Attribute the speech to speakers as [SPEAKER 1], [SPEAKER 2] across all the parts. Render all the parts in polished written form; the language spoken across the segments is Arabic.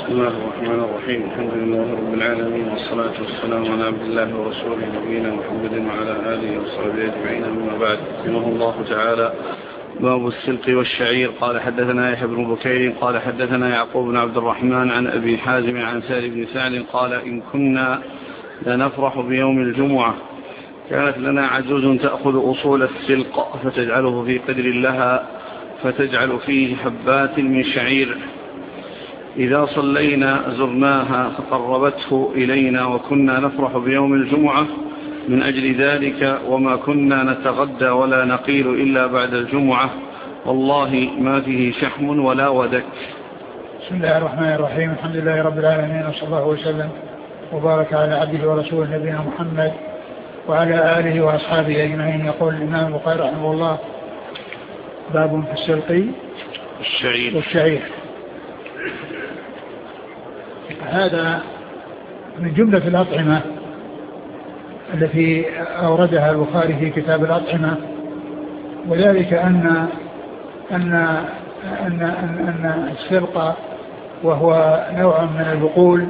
[SPEAKER 1] بسم الله الرحمن الرحيم. الحمد لله رب العالمين، والصلاة والسلام على عبد الله ورسوله نبينا محمد وعلى آله وصحبه أجمعين، أما بعد. رحمه الله تعالى. باب السلق والشعير. قال حدثنا يحيى بن بكير قال حدثنا يعقوب بن عبد الرحمن عن أبي حازم عن سالم بن سعد قال إن كنا لنفرح بيوم الجمعة كانت لنا عجوز تأخذ أصول السلق فتجعله في قدر لها فتجعل فيه حبات من شعير، إذا صلينا زرناها فقربته إلينا، وكنا نفرح بيوم الجمعة من أجل ذلك، وما كنا نتغدى ولا نقيل إلا بعد الجمعة، والله ما فيه شحم ولا ودك.
[SPEAKER 2] بسم الله الرحمن الرحيم. الحمد لله رب العالمين، وصلى الله وسلم وبارك على عبده ورسوله نبينا محمد وعلى آله وأصحابه أجمعين. يقول الإمام البخاري رحمه الله: باب في السلق والشعير. هذا من جملة الأطعمة التي أوردها البخاري في كتاب الأطعمة، وذلك أن السلق وهو نوع من البقول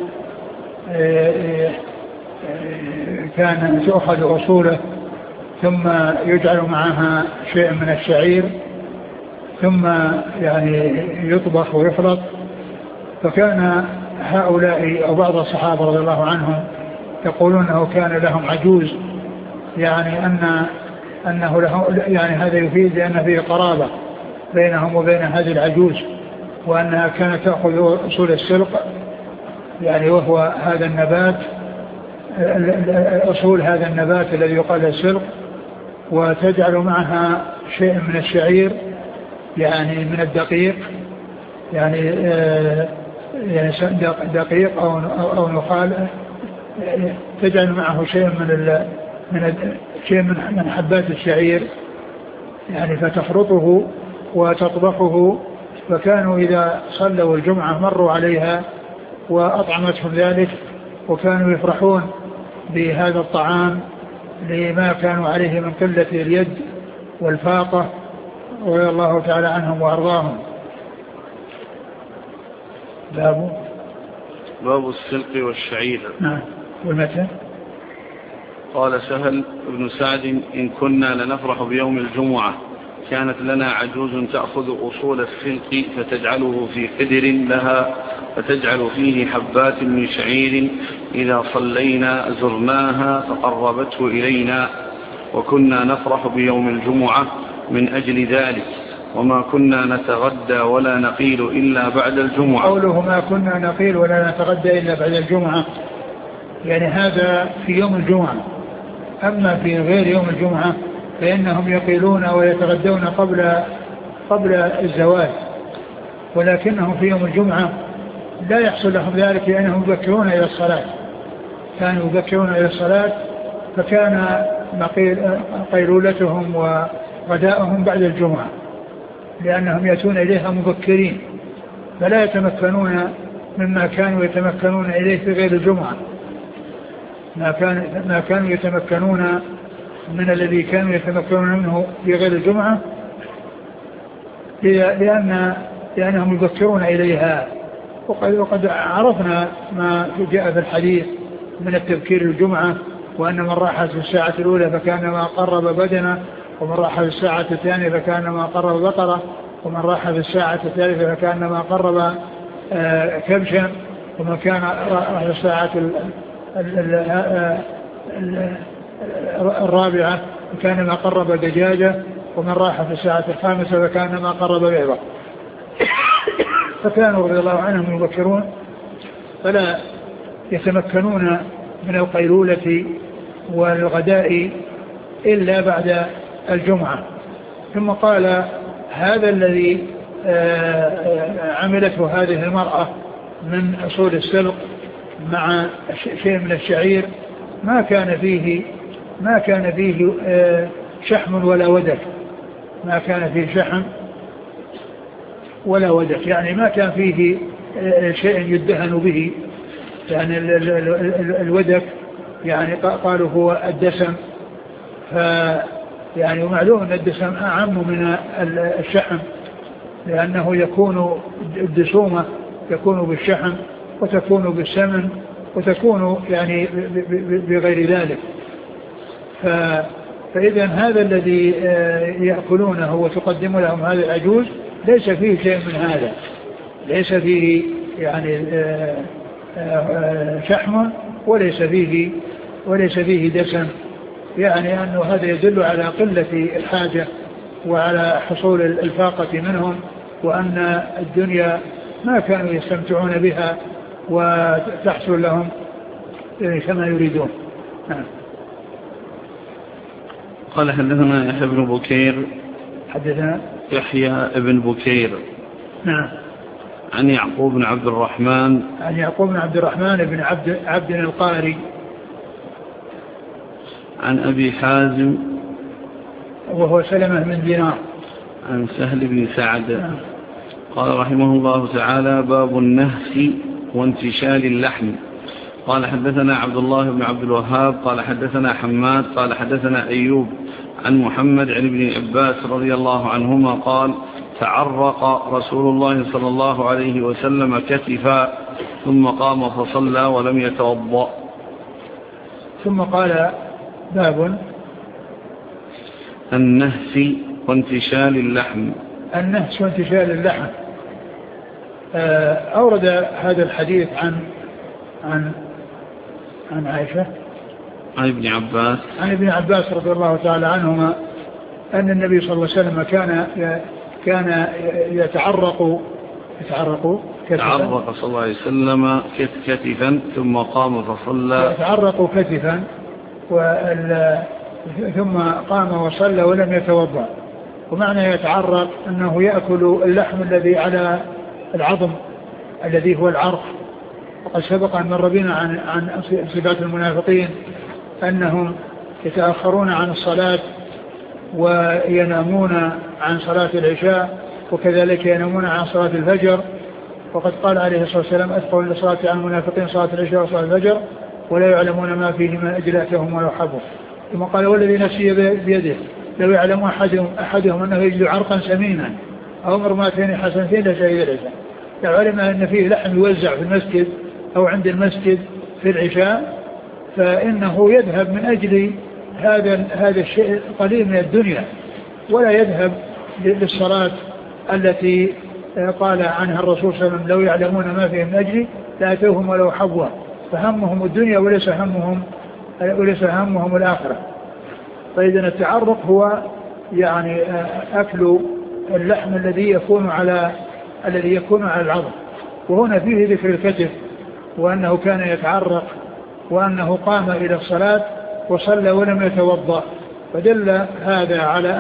[SPEAKER 2] كان تأخذ أصوله ثم يجعل معها شيء من الشعير ثم يعني يطبخ ويخلط. فكان هؤلاء أو بعض الصحابة رضي الله عنهم يقولون أنه كان لهم عجوز، يعني أنه له، يعني هذا يفيد أن فيه قرابة بينهم وبين هذه العجوز، وأنها كانت تأخذ أصول السلق، يعني وهو هذا النبات، أصول هذا النبات الذي يقال السلق، وتجعل معها شيء من الشعير يعني من الدقيق، يعني دقيق أو نخال، تجعل معه شيء من حبات الشعير، يعني فتخرطه وتطبخه. فكانوا إذا صلوا الجمعة مروا عليها وأطعمتهم ذلك، وكانوا يفرحون بهذا الطعام لما كانوا عليه من قلة اليد والفاقة، رضي الله تعالى عنهم وأرضاهم.
[SPEAKER 1] باب السلق والشعير.
[SPEAKER 2] نعم. والمتى؟
[SPEAKER 1] قال سهل بن سعد إن كنا لنفرح بيوم الجمعة كانت لنا عجوز تأخذ أصول السلق فتجعله في قدر لها فتجعل فيه حبات من شعير، إذا صلينا زرناها فقربته إلينا، وكنا نفرح بيوم الجمعة من أجل ذلك، وما كنا نتغدى ولا نقيل إلا بعد الجمعة.
[SPEAKER 2] قوله ما كنا نقيل ولا نتغدى إلا بعد الجمعة، يعني هذا في يوم الجمعة. أما في غير يوم الجمعة فإنهم يقيلون ويتغدون قبل الزواج، ولكنهم في يوم الجمعة لا يحصل لهم ذلك لأنهم يبكرون إلى الصلاة، كانوا يبكرون إلى الصلاة، فكان قيلولتهم وغداءهم بعد الجمعة، لأنهم يأتون إليها مبكرين، فلا يتمكنون مما كانوا يتمكنون إليه في غير الجمعة، ما كانوا يتمكنون من الذي كانوا يتمكنون منه في غير الجمعة، لأنهم يبكرون إليها. وقد عرفنا ما جاء في الحديث من التبكير الجمعة، وأن من راح في الساعة الأولى فكانما قرب بدنه، ومن راح في الساعة الثانية فكانما قرب بقرة، ومن راح في الساعة الثالثة فكانما قرب كبشا، ومن كان راح في الساعة الرابعة فكانما قرب دجاجة، ومن راح في الساعة الخامسة فكانما قرب بيضة. فكانوا رضي الله عنهم يبكرون، فلا يتمكنون من القيلولة والغداء إلا بعد الجمعة. ثم قال هذا الذي عملته هذه المرأة من أصول السلق مع شيء من الشعير ما كان فيه شحم ولا ودك، ما كان فيه شحم ولا ودك، يعني ما كان فيه شيء يدهن به، يعني الودك يعني قالوا هو الدسم، يعني ومعلوم أن الدسم أعم من الشحم، لأنه يكون الدسومة يكون بالشحم وتكون بالسمن وتكون يعني بغير ذلك. فإذا هذا الذي يأكلونه وتقدم لهم هذا العجوز ليس فيه شيء من هذا، ليس فيه يعني شحم وليس فيه دسم، يعني أنه هذا يدل على قلة الحاجة وعلى حصول الفاقة منهم، وأن الدنيا ما كانوا يستمتعون بها وتحصل لهم كما يريدون. نعم.
[SPEAKER 1] قال حدثنا يحيى بن بكير.
[SPEAKER 2] حدثنا
[SPEAKER 1] يحيى بن بكير.
[SPEAKER 2] نعم.
[SPEAKER 1] عن يعقوب بن عبد الرحمن.
[SPEAKER 2] عن يعقوب بن عبد الرحمن بن عبد القاري.
[SPEAKER 1] عن أبي حازم
[SPEAKER 2] وهو سلمة بن دينار.
[SPEAKER 1] عن سهل بن سعد. قال رحمه الله تعالى: باب النهس وانتشال اللحم. قال حدثنا عبد الله بن عبد الوهاب قال حدثنا حماد قال حدثنا أيوب عن محمد عن ابن عباس رضي الله عنهما قال: تعرق رسول الله صلى الله عليه وسلم كتفا ثم قام فصلى ولم يتوضأ.
[SPEAKER 2] ثم قال: باب
[SPEAKER 1] النهس وانتشال اللحم.
[SPEAKER 2] النهس وانتشال اللحم. أورد هذا الحديث عن عائشة
[SPEAKER 1] عن ابن عباس
[SPEAKER 2] رضي الله تعالى عنهما أن النبي صلى الله عليه وسلم كان يتعرق
[SPEAKER 1] صلى الله عليه وسلم كتفا ثم قام فصلى.
[SPEAKER 2] يتعرق كتفا ثم قام وصلى ولم يتوضأ. ومعنى يتعرق أنه يأكل اللحم الذي على العظم الذي هو العرق. وقد سبق أن مر بنا عن صفات المنافقين أنهم يتأخرون عن الصلاة وينامون عن صلاة العشاء، وكذلك ينامون عن صلاة الفجر. وقد قال عليه الصلاة والسلام: أثقل لصلاة عن المنافقين صلاة العشاء وصلاة الفجر ولا يعلمون ما فيهما أجلاتهم ولو حبوا. ثم قال: والذي نفسي بيده لو يعلم أحدهم أنه يجد عرقا سمينا أو مرماتين حسنتين لشهد العشاء. لو علم أن فيه لحم يوزع في المسجد أو عند المسجد في العشاء فإنه يذهب من أجل هذا الشيء القليل من الدنيا، ولا يذهب للصلاة التي قال عنها الرسول صلى الله عليه وسلم: لو يعلمون ما فيه من أجلي لأتوهم ولو حبوا. فهمهم الدنيا وليس همهم الآخرة. فإذا التعرق هو يعني أكل اللحم الذي يكون على العظم. وهنا فيه ذكر الكتف وأنه كان يتعرق وأنه قام إلى الصلاة وصلى ولم يتوضأ، فدل هذا على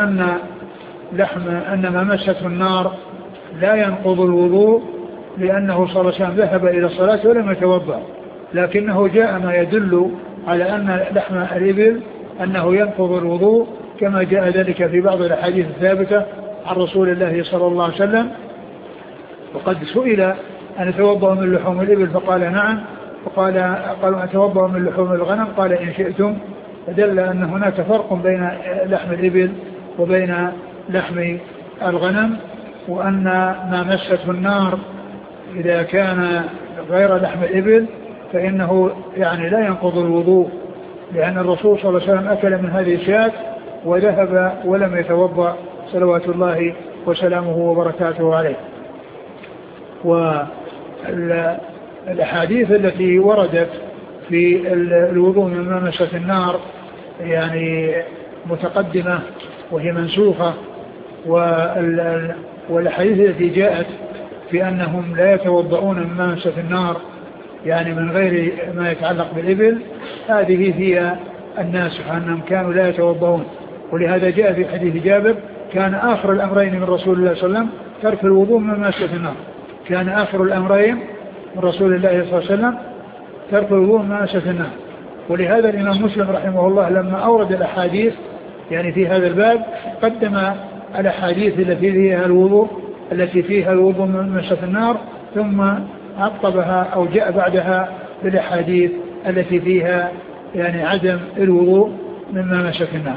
[SPEAKER 2] أن ما مسته النار لا ينقض الوضوء، لأنه صلى الله عليه وسلم ذهب إلى الصلاة ولم يتوضأ. لكنه جاء ما يدل على أن لحم الإبل أنه ينقض الوضوء، كما جاء ذلك في بعض الأحاديث الثابتة عن رسول الله صلى الله عليه وسلم. وقد سئل أن يتوضأ من لحوم الإبل فقال: نعم. قالوا: أتوضأ من لحوم الغنم؟ قال: إن شئتم. فدل أن هناك فرق بين لحم الإبل وبين لحم الغنم، وأن ما مسته النار إذا كان غير لحم الإبل فإنه يعني لا ينقض الوضوء، لأن الرسول صلى الله عليه وسلم أكل من هذه الشاة وذهب ولم يتوضأ صلوات الله وسلامه وبركاته عليه. والأحاديث التي وردت في الوضوء من مسة النار يعني متقدمة وهي منسوخة، والأحاديث التي جاءت في أنهم لا يتوضؤون من مسة النار يعني من غير ما يتعلق بالإبل، هذه هي الناسخة، أنهم كانوا لا يتوضؤون. ولهذا جاء في حديث جابر: كان آخر الأمرين من رسول الله صلى الله عليه وسلم ترك الوضوء من مسة النار. كان آخر الأمرين من رسول الله صلى الله عليه وسلم ترك الوضوء من مسة النار. ولهذا الإمام مسلم رحمه الله لما أورد الأحاديث يعني في هذا الباب قدم الأحاديث التي فيها الوضوء من مسة النار، ثم عقبها أو جاء بعدها بالأحاديث التي فيها يعني عدم الوضوء مما مسة النار.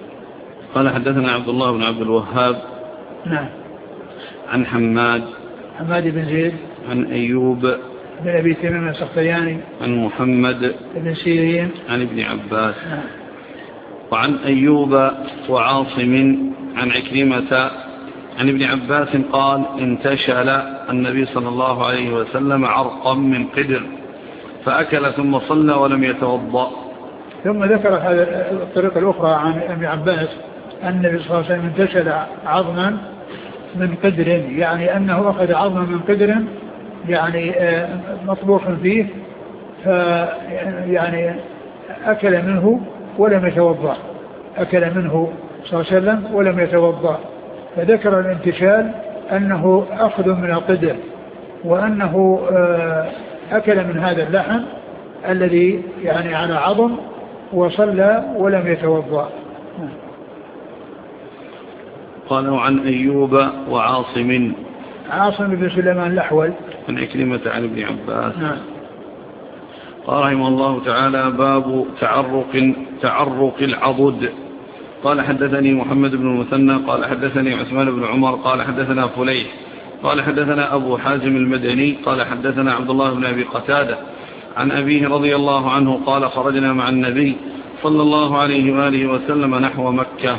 [SPEAKER 1] قال: حدثنا عبد الله بن عبد الوهاب.
[SPEAKER 2] نعم.
[SPEAKER 1] عن
[SPEAKER 2] حماد بن زيد
[SPEAKER 1] عن أيوب
[SPEAKER 2] بن أبي تميم السختياني
[SPEAKER 1] عن محمد
[SPEAKER 2] بن سيرين
[SPEAKER 1] عن ابن عباس. وعن أيوب وعاصم عن عكرمة عن ابن عباس قال انتشل النبي صلى الله عليه وسلم عرقا من قدر فأكل ثم صلى ولم يتوضأ.
[SPEAKER 2] ثم ذكر هذه الطريقة الأخرى عن ابن عباس أن النبي صلى الله عليه وسلم انتشل عظما من قدر، يعني أنه أخذ عظما من قدر يعني مطبوخ فيه، يعني أكل منه ولم يتوضأ، أكل منه صلى الله عليه وسلم ولم يتوضأ. فذكر الانتشال أنه أخذ من القدر، وأنه أكل من هذا اللحم الذي يعني على عظم وصلى ولم يتوضأ.
[SPEAKER 1] قالوا عن أيوب وعاصم
[SPEAKER 2] بن سليمان الأحول
[SPEAKER 1] عن عكرمة عن ابن عباس. قال رحمه الله تعالى باب تعرق العضد. قال حدثني محمد بن المثنى قال حدثني عثمان بن عمر قال حدثنا فليح قال حدثنا أبو حازم المدني قال حدثنا عبد الله بن أبي قتادة عن أبيه رضي الله عنه قال خرجنا مع النبي صلى الله عليه وآله وسلم نحو مكة.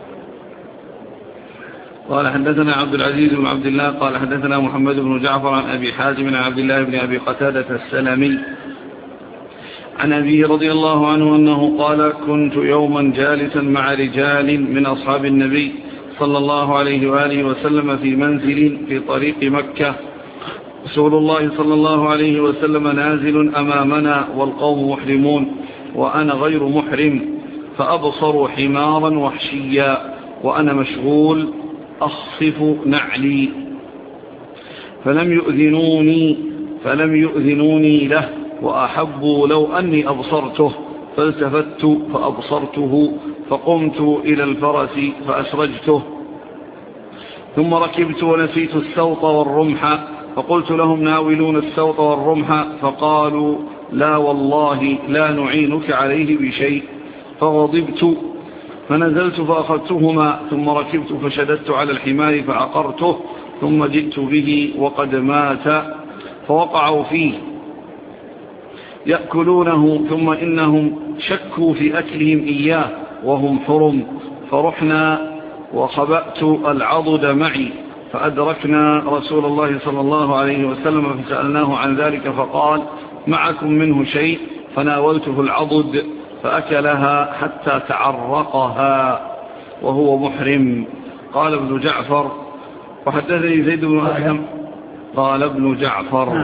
[SPEAKER 1] قال حدثنا عبد العزيز بن عبد الله قال حدثنا محمد بن جعفر عن أبي حازم عن عبد الله بن أبي قتادة السلمي عن أبيه رضي الله عنه أنه قال كنت يوما جالسا مع رجال من أصحاب النبي صلى الله عليه وآله وسلم في منزل في طريق مكة، رسول الله صلى الله عليه وسلم نازل أمامنا والقوم محرمون وأنا غير محرم، فأبصروا حمارا وحشيا وأنا مشغول أخصف نعلي فلم يؤذنوني له، وأحبوا لو أني أبصرته، فالتفت فأبصرته فقمت إلى الفرس فأسرجته، ثم ركبت ونسيت السوط والرمح، فقلت لهم ناولون السوط والرمح، فقالوا لا والله لا نعينك عليه بشيء، فغضبت فنزلت فأخذتهما، ثم ركبت فشددت على الحمار فعقرته، ثم جئت به وقد مات، فوقعوا فيه يأكلونه، ثم إنهم شكوا في أكلهم إياه وهم حرم، فرحنا وخبأت العضد معي، فأدركنا رسول الله صلى الله عليه وسلم فسألناه عن ذلك، فقال معكم منه شيء؟ فناولته العضد فأكلها حتى تعرقها وهو محرم. قال ابن جعفر وحدثني زيد بن أسلم قال ابن جعفر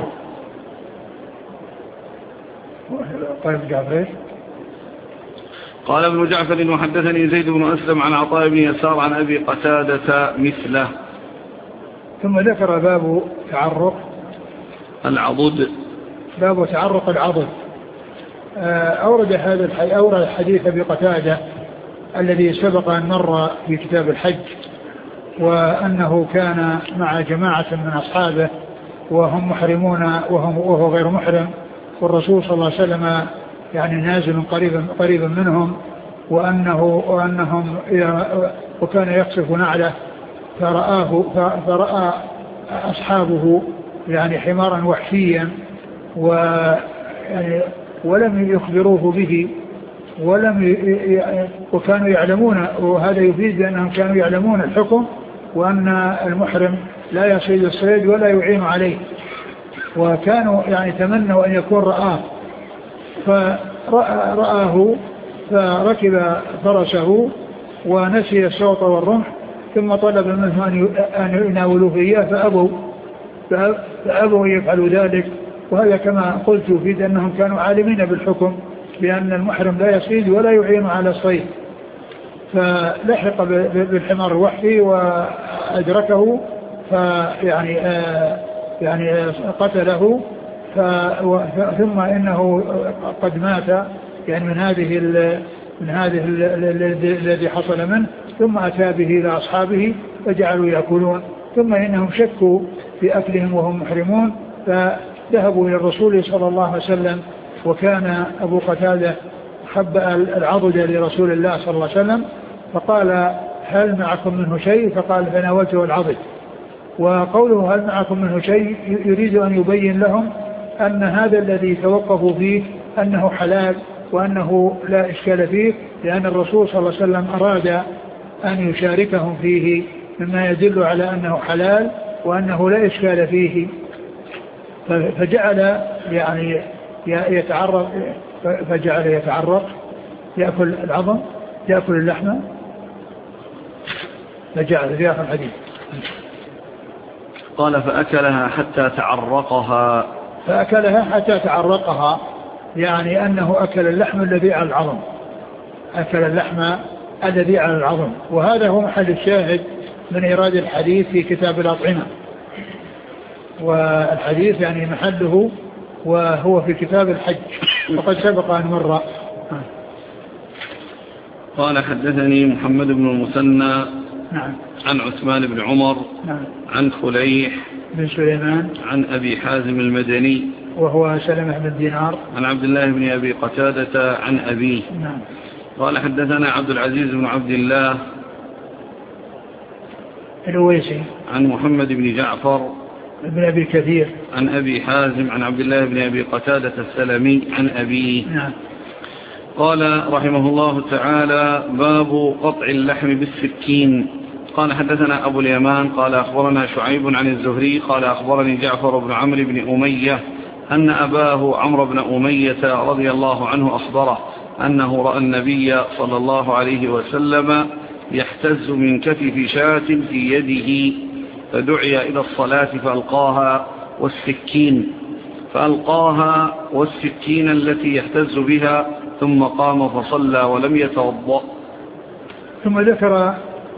[SPEAKER 1] قال ابن جعفر وحدثني زيد بن أسلم عن عطاء بن يسار عن أبي قتادة مثله.
[SPEAKER 2] ثم ذكر باب تعرق
[SPEAKER 1] العضد.
[SPEAKER 2] باب تعرق العضد. أورد الحديث أبي قتادة الذي سبق أن مر في كتاب الحج، وأنه كان مع جماعة من أصحابه وهم محرمون وهو غير محرم، والرسول صلى الله عليه وسلم يعني نازل قريبا منهم، وأنهم وكان يقصف نعله، فرأى أصحابه يعني حمارا وحشيا، ولم يخبروه به، وكانوا يعلمون، وهذا يفيد بأنهم كانوا يعلمون الحكم، وأن المحرم لا يصيد الصيد ولا يعين عليه، وكانوا يعني تمنوا أن يكون رآه، فرآه فركب فرسه ونسي السوط والرمح، ثم طلب منه أن يناولوه إياه فأبوا يفعلوا ذلك. وهذا كما قلت يفيد أنهم كانوا عالمين بالحكم بأن المحرم لا يصيد ولا يعين على الصيد، فلحق بالحمار الوحشي وأدركه يعني قتله، ثم إنه قد مات يعني من هذه الذي حصل منه، ثم أتى به إلى أصحابه فجعلوا يأكلون، ثم إنهم شكوا في أكلهم وهم محرمون، فذهبوا إلى الرسول صلى الله عليه وسلم، وكان أبو قتادة خبأ العضد لرسول الله صلى الله عليه وسلم، فقال هل معكم منه شيء؟ فقال فناولته العضد، وقوله هل معكم منه شيء يريد أن يبين لهم أن هذا الذي توقفوا فيه أنه حلال وأنه لا إشكال فيه، لأن الرسول صلى الله عليه وسلم أراد أن يشاركهم فيه مما يدل على أنه حلال وأنه لا إشكال فيه، فجعل يعني يتعرق يأكل العظم يأكل اللحمة، فجعل في آخر الحديث
[SPEAKER 1] قال فأكلها حتى تعرقها، يعني أنه أكل اللحم الذي على العظم، أكل اللحم الذي على العظم. وهذا هو محل الشاهد من إيراد الحديث في كتاب الأطعمة، والحديث يعني محله وهو في كتاب الحج وقد سبق أن مر. قال حدثني محمد بن المثنى عن عثمان بن عمر عن خليح
[SPEAKER 2] بن سليمان
[SPEAKER 1] عن أبي حازم المدني
[SPEAKER 2] وهو سلمة بن دينار
[SPEAKER 1] عن عبد الله بن أبي قتادة عن أبيه. قال حدثنا عبد العزيز بن عبد الله
[SPEAKER 2] الأويسي
[SPEAKER 1] عن محمد بن جعفر
[SPEAKER 2] بن أبي كثير
[SPEAKER 1] عن أبي حازم عن عبد الله بن أبي قتادة السلمي عن أبيه. قال رحمه الله تعالى باب قطع اللحم بالسكين. قال حدثنا أبو اليمان قال أخبرنا شعيب عن الزهري قال أخبرني جعفر بن عمرو بن أمية أن أباه عمرو بن أمية رضي الله عنه أخبره أنه رأى النبي صلى الله عليه وسلم يحتز من كتف شاة في يده، فدعي إلى الصلاة فألقاها والسكين التي يحتز بها، ثم قام فصلى ولم يتوضأ.
[SPEAKER 2] ثم ذكر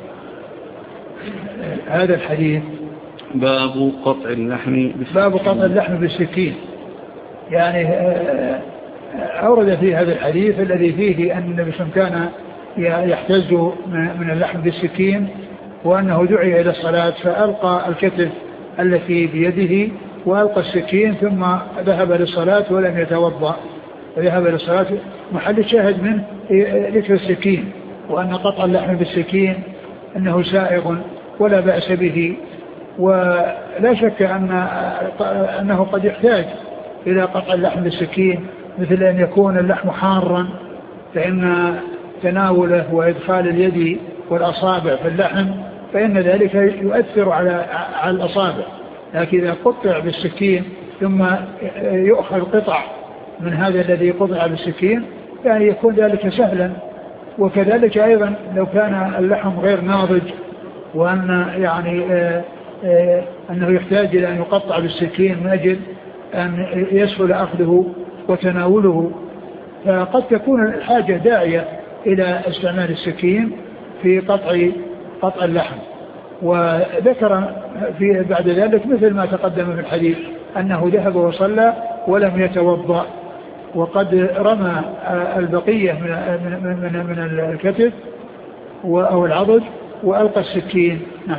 [SPEAKER 2] هذا الحديث
[SPEAKER 1] باب قطع اللحم
[SPEAKER 2] بالسكين. يعني أورد في هذا الحديث الذي فيه أن النبي صلى الله عليه وسلم كان يحتز من اللحم بالسكين، وأنه دعي إلى الصلاة فألقى الكتف التي بيده وألقى السكين ثم ذهب للصلاة ولم يتوضأ، وذهب للصلاة. محل الشاهد من ذكر السكين، وأن قطع اللحم بالسكين أنه سائغ ولا بأس به، ولا شك أنه قد يحتاج إلى قطع اللحم بالسكين، مثل أن يكون اللحم حارا، فإن تناوله وإدخال اليد والأصابع في اللحم فإن ذلك يؤثر على الأصابع. لكن إذا قطع بالسكين ثم يؤخذ قطع من هذا الذي قطع بالسكين يعني يكون ذلك سهلا. وكذلك أيضا لو كان اللحم غير ناضج وأن يعني أنه يحتاج إلى أن يقطع بالسكين من أجل أن يسهل أخذه وتناوله، فقد تكون الحاجة داعية إلى استعمال السكين في قطع اللحم. وذكر في بعد ذلك مثل ما تقدم في الحديث أنه ذهب وصلى ولم يتوضأ، وقد رمى البقية من الكتف أو العضد وألقى السكين. نعم.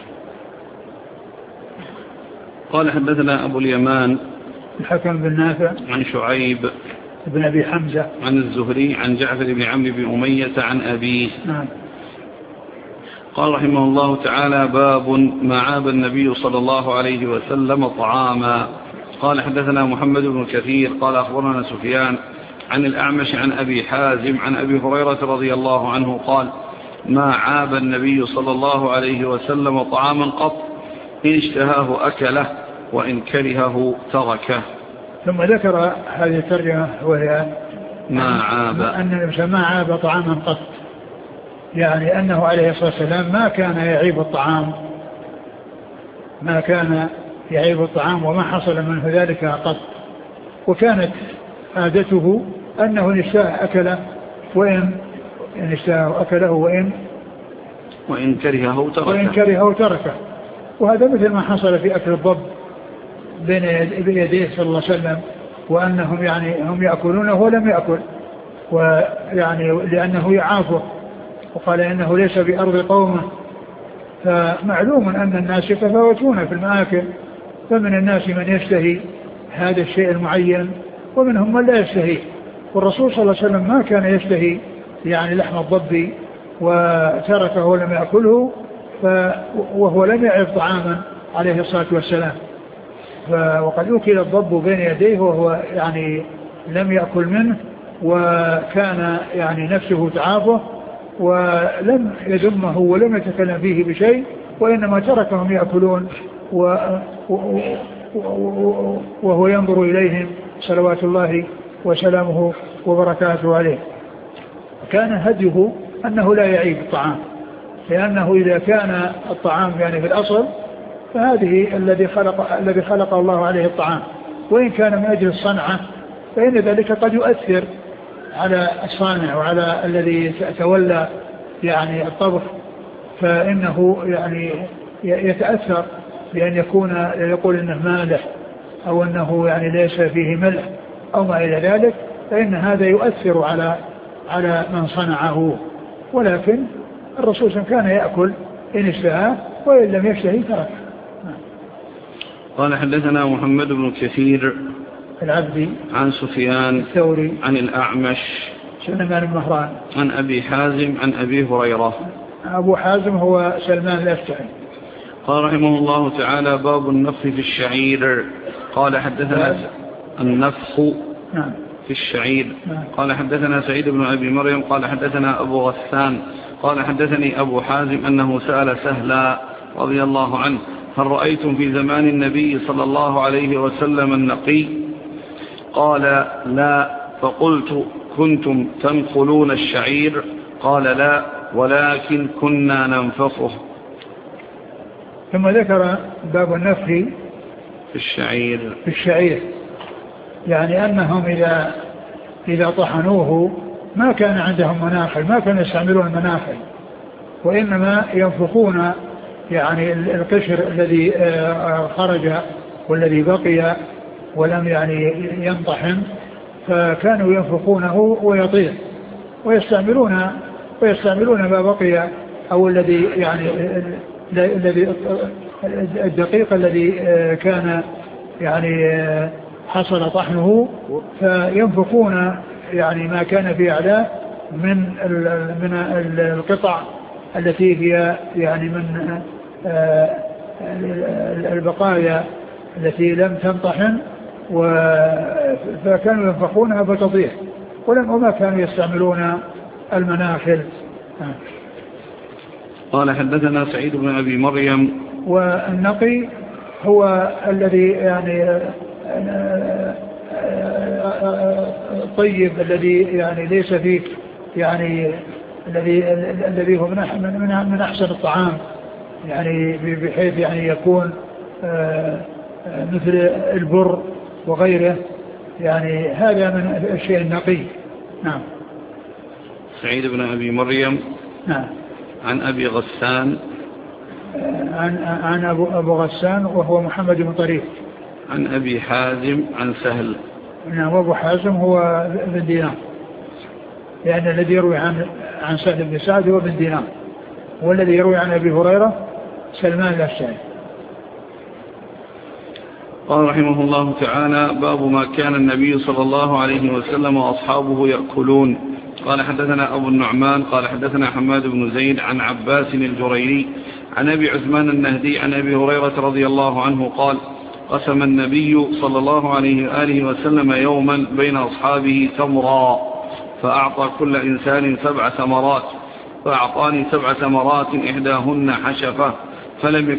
[SPEAKER 1] قال حدثنا أبو اليمان
[SPEAKER 2] الحكم بن نافع
[SPEAKER 1] عن شعيب
[SPEAKER 2] بن أبي حمزة
[SPEAKER 1] عن الزهري عن جعفر بن عمرو بن أمية عن أبيه.
[SPEAKER 2] نعم.
[SPEAKER 1] قال رحمه الله تعالى باب ما عاب النبي صلى الله عليه وسلم طعاما. قال حدثنا محمد بن كثير قال أخبرنا سفيان عن الأعمش عن أبي حازم عن أبي هريرة رضي الله عنه قال ما عاب النبي صلى الله عليه وسلم طعاما قط، إن اشتهاه أكله وإن كرهه تركه.
[SPEAKER 2] ثم ذكر هذه الترجمة وهي
[SPEAKER 1] ما عاب
[SPEAKER 2] أن الإنسان ما عاب طعاما قط، يعني أنه عليه الصلاة والسلام ما كان يعيب الطعام وما حصل منه ذلك قط. وكانت عادته أنه إن اشتهى أكله وإن اشتهى أكله وإن كرهه تركه. وهذا مثل ما حصل في أكل الضب بين يديه صلى الله عليه وسلم، وأنهم يعني هم يأكلونه ولم يأكل، ويعني لأنه يعافه وقال إنه ليس بأرض قومه. فمعلوم أن الناس يتفاوتون في المآكل، فمن الناس من يشتهي هذا الشيء المعين ومنهم من لا يشتهي. والرسول صلى الله عليه وسلم ما كان يشتهي يعني لحم الضب وتركه ولم يأكله وهو لم يعرف طعاما عليه الصلاة والسلام. وقد أكل الضب بين يديه وهو يعني لم يأكل منه، وكان يعني نفسه تعافه ولم يذمه ولم يتكلم فيه بشيء، وإنما تركهم يأكلون وهو ينظر إليهم صلوات الله وسلامه وبركاته عليه. كان هديه أنه لا يعيب الطعام، لأنه إذا كان الطعام يعني في الأصل فهذه الذي خلق الله عليه الطعام، وإن كان من أجل الصنعة فإن ذلك قد يؤثر على الصانع وعلى الذي تولى يعني الطبخ، فإنه يعني يتأثر بأن يقول إنه مالح أو أنه يعني ليس فيه ملح أو ما إلى ذلك، فإن هذا يؤثر على من صنعه. ولكن الرسول كان يأكل إن اشتهى، وإن لم يشتهي ترك.
[SPEAKER 1] قال حدثنا محمد بن كثير
[SPEAKER 2] العبدي
[SPEAKER 1] عن سفيان
[SPEAKER 2] الثوري
[SPEAKER 1] عن الأعمش
[SPEAKER 2] سلمان بن مهران
[SPEAKER 1] عن أبي حازم عن أبي هريرة.
[SPEAKER 2] أبو حازم هو سلمان الأشجعي.
[SPEAKER 1] قال رحمه الله تعالى: باب النفخ في الشعير. قال حدثنا النفخ في الشعير. قال حدثنا سعيد بن أبي مريم قال حدثنا أبو غسان قال حدثني أبو حازم أنه سأل سهلا رضي الله عنه: هل رأيتم في زمان النبي صلى الله عليه وسلم النقي؟ قال: لا. فقلت: كنتم تنقلون الشعير؟ قال: لا، ولكن كنا ننفخه.
[SPEAKER 2] ثم ذكر باب النفخ
[SPEAKER 1] في الشعير،
[SPEAKER 2] يعني أنهم إذا طحنوه ما كان عندهم مناخل، ما كانوا يستعملون المناخل، وإنما ينفخون يعني القشر الذي خرج والذي بقي ولم يعني ينطحن، فكانوا ينفخونه ويطير، ويستعملون ما بقي أو الذي يعني الدقيق الذي كان يعني حصل طحنه، فينفخون يعني ما كان في أعلاه من القطع التي هي يعني من البقايا التي لم تنطحن، فكانوا ينفخونها فتطيح، وما كانوا يستعملون المناخل.
[SPEAKER 1] قال حدثنا سعيد بن أبي مريم.
[SPEAKER 2] والنقي هو الذي يعني طيب، الذي يعني ليس فيه يعني الذي هو من أحسن الطعام، يعني بحيث يعني يكون مثل البر وغيره، يعني هذا من الشيء النقي. نعم.
[SPEAKER 1] سعيد بن أبي مريم.
[SPEAKER 2] نعم.
[SPEAKER 1] عن أبي غسان.
[SPEAKER 2] عن أبو غسان وهو محمد بن طريف.
[SPEAKER 1] عن أبي حازم عن سهل.
[SPEAKER 2] نعم. وأبو حازم هو بن دينار، يعني الذي يروي عن سهل بن سعد هو بن دينار، والذي يروي عن أبي هريرة سلمان الأشجعي.
[SPEAKER 1] قال رحمه الله تعالى: باب ما كان النبي صلى الله عليه وسلم وأصحابه يأكلون. قال حدثنا أبو النعمان قال حدثنا حماد بن زيد عن عباس الجريري عن أبي عثمان النهدي عن أبي هريرة رضي الله عنه قال: قسم النبي صلى الله عليه وآله وسلم يوما بين أصحابه تمرا، فأعطى كل إنسان 7 ثمرات، فأعطاني 7 ثمرات إحداهن حشفة، فلم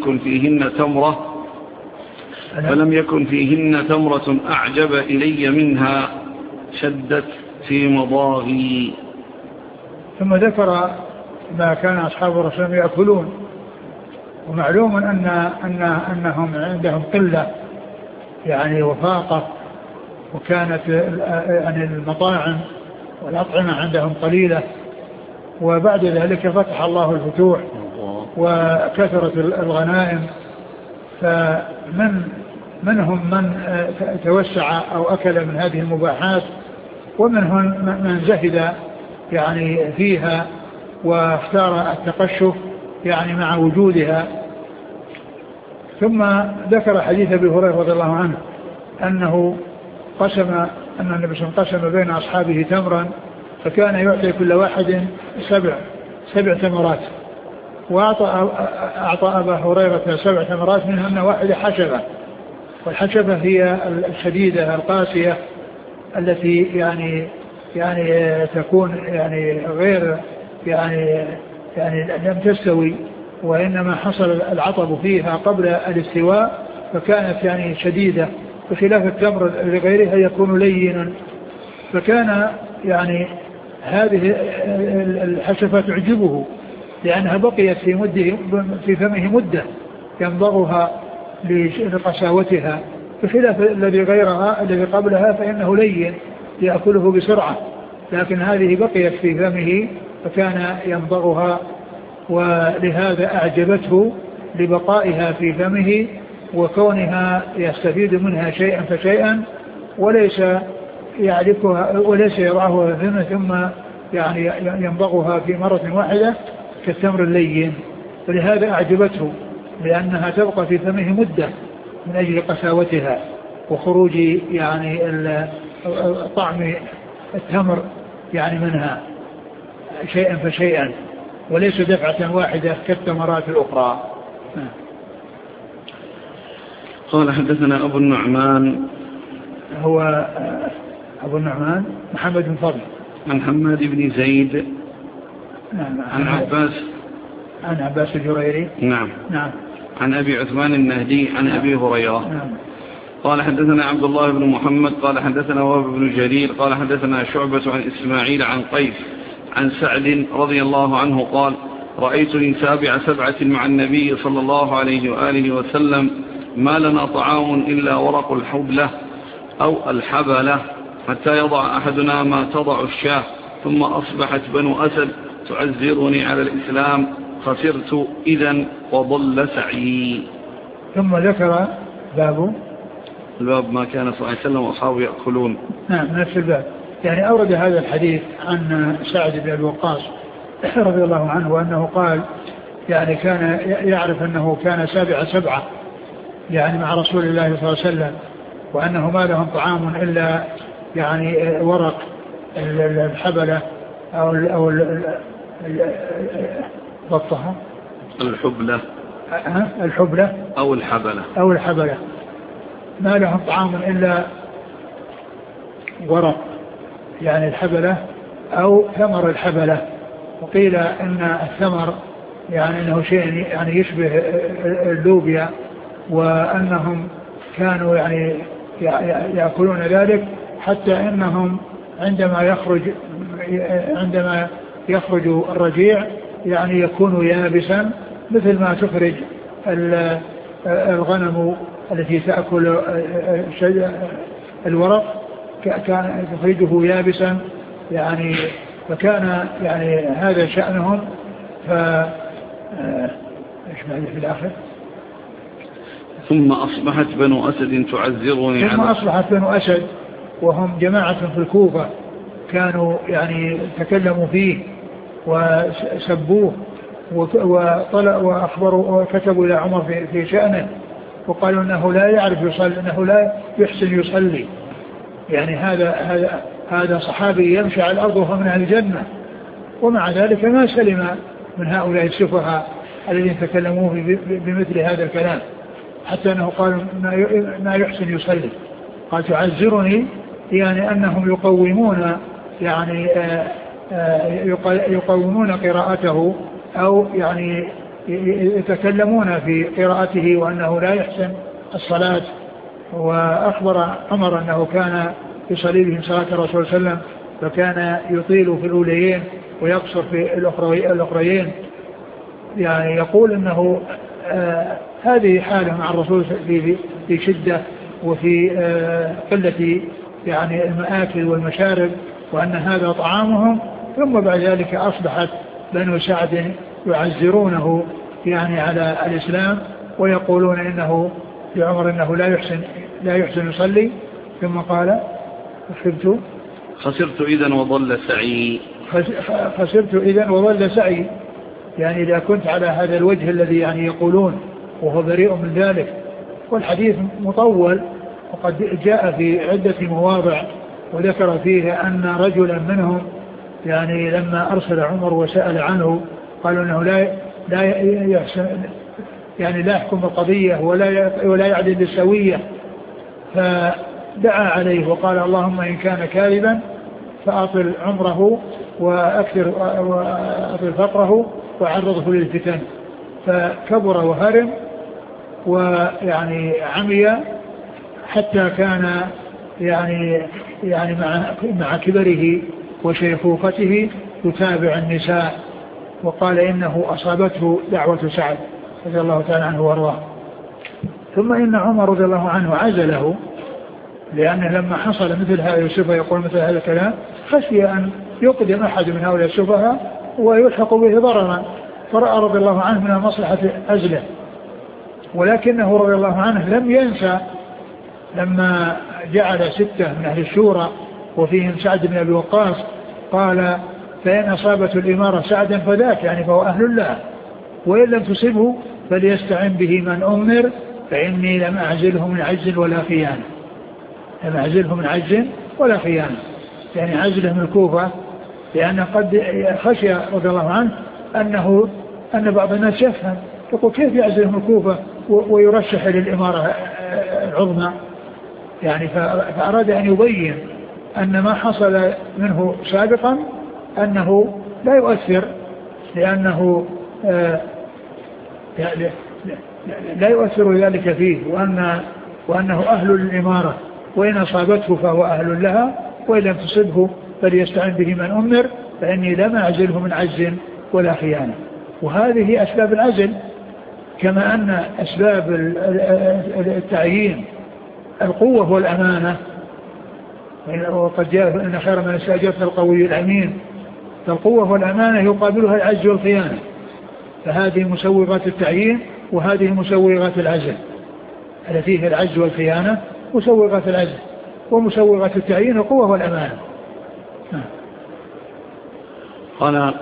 [SPEAKER 1] يكن فيهن تمرة أعجب إلي منها، شدت في مضاغي.
[SPEAKER 2] ثم ذكر ما كان أصحاب الرسول يأكلون. ومعلوم أنهم عندهم قلة يعني وفاقة، وكانت يعني المطاعم والأطعمة عندهم قليلة، وبعد ذلك فتح الله الفتوح وكثرت الغنائم، فمنهم من توسع أو أكل من هذه المباحات، ومنهم من زهد يعني فيها واختار التقشف يعني مع وجودها. ثم ذكر حديث أبي هريرة رضي الله عنه أن النبي صلى الله عليه وسلم قسم بين أصحابه تمرا، فكان يعطي كل واحد 7 ثمرات، أعطى أبا هريرة 7 تمرات منهن واحدة حشبة، والحشبة هي الشديدة القاسية التي يعني تكون يعني غير يعني لم تستوي، وإنما حصل العطب فيها قبل الاستواء فكانت يعني شديدة، بخلاف التمر لغيرها يكون لينا. فكان يعني هذه الحشفة تعجبه لأنها بقيت في فمه مدة يمضغها لقساوتها، بخلاف الذي غيرها الذي قبلها فإنه لين يأكله بسرعة، لكن هذه بقيت في فمه فكان يمضغها، ولهذا أعجبته لبقائها في فمه وكونها يستفيد منها شيئا فشيئا، وليس يعرفها وليس يضعها في فمه ثم يعني يمضغها في مرة واحدة كالتمر اللين. فلهذا أعجبته لأنها تبقى في فمه مدة من أجل قساوتها وخروج يعني طعم التمر يعني منها شيئا فشيئا، وليس دفعة واحدة كالتمرات الأخرى.
[SPEAKER 1] قال حدثنا أبو النعمان،
[SPEAKER 2] هو أبو النعمان محمد بن فضل
[SPEAKER 1] عن حماد بن زيد عن
[SPEAKER 2] عباس الجريري
[SPEAKER 1] نعم عن أبي عثمان النهدي عن أبي هريرة قال حدثنا عبد الله بن محمد قال حدثنا وهب بن جرير قال حدثنا شعبة عن إسماعيل عن قيس عن سعد رضي الله عنه قال رأيتني سابع 7 مع النبي صلى الله عليه وآله وسلم ما لنا طعام إلا ورق الحبلة أو الحبلة حتى يضع أحدنا ما تضع الشاه، ثم أصبحت بنو أسد تعزرني على الإسلام خسرت إذن وضل سعي.
[SPEAKER 2] ثم ذكر
[SPEAKER 1] الباب ما كان صلى الله عليه وسلم وأصحابه يأكلون.
[SPEAKER 2] نعم نفس الباب، يعني أورد هذا الحديث عن سعد بن أبي وقاص رضي الله عنه وأنه قال يعني كان يعرف أنه كان سابع 7 يعني مع رسول الله صلى الله عليه وسلم، وأنه ما لهم طعام إلا يعني ورق الحبلة أو بطها الحبلة أو الحبلة، ما لهم طعام إلا ورق يعني الحبلة أو ثمر الحبلة. وقيل إن الثمر يعني أنه شيء يعني يشبه اللوبيا، وأنهم كانوا يعني يأكلون ذلك حتى إنهم عندما يخرج الرجيع يعني يكون يابسا مثل ما تخرج الغنم التي تأكل الورق كان تخرجه يابسا يعني، فكان يعني هذا شأنهم. ايش بعد في الآخر؟
[SPEAKER 1] ثم أصبحت بنو أسد تعزرني
[SPEAKER 2] ثم أصبحت بنو أسد وهم جماعة في الكوفة كانوا يعني تكلموا فيه وسبوه وأخبروا وكتبوا إلى عمر في شأنه، وقالوا أنه لا يعرف يصلي، أنه لا يحسن يصلي، يعني هذا صحابي يمشي على الأرض وهو من أهل الجنة، ومع ذلك ما سلم من هؤلاء السفهاء الذين تكلموا بمثل هذا الكلام، حتى أنه قالوا ما يحسن يصلي. قال تعزرني يعني أنهم يقومون يعني يقومون قراءته أو يعني يتكلمون في قراءته وأنه لا يحسن الصلاة. وأخبر عمر أنه كان يصلي بهم صلاة الرسول صلى الله عليه وسلم فكان يطيل في الأوليين ويقصر في الأخريين، يعني يقول أنه هذه حالة مع الرسول في شدة وفي قلة يعني المآكل والمشارب، وأن هذا طعامهم. ثم بعد ذلك أصبحت بنو سعد يعزرونه يعني على الإسلام ويقولون إنه لعمر إنه لا يحسن يصلي. ثم قال
[SPEAKER 1] خسرت إذن وضل سعي.
[SPEAKER 2] خسرت إذن وضل سعي، يعني إذا كنت على هذا الوجه الذي يعني يقولون، وهو بريء من ذلك. والحديث مطول وقد جاء في عدة مواضع، وذكر فيه أن رجلا منهم يعني لما أرسل عمر وسأل عنه قالوا أنه لا يحسن يعني لا يحكم القضية ولا يعدل بالسوية، فدعا عليه وقال اللهم إن كان كاذبا فأطل عمره وأكثر فقره وعرضه للفتن، فكبر وهرم ويعني عمي حتى كان يعني مع كبره وشيخوخته يتابع النساء، وقال إنه أصابته دعوة سعد رضي الله تعالى عنه وارضاه. ثم إن عمر رضي الله عنه عزله، لأنه لما حصل مثل هذا السفهاء يقول مثل هذا الكلام خشي أن يقدم أحد من هؤلاء السفهاء ويلحق به ضررا، فرأى رضي الله عنه من المصلحة عزله. ولكنه رضي الله عنه لم ينسى لما جعل 6 من أهل الشورى وفيهم سعد بن أبي وقاص قال فإن أصابته الإمارة سعدا فذاك يعني فهو أهل الله، وإن لم تصبه فليستعن به من أمر فإني لم أعزله من عجز ولا خيانة. لم أعزله من عجز ولا خيانة يعني عزله من الكوفة، لأن قد خشي رضي الله عنه أن بعض الناس يفهم يقول كيف يعزله من الكوفة ويرشح للإمارة العظمى يعني، فأراد أن يبين أن ما حصل منه سابقا أنه لا يؤثر، لأنه لا يؤثر ذلك فيه، وأنه أهل للإمارة، وإن أصابته فهو أهل لها، وإن لم تصبه فليستعن به من أمر فإني لم أعزله من عجز ولا خيانة. وهذه أسباب العزل، كما أن أسباب التعيين القوة والأمانة، وقد جاء إن خير من استأجرت القوي الأمين، فالقوة والأمانة يقابلها العجز والخيانة، فهذه مسوغات التعيين وهذه مسوغات العزل، التي هي العجز والخيانة مسوغات العزل، ومسوغات التعيين القوة والأمانة.
[SPEAKER 1] قال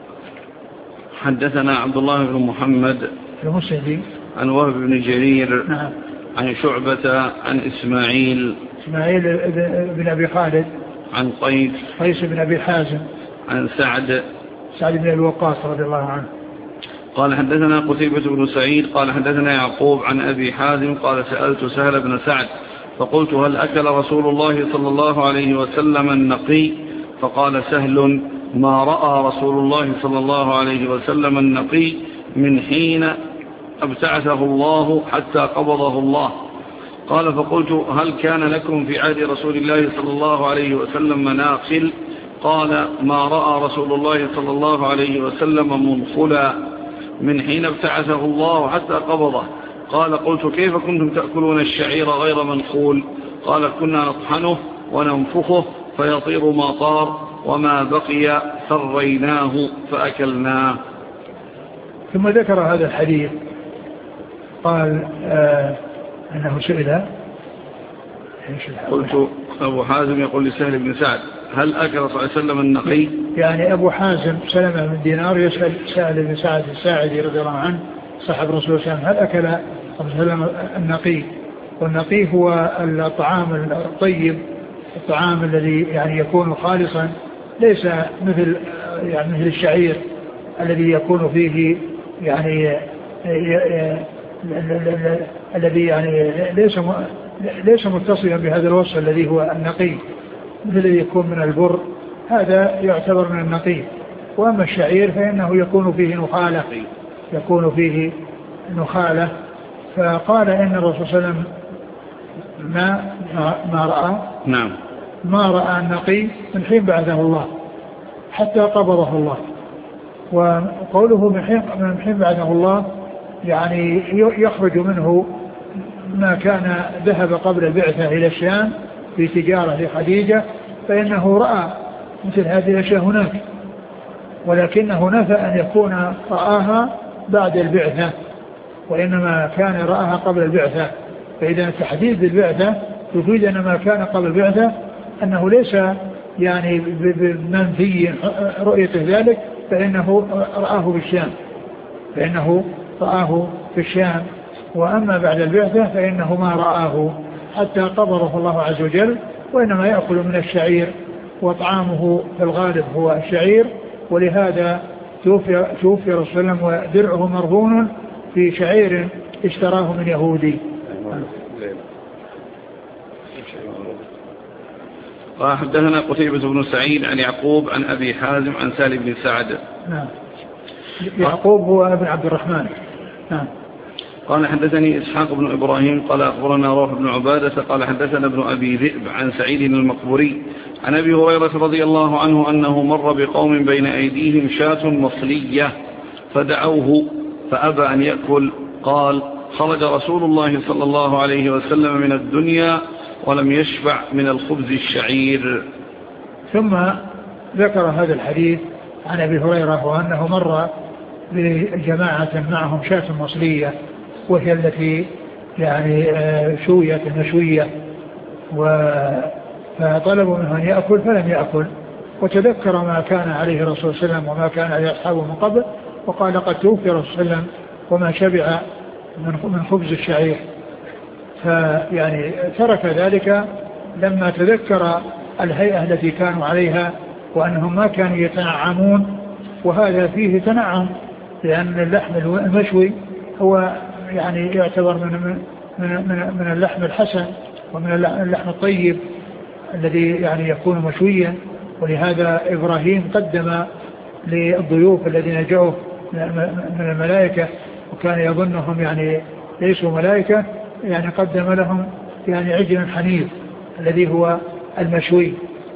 [SPEAKER 1] حدثنا عبد الله بن محمد
[SPEAKER 2] المسندي
[SPEAKER 1] عن وهب بن جرير
[SPEAKER 2] نعم
[SPEAKER 1] عن شعبة عن إسماعيل
[SPEAKER 2] بن أبي خالد
[SPEAKER 1] عن قيس
[SPEAKER 2] بن أبي حازم
[SPEAKER 1] عن سعد
[SPEAKER 2] بن أبي وقاص رضي الله عنه
[SPEAKER 1] قال حدثنا قتيبة بن سعيد قال حدثنا يعقوب عن أبي حازم قال سألت سهل بن سعد فقلت هل أكل رسول الله صلى الله عليه وسلم النقي؟ فقال سهل ما رأى رسول الله صلى الله عليه وسلم النقي من حين ابتعثه الله حتى قبضه الله. قال فقلت هل كان لكم في عهد رسول الله صلى الله عليه وسلم مناخل؟ قال ما رأى رسول الله صلى الله عليه وسلم منخلا من حين ابتعثه الله حتى قبضه. قال قلت كيف كنتم تأكلون الشعير غير منخول؟ قال كنا نطحنه وننفخه فيطير ما طار وما بقي فريناه فأكلناه.
[SPEAKER 2] ثم ذكر هذا الحديث قال أنه سئل
[SPEAKER 1] قلت أبو حازم يقول لسهل بن سعد هل أكل صلى الله عليه وسلم النقي؟
[SPEAKER 2] يعني أبو حازم سلمة بن دينار يسأل سهل بن سعد الساعدي رضي الله عنه صاحب رسول الله صلى الله عليه وسلم هل أكل صلى الله عليه وسلم النقي؟ والنقي هو الطعام الطيب، الطعام الذي يعني يكون خالصا، ليس مثل الشعير الذي يكون فيه يعني الذي يعني ليس متصلا بهذا الوصف الذي هو النقي، مثل الذي يكون من البر، هذا يعتبر من النقي. وأما الشعير فإنه يكون فيه نخالة. فقال إن الرسول صلى الله عليه وسلم ما رأى النقي من حين بعثه الله حتى قبضه الله. وقوله من حين بعثه الله يعني يخرج منه ما كان ذهب قبل البعثة إلى الشام في تجارة لخديجة، فإنه رأى مثل هذه الأشياء هناك، ولكنه نفى أن يكون رآها بعد البعثة، وإنما كان رآها قبل البعثة. فإذا تحديد البعثة يفيد أن ما كان قبل البعثة أنه ليس يعني بمنفي رؤيته ذلك، فإنه رآه في الشام. وأما بعد البعثة فإنه ما رآه حتى قبضه الله عز وجل، وإنما يأكل من الشعير، وطعامه في الغالب هو الشعير. ولهذا توفي رسول الله ودرعه مرهون في شعير اشتراه من يهودي.
[SPEAKER 1] حدثنا قتيبة بن سعيد عن يعقوب عن أبي حازم عن سالم بن سعد.
[SPEAKER 2] نعم. يعقوب هو ابن عبد الرحمن. نعم.
[SPEAKER 1] قال حدثني إسحاق بن إبراهيم قال أخبرنا روح بن عبادة قال حدثنا ابن أبي ذئب عن سعيد المقبوري عن أبي هريرة رضي الله عنه أنه مر بقوم بين أيديهم شاة مصلية فدعوه فأبى أن يأكل. قال خرج رسول الله صلى الله عليه وسلم من الدنيا ولم يشبع من الخبز الشعير.
[SPEAKER 2] ثم ذكر هذا الحديث عن أبي هريرة وأنه مر بجماعة معهم شاة مصلية وهي التي يعني شوية مشوية، فطلبوا منه أن يأكل فلم يأكل، وتذكر ما كان عليه الرسول صلى الله عليه وسلم وما كان عليه أصحابه من قبل، وقال قد توفي الرسول صلى الله عليه وسلم وما شبع من خبز الشعير. فيعني ترك ذلك لما تذكر الهيئة التي كانوا عليها وأنهم ما كانوا يتنعمون، وهذا فيه تنعم لأن اللحم المشوي هو يعني يعتبر من اللحم الحسن ومن اللحم الطيب الذي يعني يكون مشويا. ولهذا إبراهيم قدم للضيوف الذين جاءوا من الملائكة وكان يظنهم يعني ليسوا ملائكة، يعني قدم لهم يعني عجل حنيف الذي هو المشوي.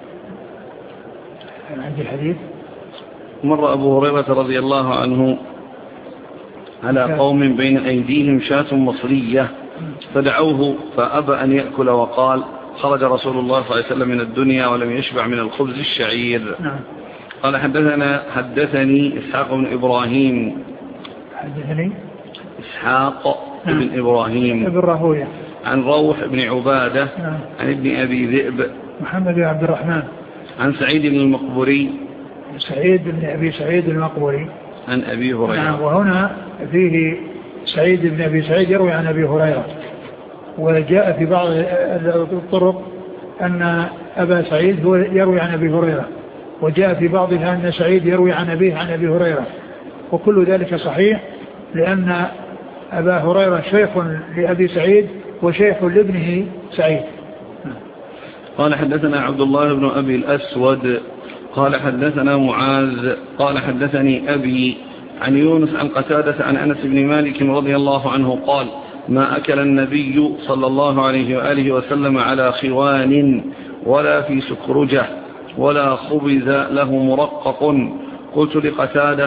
[SPEAKER 2] عندي الحديث.
[SPEAKER 1] مر أبو هريرة رضي الله عنه على قوم بين أيديهم شاة مصرية فدعوه فأبى أن يأكل وقال خرج رسول الله صلى الله عليه وسلم من الدنيا ولم يشبع من الخبز الشعير. قال حدثني إسحاق بن إبراهيم.
[SPEAKER 2] حدثني
[SPEAKER 1] إسحاق بن إبراهيم
[SPEAKER 2] ابن راهويه
[SPEAKER 1] عن روح بن عبادة عن ابن أبي ذئب
[SPEAKER 2] محمد بن عبد الرحمن
[SPEAKER 1] عن سعيد المقبوري
[SPEAKER 2] سعيد بن أبي سعيد المقبوري
[SPEAKER 1] عن أبي هريرة.
[SPEAKER 2] وهنا فيه سعيد بن أبي سعيد يروي عن أبي هريرة، وجاء في بعض الطرق أن أبا سعيد هو يروي عن أبي هريرة، وجاء في بعضها أن سعيد يروي عن أبيه عن أبي هريرة، وكل ذلك صحيح لأن أبا هريرة شيخ لأبي سعيد وشيخ لابنه سعيد.
[SPEAKER 1] قال حدثنا عبد الله بن أبي الأسود قال حدثنا معاذ قال حدثني أبي عن يونس عن قتادة عن أنس بن مالك رضي الله عنه قال ما أكل النبي صلى الله عليه وآله وسلم على خوان ولا في سكرجة ولا خبز له مرقق. قلت لقتادة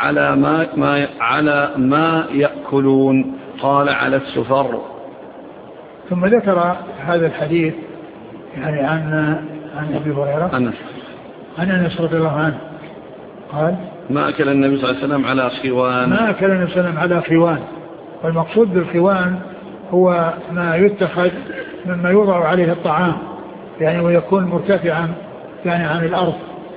[SPEAKER 1] على ما يأكلون؟ قال على السفر.
[SPEAKER 2] ثم ذكر هذا الحديث يعني عن أبي هريرة عن أنس رضي الله عنه قال
[SPEAKER 1] ما أكل النبي صلى الله عليه وسلم على خوان.
[SPEAKER 2] ما أكل النبي صلى الله عليه وسلم على خوان، والمقصود بالخوان هو ما يتخذ مما يوضع عليه الطعام يعني ويكون مرتفعا يعني عن الأرض،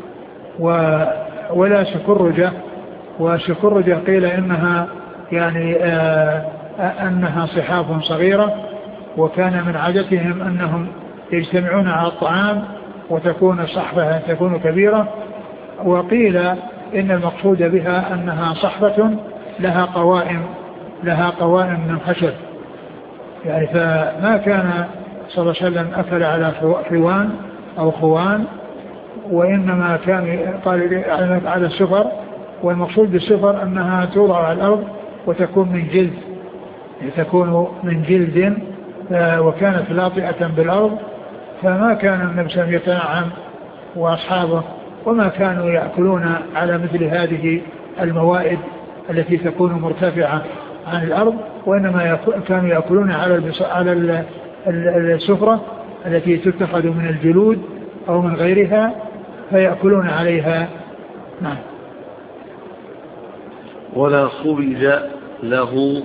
[SPEAKER 2] ولا سكرجة. وسكرجة قيل إنها يعني أنها صحاف صغيرة، وكان من عادتهم أنهم يجتمعون على الطعام وتكون صحفة تكون كبيرة، وقيل إن المقصود بها أنها صحفة لها قوائم من خشب يعني. فما كان صلى الله عليه وسلم أكل على خوان أو خوان، وإنما كان قال على السفر، والمقصود بالسفر أنها توضع على الأرض وتكون من جلد، تكون من جلد وكانت لاطئة بالأرض. فما كان النبي صلى الله عليه وسلم يتنعم وأصحابه وما كانوا يأكلون على مثل هذه الموائد التي تكون مرتفعة عن الأرض، وإنما كانوا يأكلون على السفرة التي تتخذ من الجلود أو من غيرها فيأكلون عليها. نعم.
[SPEAKER 1] ولا خبز له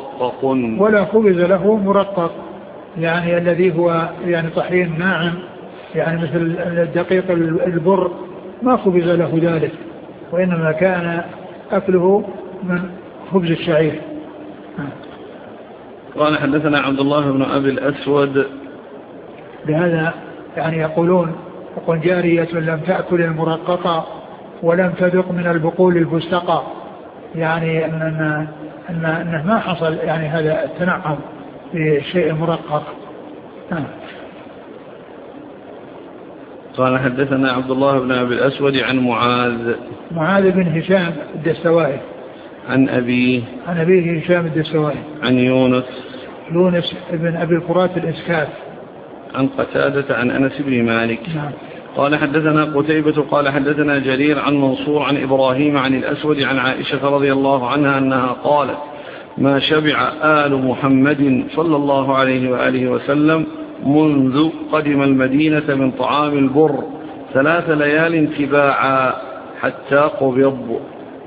[SPEAKER 2] مرقق يعني الذي هو يعني طحين ناعم يعني مثل الدقيق البر، ما خبز له ذلك، وإنما كان أكله من خبز الشعير.
[SPEAKER 1] قال حدثنا عبد الله بن أبي الأسود.
[SPEAKER 2] لهذا يعني يقول جارية لم تأكل المرققة ولم تذق من البقول الفستقى، يعني أنه ما حصل يعني هذا التنعم في شيء مرقق.
[SPEAKER 1] قال حدثنا عبد الله بن أبي الأسود عن
[SPEAKER 2] معاذ بن هشام الدستوائي
[SPEAKER 1] عن أبيه
[SPEAKER 2] هشام الدستوائي
[SPEAKER 1] عن يونس
[SPEAKER 2] بن أبي الفرات الإسكاف
[SPEAKER 1] عن قتادة عن أنس بن مالك.
[SPEAKER 2] نعم.
[SPEAKER 1] قال حدثنا قتيبة قال حدثنا جرير عن منصور عن إبراهيم عن الأسود عن عائشة رضي الله عنها أنها قالت ما شبع آل محمد صلى الله عليه وآله وسلم منذ قدم المدينة من طعام البر 3 ليال تباعا حتى قبض.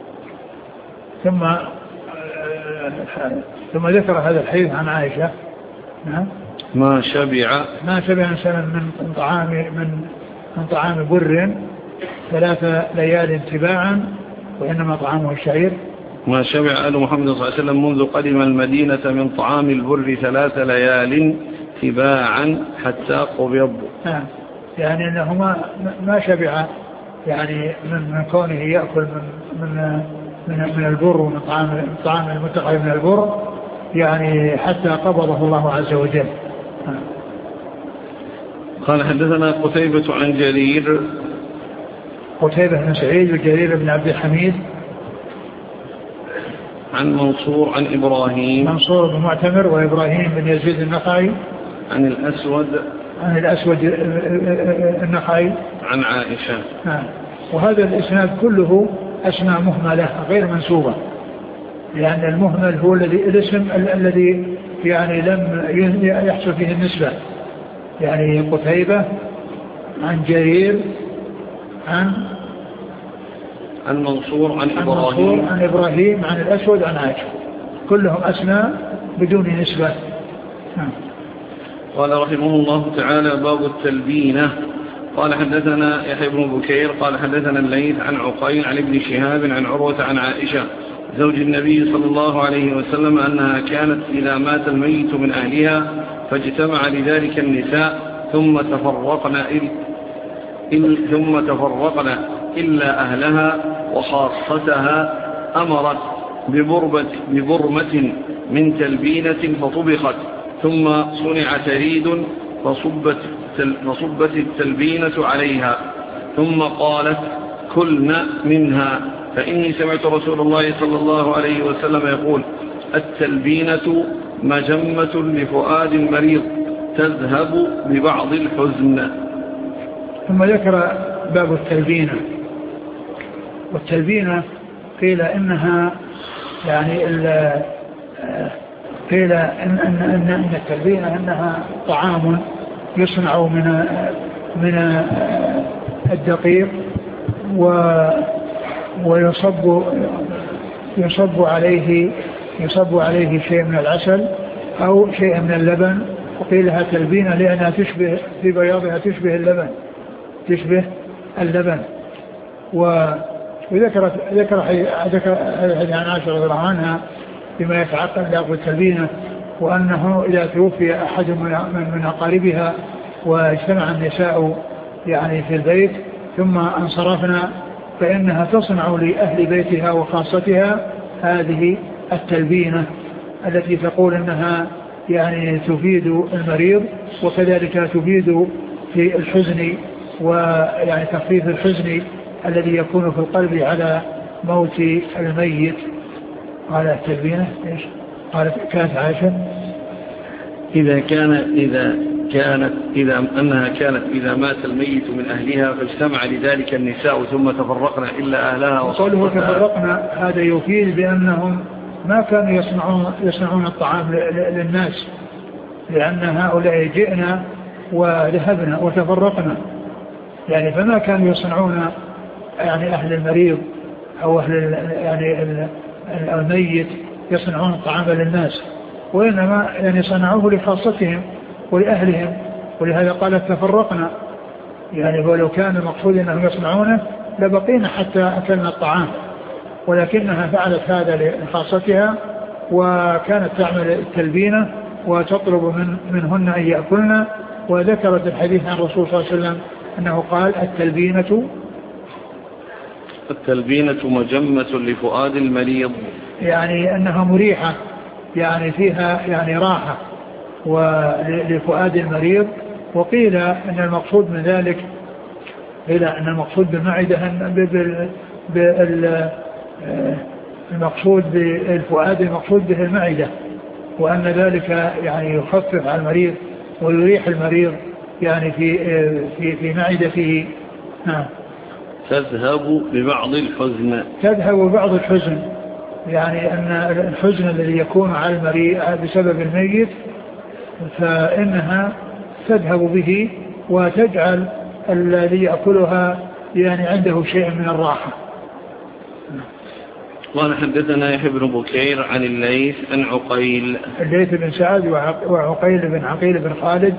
[SPEAKER 2] ثم ذكر هذا الحديث عن عائشة. نعم.
[SPEAKER 1] ما شبع
[SPEAKER 2] إنسان من طعام بر 3 ليال تباعا وإنما طعامه الشعير.
[SPEAKER 1] ما شبع آل محمد صلى الله عليه وسلم منذ قدم المدينة من طعام البر 3 ليال تباعا حتى قبض.
[SPEAKER 2] يعني أنه ما شبع يعني من كونه يأكل من البر ومن طعام المتقى من البر يعني حتى قبضه الله عز وجل.
[SPEAKER 1] قال حدثنا قتيبة عن جرير
[SPEAKER 2] قتيبة بن سعيد وجرير بن عبد الحميد
[SPEAKER 1] عن منصور عن إبراهيم
[SPEAKER 2] منصور بن معتمر وإبراهيم بن يزيد النخعي
[SPEAKER 1] عن الأسود
[SPEAKER 2] النخعي عن
[SPEAKER 1] عائشة.
[SPEAKER 2] وهذا الإسناد كله أسماء مهملة غير منسوبة، لأن المهمل هو الاسم الذي يعني لم يحصل فيه النسبة، يعني قتيبة عن جرير عن
[SPEAKER 1] منصور عن
[SPEAKER 2] إبراهيم عن الأسود عن عائشة، كلهم أسماء بدون نسبة.
[SPEAKER 1] قال رحمه الله تعالى باب التلبينة. قال حدثنا يحيى بن بكير قال حدثنا الليث عن عقيل عن ابن شهاب عن عروة عن عائشة زوج النبي صلى الله عليه وسلم أنها كانت إذا مات الميت من أهلها فاجتمع لذلك النساء ثم تفرقنا إلا أهلها وخاصتها أمرت ببرمة من تلبينة فطبخت ثم صنع تريد فصبت التلبينة عليها ثم قالت كلن منها فإني سمعت رسول الله صلى الله عليه وسلم يقول التلبينة مجمة لفؤاد مريض تذهب ببعض الحزن.
[SPEAKER 2] ثم ذكر باب التلبينة. والتلبينة قيل إنها يعني قيل إن التلبينة إنها طعام يصنع من الدقيق ويصب عليه شيء من العسل أو شيء من اللبن، وقيل لها تلبينة لأنها تشبه في بياضها تشبه اللبن. وذكر عن عائشة رضي الله عنها بما يتعقل لأقوى التلبينة، وأنه إذا توفي أحد من أقاربها واجتمع النساء يعني في البيت ثم انصرفنا فإنها تصنع لأهل بيتها وخاصتها هذه التلبينة التي تقول أنها يعني تفيد المريض وكذلك تفيد في الحزن ويعني تخفيف الحزن الذي يكون في القلب على موت الميت. قال التلبينة إيش؟ قالت كانت عائشة
[SPEAKER 1] أنها كانت إذا مات الميت من أهلها فاجتمع لذلك النساء ثم تفرقنا إلا أهلها.
[SPEAKER 2] وقوله تفرقنا هذا يفيد بأنهم ما كانوا يصنعون الطعام للناس، لأن هؤلاء جئنا وذهبنا وتفرقنا، يعني فما كانوا يصنعون يعني أهل المريض أو أهل يعني الميت يصنعون الطعام للناس، وإنما يعني صنعوه لخاصتهم ولأهلهم، ولهذا قالت تفرقنا، يعني ولو كان المقصود أنهم يصنعونه لبقينا حتى أكلنا الطعام، ولكنها فعلت هذا لخاصتها وكانت تعمل التلبينة وتطلب منهن أن يأكلن. وذكرت الحديث عن الرسول صلى الله عليه وسلم أنه قال التلبينة
[SPEAKER 1] التلبينة مجمة لفؤاد المريض،
[SPEAKER 2] يعني أنها مريحة، يعني فيها يعني راحة ولفؤاد المريض. وقيل أن المقصود من ذلك، قيل أن المقصود بالمعدة المقصود بالفؤاد المقصود به المعدة، وأن ذلك يعني يخفف على المريض ويريح المريض يعني في معدته.
[SPEAKER 1] تذهب ببعض الحزن،
[SPEAKER 2] تذهب ببعض الحزن، يعني أن الحزن الذي يكون على المريض بسبب الميت فإنها تذهب به وتجعل الذي يأكلها يعني عنده شيء من الراحة.
[SPEAKER 1] قال حدثنا يحيى بن بكير عن الليث عن عقيل،
[SPEAKER 2] الليث بن سعد وعقيل بن عقيل بن خالد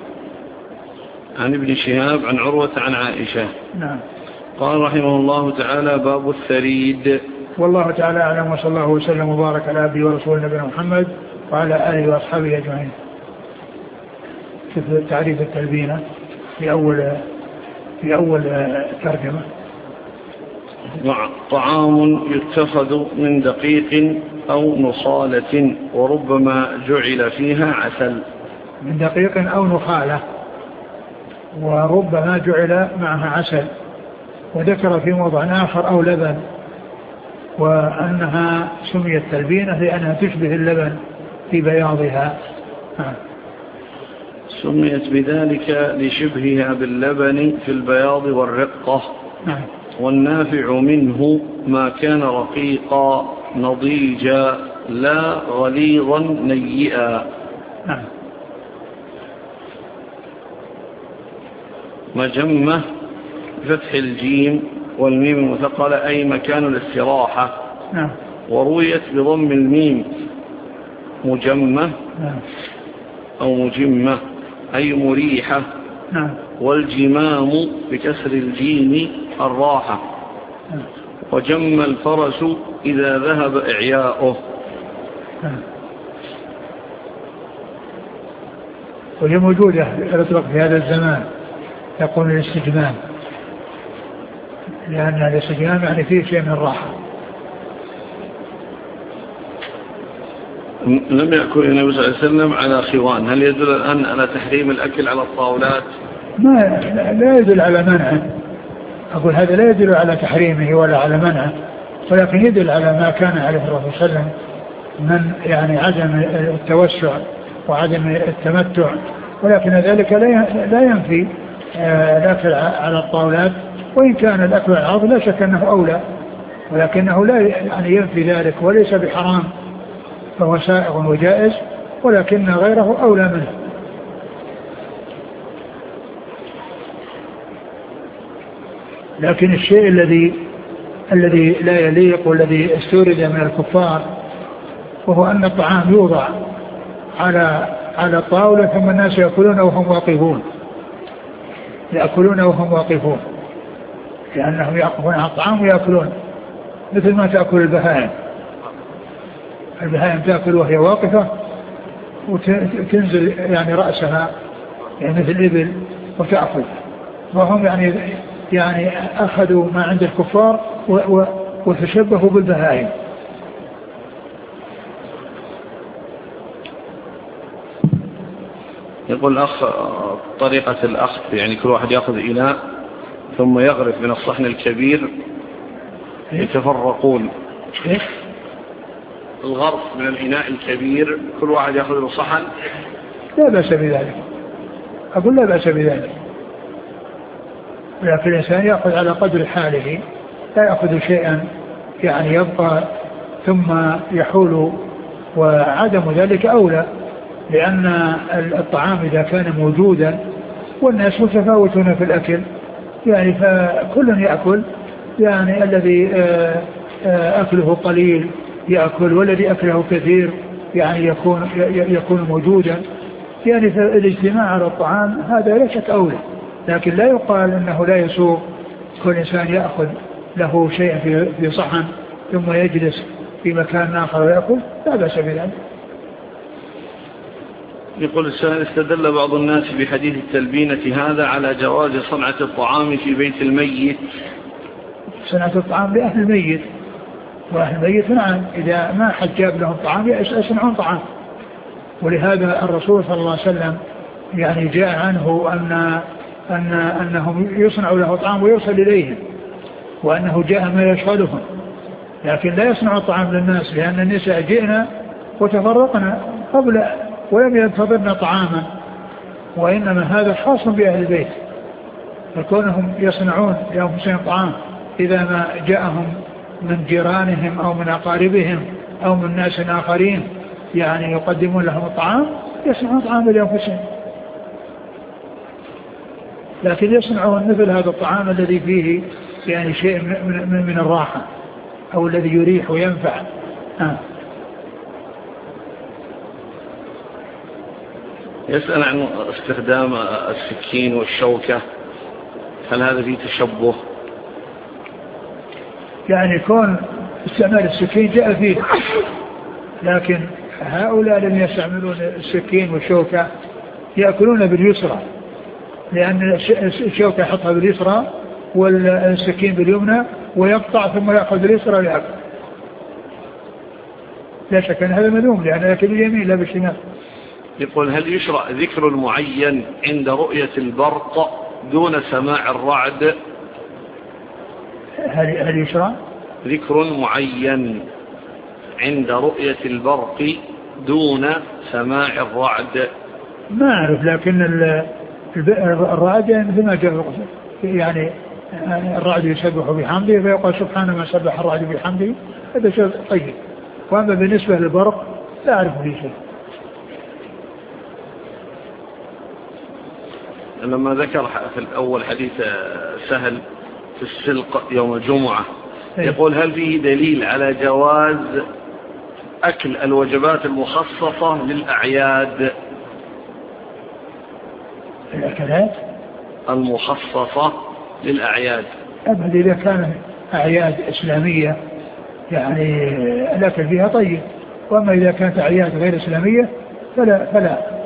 [SPEAKER 1] عن ابن شهاب عن عروة عن عائشة.
[SPEAKER 2] نعم.
[SPEAKER 1] قال رحمه الله تعالى باب الثريد.
[SPEAKER 2] والله تعالى أعلم، وصلى الله وسلم وبارك على عبده ورسوله نبينا محمد وعلى آله وأصحابه أجمعين. في تعريف التلبينة في أول ترجمة.
[SPEAKER 1] طعام يتخذ من دقيق أو نصالة وربما جعل فيها عسل.
[SPEAKER 2] من دقيق أو نخالة وربما جعل معها عسل. وذكر في موضع آخر أو لبن، وأنها سميت تلبينة لأنها تشبه اللبن في بياضها.
[SPEAKER 1] سميت بذلك لشبهها باللبن في البياض والرقة. والنافع منه ما كان رقيقا نضيجا لا غليظا نيئا. مجمة فتح الجيم والميم المثقلة أي مكان الاستراحة. ورويت بضم الميم مجمة أو مجمة أي مريحة. والجمام بكسر الجيم الراحة. وجم الفرس إذا ذهب إعياؤه.
[SPEAKER 2] وهي موجودة تطلق في هذا الزمان، يقول الاستجمام، لأن الاستجمام يعني فيه شيء من الراحة.
[SPEAKER 1] لم يأكل النبي صلى الله عليه وسلم على خوان، هل يدل الآن على تحريم الأكل على الطاولات؟
[SPEAKER 2] لا يدل على منعه، أقول هذا لا يدل على تحريمه ولا على منعه، ولكن يدل على ما كان عليه الرسول صلى الله عليه وسلم من يعني عدم التوسع وعدم التمتع، ولكن ذلك لا ينفي الأكل على الطاولات، وإن كان الأكل على الأرض لا شك أنه أولى، ولكنه لا يعني ينفي ذلك وليس بحرام، فهو سائغ وجائز، ولكن غيره أولى منه. لكن الشيء الذي لا يليق والذي استورد من الكفار وهو أن الطعام يوضع على الطاولة ثم الناس يأكلون وهم واقفون، لأنهم يقفون على الطعام ويأكلون مثل ما تأكل البهائم تأكل وهي واقفة وتنزل يعني رأسها يعني مثل الإبل وتأكل، وهم يعني أخذوا ما عند الكفار وتشبهوا بالبهائم.
[SPEAKER 1] يقول الأخ طريقة الأخذ، يعني كل واحد يأخذ إناء ثم يغرف من الصحن الكبير يتفرقون. الغرف من الإناء الكبير كل واحد يأخذ له صحن،
[SPEAKER 2] لا بأس بذلك، أقول لا بأس بذلك، ولكن الإنسان يأخذ على قدر حاله، لا يأخذ شيئا يعني يبقى ثم يحول، وعدم ذلك أولى، لأن الطعام إذا كان موجودا والناس متفاوتون في الأكل يعني فكل يأكل، يعني الذي أكله قليل يأكل والذي أكله كثير يعني يكون موجودا، يعني فالاجتماع على الطعام هذا لا شك أولى، لكن لا يقال أنه لا يسوغ كل إنسان يأخذ له شيء في صحن ثم يجلس في مكان آخر ويأكل، لا بأس بذلك.
[SPEAKER 1] يقول السائل استدل بعض الناس بحديث التلبينة هذا على جواز صنعة الطعام في بيت الميت،
[SPEAKER 2] صنعة الطعام لأهل الميت، وأهل الميت نعم إذا ما حد جاب لهم طعام يصنعون طعام. ولهذا الرسول صلى الله عليه وسلم يعني جاء عنه أنهم يصنع له طعام ويوصل إليهم، وأنه جاء ما يشغلهم، لكن لا يصنع الطعام للناس، لأن النساء جئنا وتفرقنا قبل ولم ينتظرنا طعاما، وإنما هذا خاص بأهل البيت، فكونهم يصنعون لأنفسهم طعام إذا ما جاءهم من جيرانهم أو من أقاربهم أو من ناس آخرين يعني يقدمون لهم الطعام يصنعون طعام لأنفسهم، لكن يصنعون مثل هذا الطعام الذي فيه يعني شيء من الراحة أو الذي يريح وينفع.
[SPEAKER 1] يسأل عن استخدام السكين والشوكة، هل هذا فيه تشبه؟
[SPEAKER 2] يعني كون استعمال السكين جاء فيه، لكن هؤلاء الذين يستعملون السكين والشوكة يأكلون باليسرى، لأن الشوكة يحطها باليسرى والسكين باليمنى ويقطع ثم يأخذ باليسرى ويأكل. لا شك أن هذا مذموم لأنه يأكل باليمين لا بالشمال.
[SPEAKER 1] يقول هل يشرع ذكر معين عند رؤية البرق دون سماع الرعد؟
[SPEAKER 2] هل يشرع
[SPEAKER 1] ذكر معين عند رؤية البرق دون سماع الرعد؟
[SPEAKER 2] ما أعرف، لكن الرعد مثل ما جاء يعني الرعد يسبح بحمده فيقول سبحان ما سبح الرعد بحمده، هذا شيء طيب. وأما بالنسبة للبرق لا أعرف فيه شيء.
[SPEAKER 1] لما ذكر في الأول حديث سهل في السلق يوم الجمعة يقول هل فيه دليل على جواز أكل الوجبات المخصصة للأعياد؟
[SPEAKER 2] الأكلات
[SPEAKER 1] المخصصة للأعياد
[SPEAKER 2] أبدا إذا كان أعياد إسلامية يعني الأكل فيها طيب، وأما إذا كانت أعياد غير إسلامية فلا.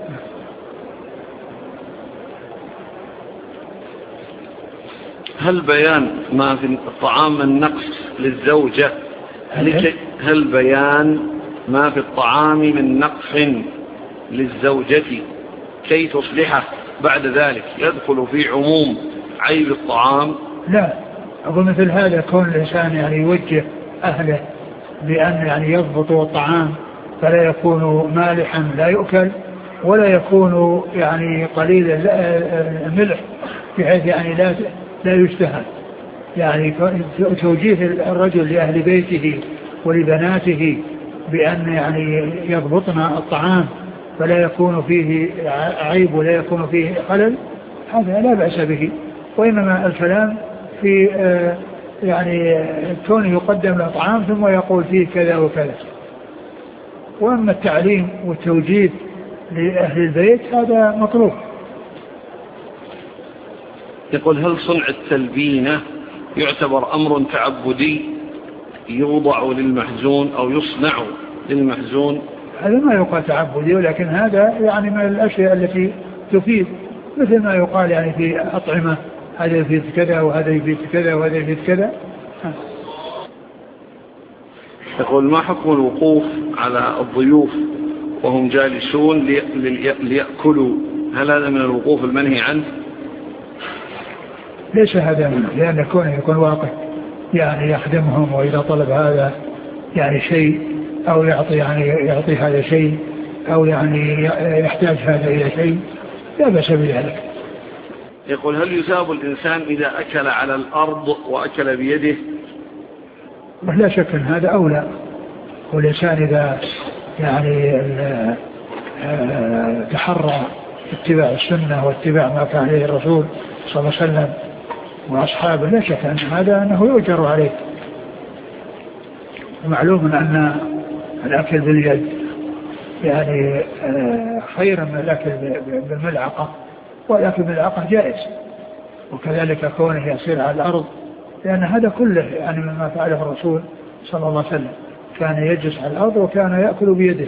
[SPEAKER 1] هل بيان ما في الطعام من نقص للزوجة هل بيان ما في الطعام من نقص للزوجة كي تصلحه بعد ذلك يدخل في عموم عيب الطعام؟
[SPEAKER 2] لا، أقول مثل هذا كون الإنسان يعني يوجه أهله بأن يعني يضبطوا الطعام فلا يكون مالحا لا يؤكل ولا يكون يعني قليل الملح بحيث يعني لا يشتهى، يعني توجيه الرجل لأهل بيته ولبناته بأن يعني يضبطن الطعام فلا يكون فيه عيب ولا يكون فيه خلل، هذا لا بأس به. وإنما الكلام في يعني كونه يقدم له طعام ثم يقول فيه كذا وكذا. وأما التعليم والتوجيه لأهل البيت هذا مطلوب.
[SPEAKER 1] يقول هل صنع التلبينة يعتبر أمر تعبدي يوضع للمحزون أو يصنع للمحزون؟
[SPEAKER 2] هذا ما يقال تعبدي، ولكن هذا يعني من الأشياء التي تفيد، مثل ما يقال يعني في أطعمة هذا يفيد كذا وهذا يفيد كذا وهذا يفيد كذا.
[SPEAKER 1] يقول ما حكم الوقوف على الضيوف وهم جالسون ليأكلوا؟ هل هذا من الوقوف المنهي عنه؟
[SPEAKER 2] ليس هذا منه، لأن كونه يكون واقف يعني يخدمهم، وإذا طلب هذا يعني شيء أو يعطي هذا شيء أو يعني يحتاج هذا إلى شيء لا بأس بذلك.
[SPEAKER 1] يقول هل يثاب الإنسان إذا أكل على الأرض وأكل بيده؟
[SPEAKER 2] لا شك أن هذا أولى، والإنسان إذا يعني تحرى اتباع السنة واتباع ما كان عليه الرسول صلى الله عليه وسلم وأصحابه لا شك أن هذا أنه يؤجر عليه. ومعلوم أن الأكل باليد يعني خير من الأكل بالملعقة، والأكل بالملعقة جائز، وكذلك كونه يصير على الأرض، لأن هذا كله يعني مما فعله الرسول صلى الله عليه وسلم، كان يجلس على الأرض وكان يأكل بيده.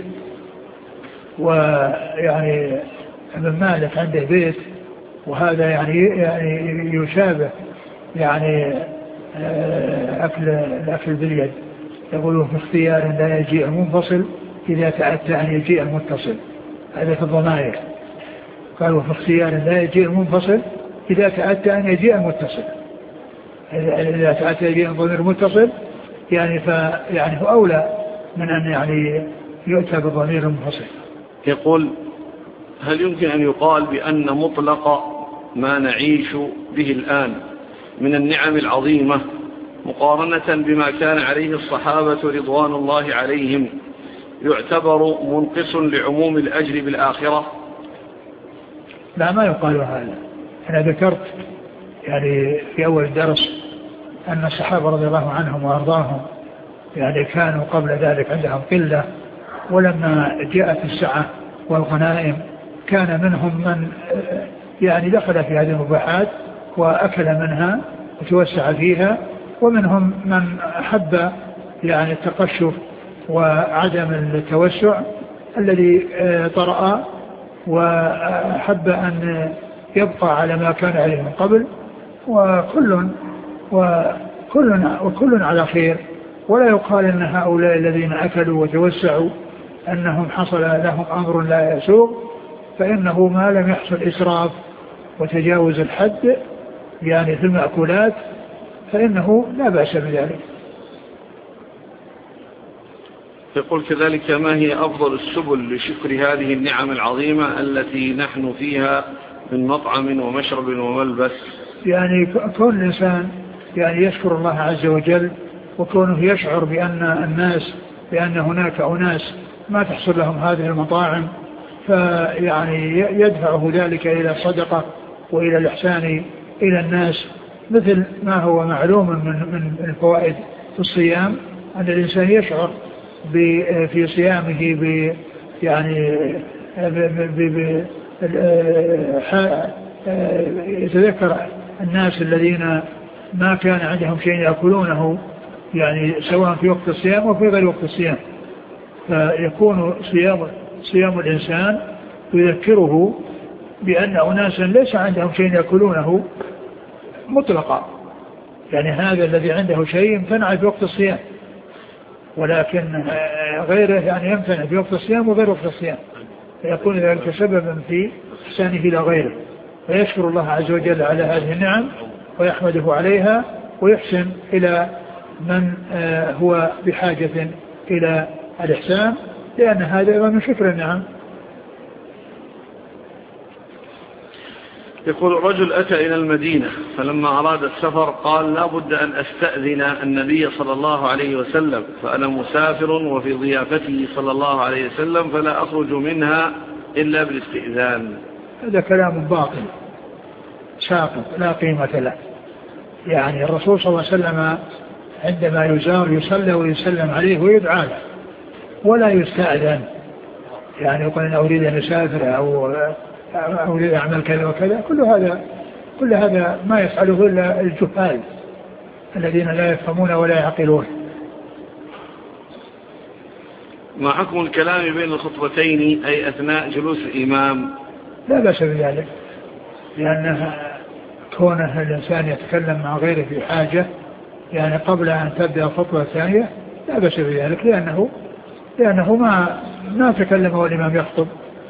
[SPEAKER 2] ويعني ابن مالك عنده بيت، وهذا يعني يشابه يعني الأكل باليد. يقولون في اختيار لا يجيء المنفصل إذا تأتى أن يجيء المتصل. هذا في الضمائر. قالوا في اختيار لا يجيء المنفصل إذا تأتى أن يجيء المتصل. إذا تأتى يجيء الضمير المتصل يعني هو أولى من أن يعني يؤتى بالضمير المنفصل.
[SPEAKER 1] يقول: هل يمكن أن يقال بأن مطلق ما نعيش به الآن من النعم العظيمة مقارنة بما كان عليه الصحابة رضوان الله عليهم يعتبر منقص لعموم الأجر بالآخرة؟
[SPEAKER 2] لا، ما يقال هذا. أنا ذكرت يعني في أول الدرس أن الصحابة رضي الله عنهم وأرضاهم يعني كانوا قبل ذلك عندهم قلة، ولما جاءت السعة والغنائم كان منهم من يعني دخل في هذه المباحات وأكل منها وتوسع فيها، ومنهم من أحب يعني التقشف وعدم التوسع الذي طرأ، وأحب أن يبقى على ما كان عليه من قبل، وكل على خير. ولا يقال أن هؤلاء الذين أكلوا وتوسعوا أنهم حصل لهم أمر لا يسوغ، فإنه ما لم يحصل إسراف وتجاوز الحد يعني في المأكولات فإنه لا بأس بذلك.
[SPEAKER 1] يقول كذلك: ما هي أفضل السبل لشكر هذه النعم العظيمة التي نحن فيها من مطعم ومشرب وملبس؟
[SPEAKER 2] يعني كون الإنسان يعني يشكر الله عز وجل، وكونه يشعر بأن هناك أناس ما تحصل لهم هذه المطاعم، فيعني يدفعه ذلك إلى الصدقة وإلى الإحسان إلى الناس، مثل ما هو معلوم من الفوائد في الصيام أن الإنسان يشعر في صيامه يتذكر الناس الذين ما كان عندهم شيء يأكلونه يعني سواء في وقت الصيام وفي غير وقت الصيام، فيكون صيام الإنسان يذكره بأن أناسا ليس عندهم شيء يأكلونه مطلقا، يعني هذا الذي عنده شيء يمتنع في وقت الصيام، ولكن غيره يعني يمتنع في وقت الصيام وغير وقت الصيام، فيكون ذلك سببا في إحسانه إلى غيره، فيشكر الله عز وجل على هذه النعم ويحمده عليها ويحسن إلى من هو بحاجة إلى الإحسان، لأن هذا من شكر النعم.
[SPEAKER 1] يقول: رجل أتى إلى المدينة فلما أراد السفر قال: لا بد أن أستأذن النبي صلى الله عليه وسلم، فأنا مسافر وفي ضيافته صلى الله عليه وسلم فلا أخرج منها إلا بالاستئذان.
[SPEAKER 2] هذا كلام باطل ساقط لا قيمة له. يعني الرسول صلى الله عليه وسلم عندما يزار يصلى ويسلم عليه ويدعى له ولا يستأذن، يعني يقول أنا أريد أن أسافر أو أريد أعمل كذا وكذا، كل هذا ما يفعله إلا الجهال الذين لا يفهمون ولا يعقلون.
[SPEAKER 1] ما حكم الكلام بين الخطبتين أي أثناء جلوس الإمام؟
[SPEAKER 2] لا بأس بذلك، لأن كونه الإنسان يتكلم مع غيره في حاجة يعني قبل أن تبدأ الخطبة الثانية لا بأس بذلك، لأنه ما تكلم والإمام يخطب.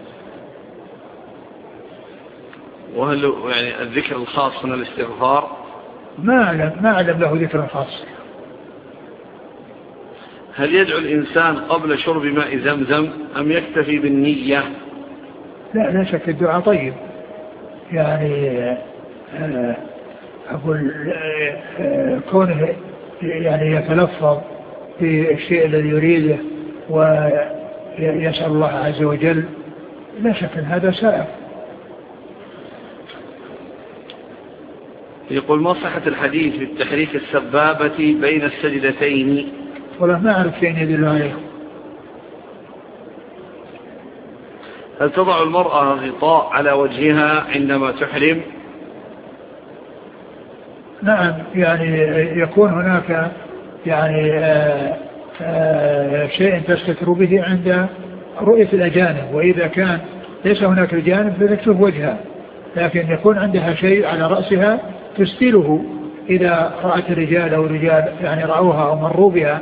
[SPEAKER 1] وهل يعني الذكر الخاص من الاستغفار؟
[SPEAKER 2] ما أعلم له ذكر خاص.
[SPEAKER 1] هل يدعو الإنسان قبل شرب ماء زمزم أم يكتفي بالنية؟
[SPEAKER 2] لا شك الدعاء طيب، يعني أقول كونه يعني يتلفظ في الشيء الذي يريده ويسأل الله عز وجل لا شك أن هذا سائر.
[SPEAKER 1] يقول: ما صحة الحديث في التحريك السبابة بين السجدتين؟
[SPEAKER 2] والله ما أعرف شيء يدل عليه.
[SPEAKER 1] هل تضع المرأة غطاء على وجهها عندما تحرم؟
[SPEAKER 2] نعم، يعني يكون هناك يعني شيء تستتر به عند رؤية الأجانب، وإذا كان ليس هناك الجانب فتكشف وجهها، لكن يكون عندها شيء على رأسها تستيله إذا رأت الرجال أو الرجال يعني رأوها أو مروا بها.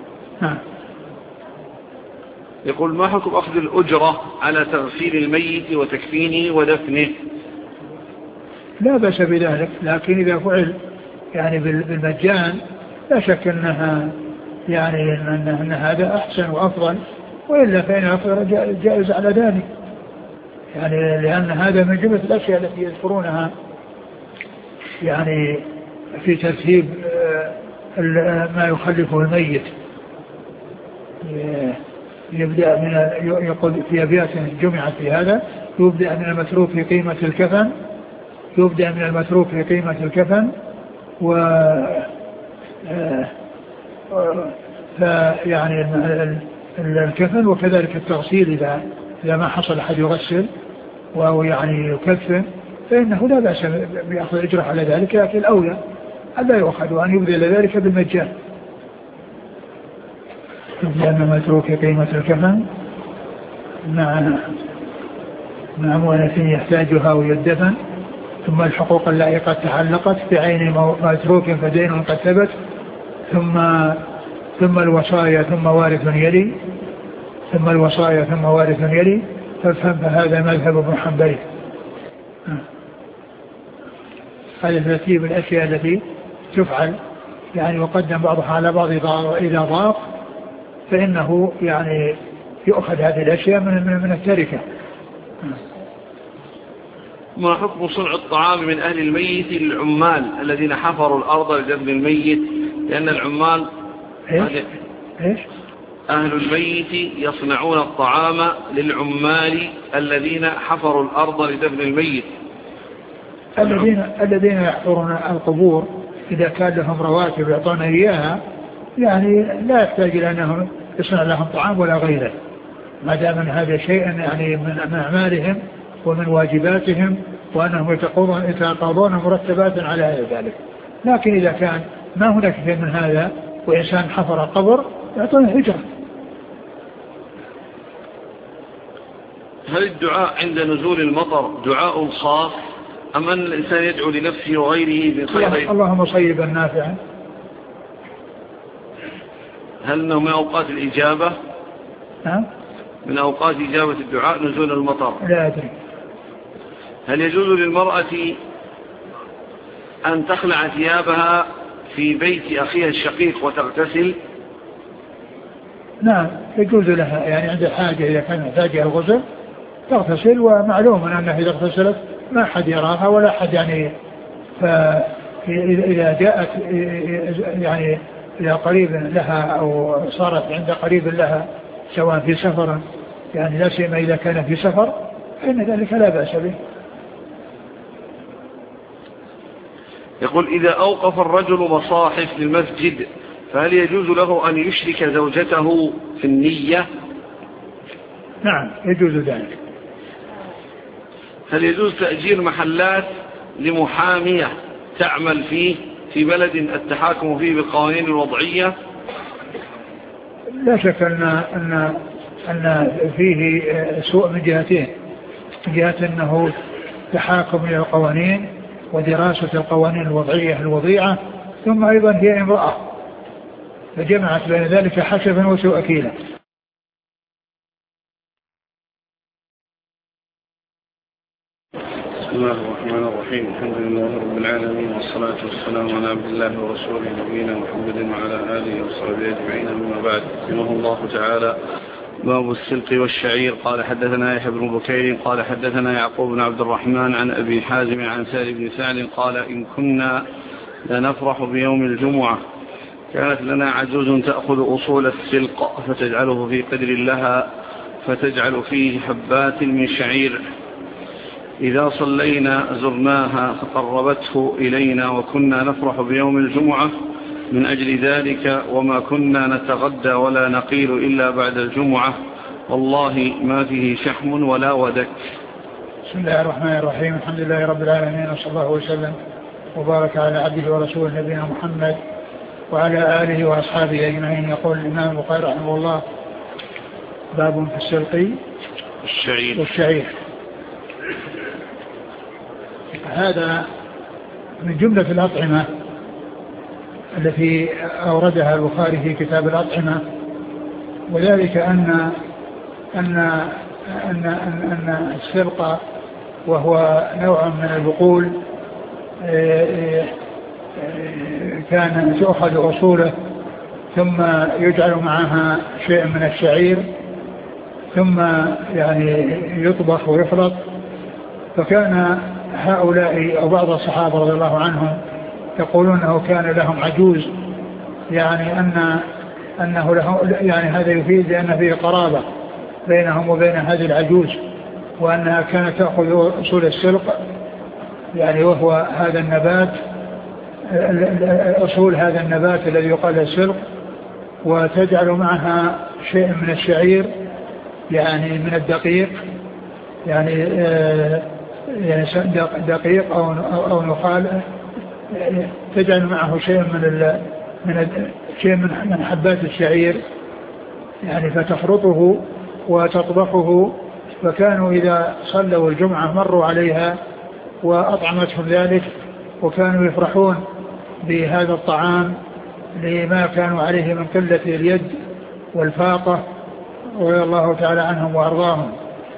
[SPEAKER 1] يقول ما حكم أخذ الأجرة على تغسيل الميت وتكفينه ودفنه؟
[SPEAKER 2] لا بأس بذلك، لكن إذا فعل يعني بالمجان لا شك أنها يعني أن هذا أحسن وأفضل، وإلا فإن أفضل جائز على ذلك، يعني لأن هذا من جملة الأشياء التي يذكرونها يعني في ترتيب ما يخلفه الميت. يبدأ من يقول في أبيات جمعت في هذا: يبدأ من المتروك في قيمة الكفن، يبدأ من المتروك في قيمة الكفن فيعني الكفن، وكذلك التغسيل إذا ما حصل أحد يغسل وهو يعني يكفن فإنه لا بأس بأخذ الإجرة على ذلك، لكن الأولى ألا يؤخذ وأن يبذل ذلك بالمجان. لأن متروك قيمة الكفن مع أموال يحتاجها ويدفن، ثم الحقوق التي قد تعلقت بعين متروك فدين قد ثبت، ثم الوصايا ثم وارث يلي، ثم الوصايا ثم وارث يلي، فافهم فهذا مذهب ابن حنبل. هذا ترتيب الأشياء التي تفعل يعني، وقدم بعضها على بعض إذا ضاق فإنه يعني يؤخذ هذه الأشياء من التركة.
[SPEAKER 1] ما حكم صنع الطعام من أهل الميت للعمال الذين حفروا الأرض لدفن الميت؟ لأن العمال
[SPEAKER 2] إيش؟
[SPEAKER 1] أهل الميت يصنعون الطعام للعمال الذين حفروا الأرض لدفن الميت.
[SPEAKER 2] الذين يحفرون القبور إذا كان لهم رواتب يعطون إياها يعني لا يحتاج إلى أنهم يصنع لهم طعام ولا غيره، ما دام من هذا شيء يعني من أعمالهم ومن واجباتهم، وأنهم يتقاضون مرتبات على ذلك. لكن إذا كان ما هناك شيء من هذا وإنسان حفر قبر يعطون هجرة.
[SPEAKER 1] هل الدعاء عند نزول المطر دعاء خاص أم أن الإنسان يدعو لنفسه وغيره بخير؟
[SPEAKER 2] اللهم صيبا نافعا.
[SPEAKER 1] هل أنه من أوقات الإجابة؟ من أوقات إجابة الدعاء نزول المطر؟
[SPEAKER 2] لا أدري.
[SPEAKER 1] هل يجوز للمرأة أن تخلع ثيابها في بيت أخيها الشقيق وتغتسل؟
[SPEAKER 2] نعم يجوز لها، يعني عند حاجة إذا كان محتاجة الغسل تغتسل، ومعلوم أنها إذا اغتسلت ما حد يراها ولا حد يعني، فإذا جاءت يعني إلى قريب لها أو صارت عند قريب لها سواء في سفر يعني لا سيما إذا كان في سفر فإن ذلك لا بأس به.
[SPEAKER 1] يقول إذا أوقف الرجل مصاحف للمسجد فهل يجوز له أن يشرك زوجته في النية؟
[SPEAKER 2] نعم يجوز ذلك.
[SPEAKER 1] هل يجوز تأجير محلات لمحامية تعمل فيه في بلد التحاكم فيه بالقوانين الوضعية؟
[SPEAKER 2] لا شك أن فيه سوء من جهتين، من جهة أنه تحاكم إلى القوانين ودراسة القوانين الوضعية الوضيعة، ثم أيضا هي امرأة فجمعت بين ذلك حسبا وسوء أكيلا.
[SPEAKER 1] بسم الله الرحمن الرحيم. الحمد لله رب العالمين، والصلاة والسلام على عبد الله ورسوله نبينا محمد وعلى آله وصحبه أجمعين، أما بعد. رحمه الله تعالى. باب السلق والشعير. قال حدثنا يحيى بن بكير قال حدثنا يعقوب بن عبد الرحمن عن أبي حازم عن سالم بن سعد قال إن كنا لنفرح بيوم الجمعة كانت لنا عجوز تأخذ أصول السلق فتجعله في قدر لها فتجعل فيه حبات من شعير، إذا صلينا زرناها فقربته إلينا وكنا نفرح بيوم الجمعة من أجل ذلك، وما كنا نتغدى ولا نقيل إلا بعد الجمعة، والله ما فيه شحم ولا ودك.
[SPEAKER 2] بسم الله الرحمن الرحيم. الحمد لله رب العالمين، وصلى الله وسلم وبارك على عبده ورسوله نبينا محمد وعلى آله وأصحابه أجمعين. يقول الإمام البخاري رحمه الله: باب في السلق والشعير. هذا من جملة الأطعمة التي أوردها البخاري في كتاب الأطعمة، وذلك أن السلق وهو نوع من البقول كان تؤخذ أصوله ثم يجعل معها شيء من الشعير ثم يعني يطبخ ويخلط. فكان هؤلاء أو بعض الصحابة رضي الله عنهم يقولون أنه كان لهم عجوز، يعني أنه لهم، يعني هذا يفيد أن فيه قرابة بينهم وبين هذه العجوز، وأنها كانت تأخذ أصول السلق يعني وهو هذا النبات، أصول هذا النبات الذي يقال السلق، وتجعل معها شيء من الشعير يعني من الدقيق، يعني دقيق أو نخال، تجعل معه شيء من حبات الشعير يعني فتخرطه وتطبخه. فكانوا إذا صلوا الجمعة مروا عليها وأطعمتهم ذلك، وكانوا يفرحون بهذا الطعام لما كانوا عليه من قلة اليد والفاقة، رضي الله تعالى عنهم وأرضاهم.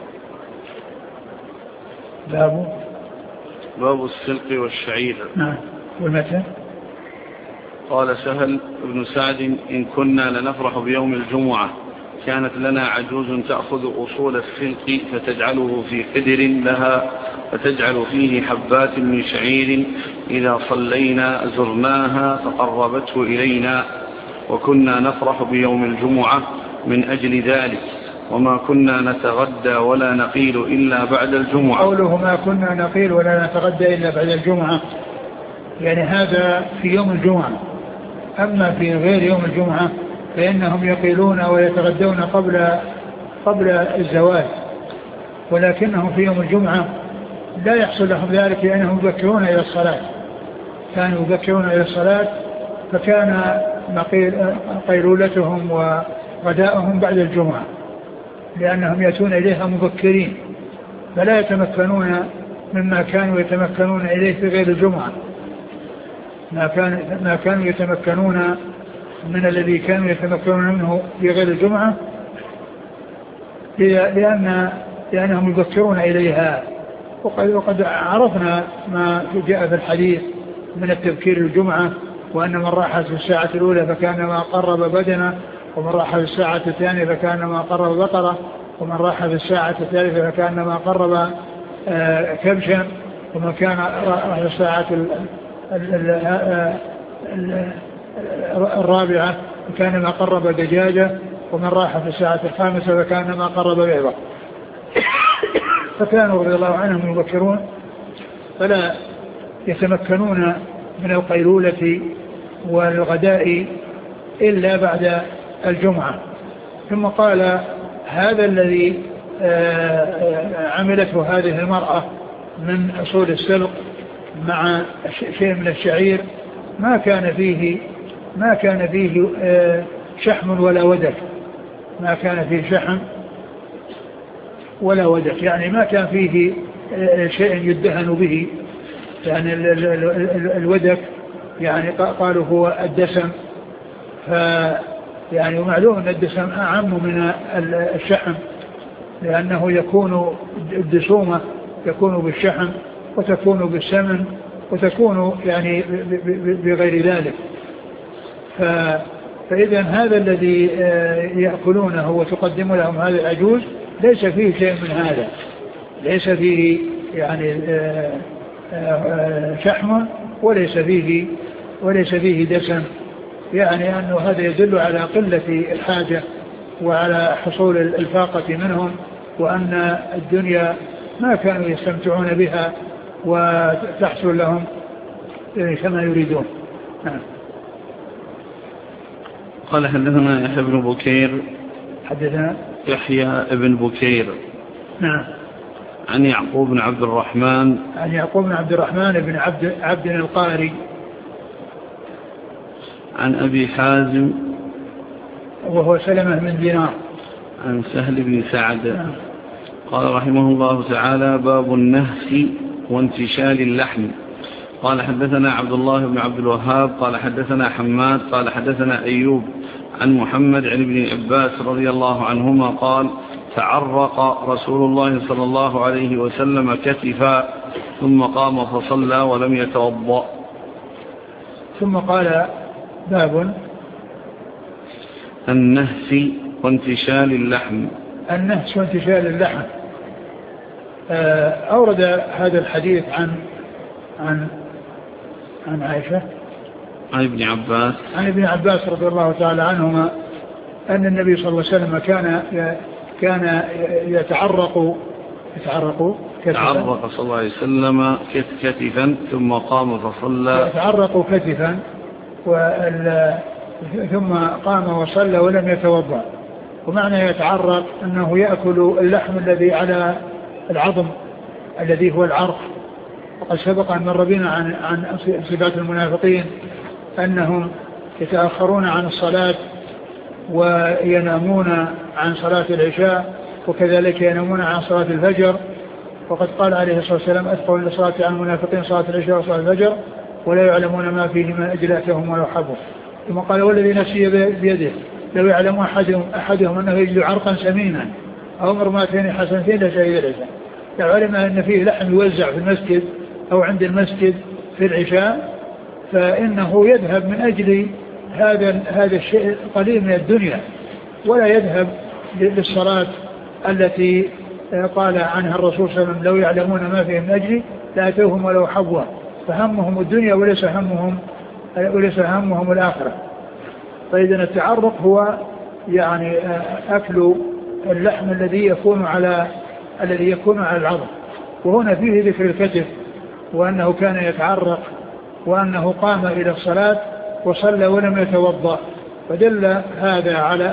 [SPEAKER 1] باب السلق والشعير.
[SPEAKER 2] نعم. والمتى؟
[SPEAKER 1] قال سهل بن سعد: إن كنا لنفرح بيوم الجمعة، كانت لنا عجوز تأخذ أصول السلق فتجعله في قدر لها، فتجعل فيه حبات من شعير، إذا صلينا زرناها فقربته إلينا، وكنا نفرح بيوم الجمعة من أجل ذلك، وما كنا نتغدى ولا نقيل إلا بعد الجمعة.
[SPEAKER 2] قوله ما كنا نقيل ولا نتغدى إلا بعد الجمعة، يعني هذا في يوم الجمعة. أما في غير يوم الجمعة فإنهم يقيلون ويتغدون قبل الزواج، ولكنهم في يوم الجمعة لا يحصل لهم ذلك لأنهم يبكرون إلى الصلاة، كانوا يبكرون إلى الصلاة، فكان قيلولتهم وغداءهم بعد الجمعة، لأنهم يأتون إليها مبكرين، فلا يتمكنون مما كانوا يتمكنون إليه في غير الجمعة، ما كانوا يتمكنون من الذي كانوا يتمكنون منه في غير الجمعة، لأنهم يبكرون إليها. وقد عرفنا ما جاء في الحديث من التبكير الجمعة، وأن من راح في الساعة الأولى فكانما قرب بدنه، ومن راح في الساعة الثانية فكانما قرب بقرة، ومن راح في الساعة الثالثة فكانما قرب كبشا، ومن كان راح في الساعة الرابعة فكانما قرب دجاجة، ومن راح في الساعة الخامسة فكانما قرب بيضة. فكانوا رضي الله عنهم يبكرون، فلا يتمكنون من القيلولة والغداء إلا بعد الجمعة. ثم قال: هذا الذي عملته هذه المرأة من أصول السلق مع شيء من الشعير ما كان فيه شحم ولا ودك، ما كان فيه شحم ولا ودك، يعني ما كان فيه شيء يدهن به، يعني الودك يعني قالوا هو الدسم، يعني معلوم أن الدسم أعم من الشحم، لأنه يكون الدسومة يكون بالشحم وتكون بالسمن وتكون يعني بغير ذلك. فإذا هذا الذي يأكلونه وتقدم لهم هذا العجوز ليس فيه شيء من هذا، ليس فيه يعني شحم وليس فيه دسم، يعني أنه هذا يدل على قلة الحاجة وعلى حصول الفاقة منهم، وأن الدنيا ما كانوا يستمتعون بها وتحصل لهم كما يريدون. نعم.
[SPEAKER 1] قال: حدثنا يحيى بن بكير.
[SPEAKER 2] حدثنا
[SPEAKER 1] يحيى بن بكير.
[SPEAKER 2] نعم.
[SPEAKER 1] عن يعقوب بن عبد الرحمن.
[SPEAKER 2] عن يعقوب بن عبد الرحمن بن عبد القاري.
[SPEAKER 1] عن أبي حازم
[SPEAKER 2] وهو سلمة بن دينار.
[SPEAKER 1] عن سهل بن سعد.
[SPEAKER 2] نعم.
[SPEAKER 1] قال رحمه الله تعالى: باب النهس وانتشال اللحم. قال حدثنا عبد الله بن عبد الوهاب قال حدثنا حماد قال حدثنا أيوب عن محمد عن ابن عباس رضي الله عنهما قال تعرق رسول الله صلى الله عليه وسلم كتفا ثم قام فصلى ولم يتوضأ.
[SPEAKER 2] ثم قال باب
[SPEAKER 1] النهس وانتشال اللحم.
[SPEAKER 2] النهس وانتشال اللحم. أورد هذا الحديث عن عائشة
[SPEAKER 1] عن ابن عباس
[SPEAKER 2] رضي الله تعالى عنهما أن النبي صلى الله عليه وسلم كان يتعرق
[SPEAKER 1] صلى الله عليه وسلم كتفا ثم قام فصلى.
[SPEAKER 2] يتعرق كتفا ثم قام وصلى ولم يتوضأ. ومعنى يتعرق أنه يأكل اللحم الذي على العظم الذي هو العرق. وقد سبق أن مر بنا عن صفات المنافقين أنهم يتأخرون عن الصلاة وينامون عن صلاة العشاء وكذلك ينامون عن صلاة الفجر. وقد قال عليه الصلاة والسلام أثقل لصلاة عن المنافقين صلاة العشاء وصلاة الفجر ولا يعلمون ما فيهما أجلاتهم ولو حبوا. ثم قال والذي نفسي بيده لو يعلم أحدهم أنه يجد عرقا سمينا أو مرماتين حسنتين لشهد العشاء. لو علم أن فيه لحم يوزع في المسجد أو عند المسجد في العشاء فإنه يذهب من أجل هذا الشيء القليل من الدنيا ولا يذهب للصلاة التي قال عنها الرسول صلى الله عليه وسلم لو يعلمون ما فيه من أجل لأتوهم ولو حبوا. فهمهم الدنيا وليس همهم الآخرة. فإذا التعرق هو يعني أكل اللحم الذي يكون على العظم. وهنا فيه ذكر الكتف وأنه كان يتعرق وأنه قام إلى الصلاة وصلى ولم يتوضأ. فدل هذا على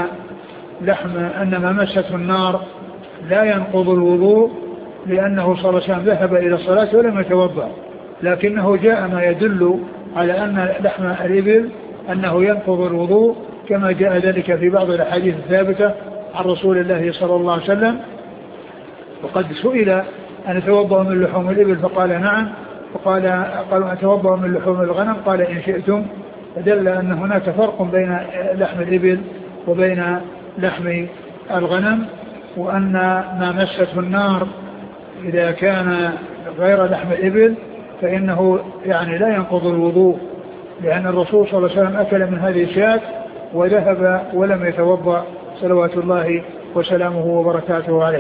[SPEAKER 2] أن ما مسته النار لا ينقض الوضوء لأنه صلى الله عليه وسلم ذهب إلى الصلاة ولم يتوضأ. لكنه جاء ما يدل على أن لحم الإبل أنه ينقض الوضوء كما جاء ذلك في بعض الأحاديث الثابتة عن رسول الله صلى الله عليه وسلم. وقد سئل أن يتوضأ من لحوم الإبل فقال نعم. قالوا أتوضأ من لحوم الغنم قال إن شئتم. فدل أن هناك فرق بين لحم الإبل وبين لحم الغنم وأن ما مسته النار إذا كان غير لحم الإبل فإنه يعني لا ينقض الوضوء لأن الرسول صلى الله عليه وسلم أكل من هذه الشاة وذهب ولم يتوضأ صلوات الله وسلامه وبركاته عليه.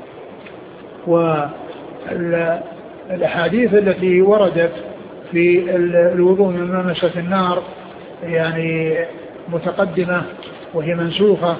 [SPEAKER 2] والأحاديث التي وردت في الوضوء من مسة النار يعني متقدمة وهي منسوخة.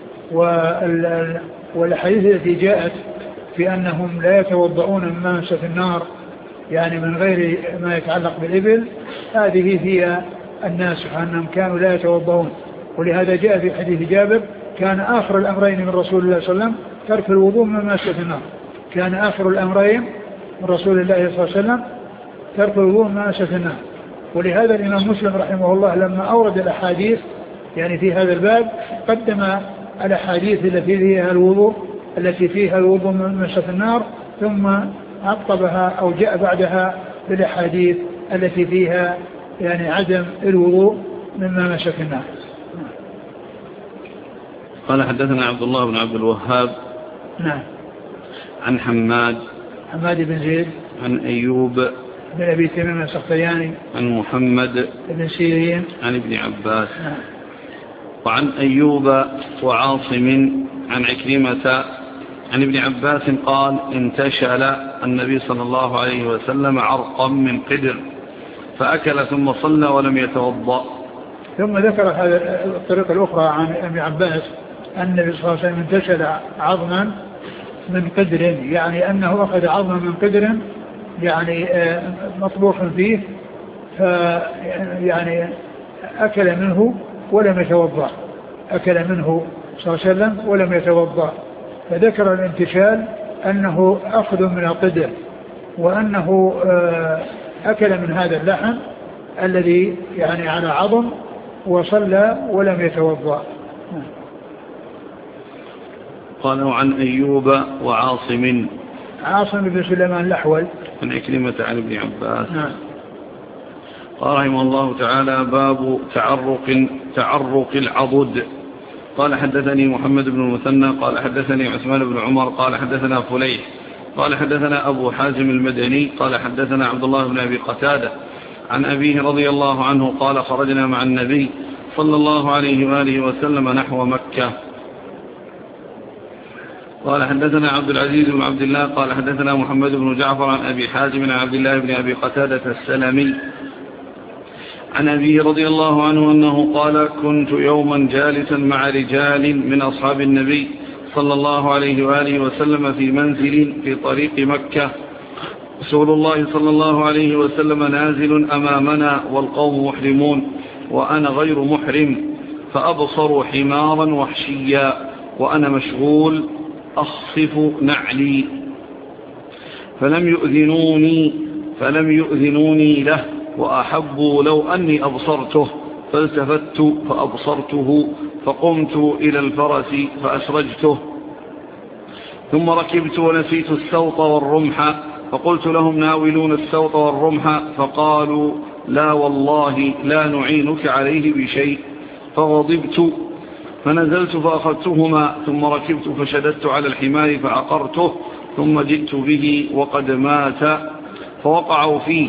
[SPEAKER 2] والأحاديث التي جاءت في أنهم لا يتوضؤون من مسة النار يعني من غير ما يتعلق بالإبل هذه هي الناسخة أنهم كانوا لا يتوضؤون. ولهذا جاء في حديث جابر كان آخر الأمرين من رسول الله صلى الله عليه وسلم ترك الوضوء من مسة النار. كان آخر الأمرين من رسول الله صلى الله عليه وسلم ترك الوضوء من مسة النار. ولهذا الإمام مسلم رحمه الله لما أورد الأحاديث يعني في هذا الباب قدم الأحاديث التي فيها الوضوء من مسة النار ثم عقبها أو جاء بعدها بالأحاديث التي فيها يعني عدم الوضوء مما مسة النار.
[SPEAKER 1] قال حدثنا عبد الله بن عبد الوهاب
[SPEAKER 2] نعم
[SPEAKER 1] عن حماد
[SPEAKER 2] بن زيد
[SPEAKER 1] عن أيوب
[SPEAKER 2] بن أبي تميم السختياني
[SPEAKER 1] عن محمد
[SPEAKER 2] بن سيرين
[SPEAKER 1] عن ابن عباس
[SPEAKER 2] نعم.
[SPEAKER 1] وعن أيوب وعاصم عن عكرمة عن ابن عباس قال انتشل النبي صلى الله عليه وسلم عرقا من قدر فأكل ثم صلى ولم يتوضأ.
[SPEAKER 2] ثم ذكر هذا الطريقة الأخرى عن ابن عباس أن النبي صلى الله عليه وسلم انتشل عظما من قدر يعني أنه أخذ عظما من قدر يعني مطبوخ فيه يعني أكل منه ولم يتوضأ. أكل منه صلى الله عليه وسلم ولم يتوضأ. فذكر الانتشال أنه أخذ من القدر وأنه أكل من هذا اللحم الذي يعني على عظم وصلى ولم يتوضأ.
[SPEAKER 1] قالوا عن أيوب وعاصم
[SPEAKER 2] بن سليمان الأحول
[SPEAKER 1] عن عكرمة عن ابن عباس قال رحمه الله تعالى: باب تعرق العضد. قال حدثني محمد بن المثنى قال حدثني عثمان بن عمر قال حدثنا فليح قال حدثنا أبو حازم المدني قال حدثنا عبد الله بن أبي قتادة عن أبيه رضي الله عنه قال: خرجنا مع النبي صلى الله عليه وآله وسلم نحو مكة. قال حدثنا عبد العزيز بن عبد الله قال حدثنا محمد بن جعفر عن أبي حازم عن عبد الله بن أبي قتادة السلمي عن أبيه رضي الله عنه أنه قال: كنت يوما جالسا مع رجال من أصحاب النبي صلى الله عليه وآله وسلم في منزل في طريق مكة. رسول الله صلى الله عليه وسلم نازل أمامنا والقوم محرمون وأنا غير محرم، فأبصروا حمارا وحشيا وأنا مشغول أخصف نعلي، فلم يؤذنوني له، وأحبوا لو أني أبصرته، فالتفت فأبصرته، فقمت إلى الفرس فأسرجته، ثم ركبت ونسيت السوط والرمح، فقلت لهم: ناولون السوط والرمح، فقالوا: لا والله لا نعينك عليه بشيء، فغضبت فنزلت فأخذتهما، ثم ركبت فشددت على الحمار فعقرته، ثم جئت به وقد مات، فوقعوا فيه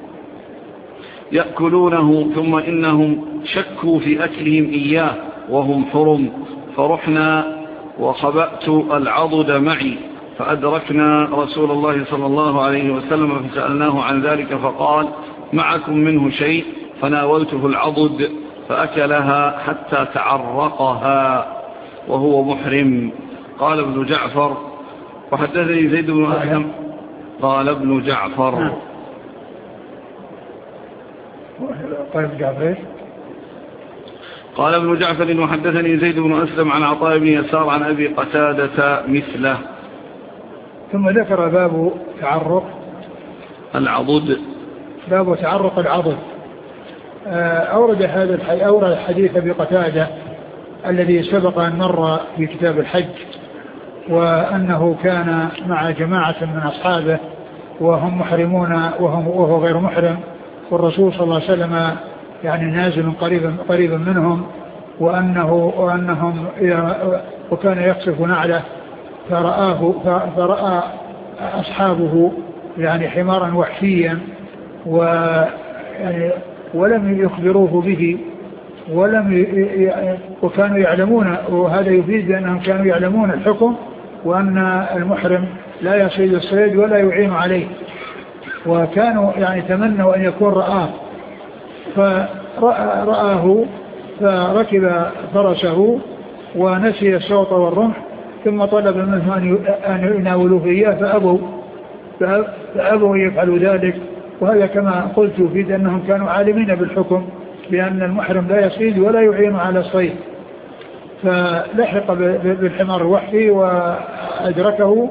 [SPEAKER 1] يأكلونه، ثم إنهم شكوا في أكلهم إياه وهم حرم، فرحنا وخبأت العضد معي، فأدركنا رسول الله صلى الله عليه وسلم فسألناه عن ذلك، فقال: معكم منه شيء؟ فناولته العضد فأكلها حتى تعرقها وهو محرم. قال ابن جعفر: وحدثني زيد بن أسلم. قال ابن جعفر: قال ابن جعفر: وحدثني زيد بن أسلم عن عطاء بن يسار عن أبي قتادة مثله.
[SPEAKER 2] ثم ذكر باب تعرق
[SPEAKER 1] العضد.
[SPEAKER 2] باب تعرق العضد. أورد الحديث أبي قتادة الذي سبق أن مر في كتاب الحج، وأنه كان مع جماعة من أصحابه وهم محرمون وهو غير محرم، والرسول صلى الله عليه وسلم يعني نازل قريبا منهم، وأنهم وكان يقصف نعله، فرأى أصحابه يعني حمارا وحشيا، ولم يخبروه به، وكانوا يعلمون، وهذا يفيد بأنهم كانوا يعلمون الحكم، وأن المحرم لا يصيد الصيد ولا يعين عليه، وكانوا يعني تمنوا أن يكون رآه، فرآه فركب فرسه ونسي الصوت والرمح، ثم طلب منه أن يناولوه إياه فأبوا يفعلوا ذلك. وهذا كما قلت يفيد أنهم كانوا عالمين بالحكم بأن المحرم لا يصيد ولا يعين على الصيد، فلحق بالحمار الوحشي وأدركه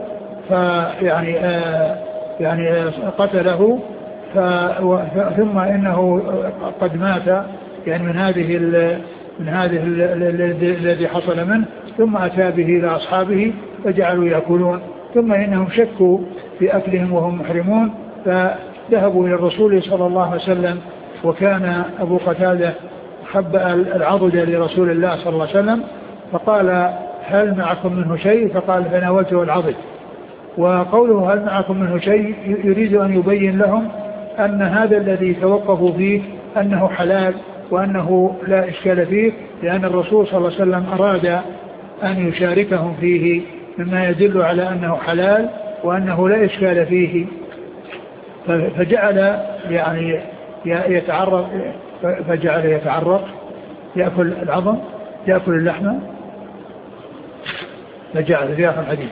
[SPEAKER 2] يعني قتله، ثم إنه قد مات يعني من هذه الذي حصل منه، ثم أتى به إلى أصحابه فجعلوا يأكلون، ثم إنهم شكوا في أكلهم وهم محرمون، فذهبوا إلى الرسول صلى الله عليه وسلم، وكان أبو قتادة خبأ العضد لرسول الله صلى الله عليه وسلم، فقال: هل معكم منه شيء؟ فقال: فناولته العضد. وقوله هل معكم منه شيء يريد أن يبين لهم أن هذا الذي توقفوا فيه أنه حلال وأنه لا إشكال فيه، لأن الرسول صلى الله عليه وسلم أراد أن يشاركهم فيه مما يدل على أنه حلال وأنه لا إشكال فيه، فجعل يعني يتعرق يأكل العظم، يأكل اللحمة، فجعل في آخر الحديث.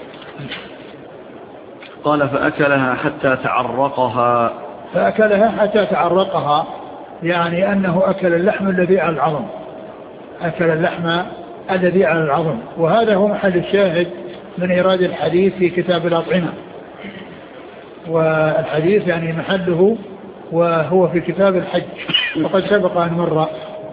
[SPEAKER 1] قال: فأكلها حتى تعرقها،
[SPEAKER 2] يعني أنه أكل اللحم الذي على العظم، أكل اللحم الذي على العظم. وهذا هو محل الشاهد من إيراد الحديث في كتاب الأطعمة، والحديث يعني محله وهو في كتاب الحج، وقد سبق أن مر.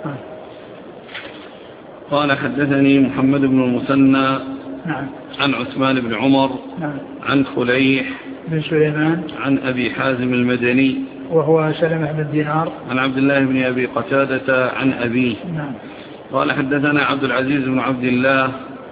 [SPEAKER 1] قال: حدثني محمد بن المثنى عن عثمان بن عمر عن فليح
[SPEAKER 2] بن سليمان
[SPEAKER 1] عن أبي حازم المدني
[SPEAKER 2] وهو سلمة بن دينار
[SPEAKER 1] عن عبد الله بن أبي قتادة عن أبيه.
[SPEAKER 2] نعم.
[SPEAKER 1] قال حدثنا عبد العزيز بن عبد الله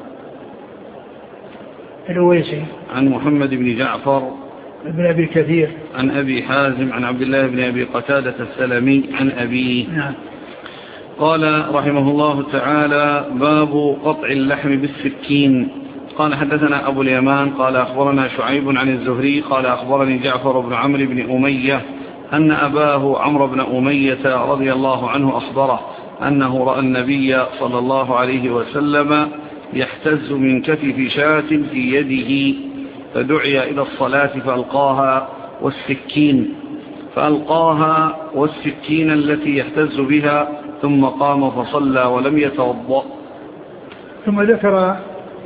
[SPEAKER 2] الأويسي
[SPEAKER 1] عن محمد بن جعفر
[SPEAKER 2] بن أبي كثير
[SPEAKER 1] عن أبي حازم عن عبد الله بن أبي قتادة السلمي عن أبيه.
[SPEAKER 2] نعم.
[SPEAKER 1] قال رحمه الله تعالى: باب قطع اللحم بالسكين. قال حدثنا أبو اليمان قال أخبرنا شعيب عن الزهري قال أخبرني جعفر بن عمرو بن أمية أن أباه عمرو بن أمية رضي الله عنه أخبره أنه رأى النبي صلى الله عليه وسلم يحتز من كتف شاة في يده، فدعي إلى الصلاة فألقاها والسكين التي يحتز بها، ثم قام فصلى ولم يتوضأ.
[SPEAKER 2] ثم ذكر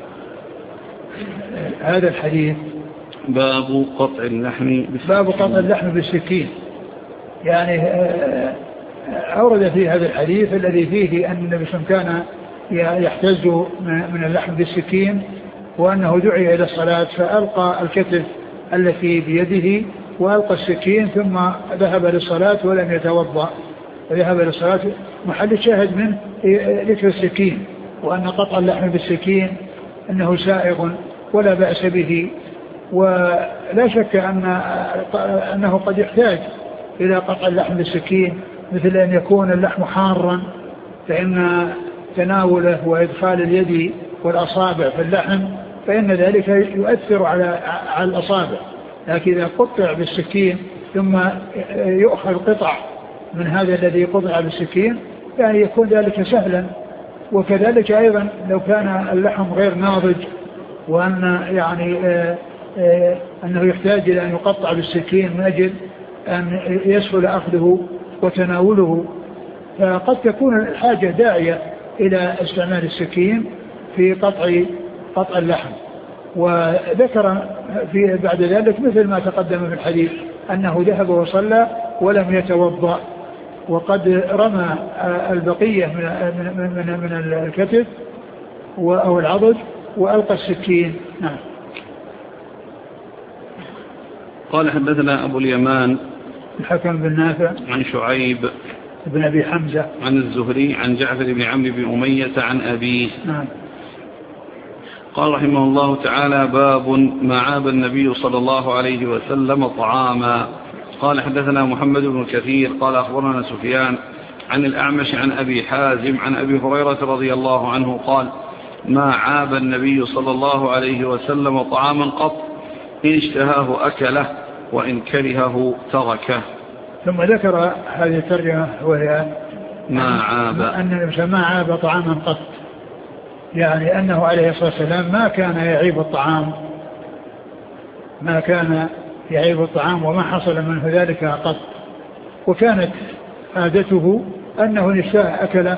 [SPEAKER 2] هذا الحديث:
[SPEAKER 1] باب قطع اللحم بالسكين.
[SPEAKER 2] يعني أورد في هذا الحديث الذي فيه أن النبي صلى الله عليه وسلم كان يحتز من اللحم بالسكين، وأنه دعي إلى الصلاة فألقى الكتف التي بيده وألقى السكين ثم ذهب للصلاة ولم يتوضأ، وذهب للصلاة. محل شاهد من ذكر السكين، وأن قطع اللحم بالسكين أنه سائغ ولا بأس به، ولا شك أنه قد يحتاج إلى قطع اللحم بالسكين، مثل أن يكون اللحم حارا، فإن تناوله وإدخال اليد والأصابع في اللحم فإن ذلك يؤثر على الأصابع. لكن إذا قطع بالسكين ثم يؤخذ قطع من هذا الذي قطع بالسكين يعني يكون ذلك سهلا. وكذلك أيضا لو كان اللحم غير ناضج وأن يعني أنه يحتاج إلى أن يقطع بالسكين من أجل أن يسهل أخذه وتناوله، فقد تكون الحاجة داعية إلى استعمال السكين في قطع اللحم. وذكر بعد ذلك مثل ما تقدم في الحديث أنه ذهب وصلى ولم يتوضأ، وقد رمى البقية من الكتف أو العضد وألقى السكين. نعم.
[SPEAKER 1] قال حدثنا أبو اليمان
[SPEAKER 2] الحكم بن نافع عن
[SPEAKER 1] شعيب
[SPEAKER 2] بن أبي حمزة
[SPEAKER 1] عن الزهري عن جعفر بن عمرو بن أمية عن أبيه.
[SPEAKER 2] نعم.
[SPEAKER 1] قال رحمه الله تعالى: باب ما عاب النبي صلى الله عليه وسلم طعاما. قال حدثنا محمد بن كثير قال أخبرنا سفيان عن الأعمش عن أبي حازم عن أبي هريرة رضي الله عنه قال: ما عاب النبي صلى الله عليه وسلم طعاما قط، إن اشتهاه أكله وإن كرهه تركه.
[SPEAKER 2] ثم ذكر هذه الترجمة وهي
[SPEAKER 1] ما عاب،
[SPEAKER 2] أن الإنسان ما عاب طعاما قط، يعني أنه عليه الصلاة والسلام ما كان يعيب الطعام وما حصل منه ذلك قط. وكانت عادته أنه إن اشتهى أكله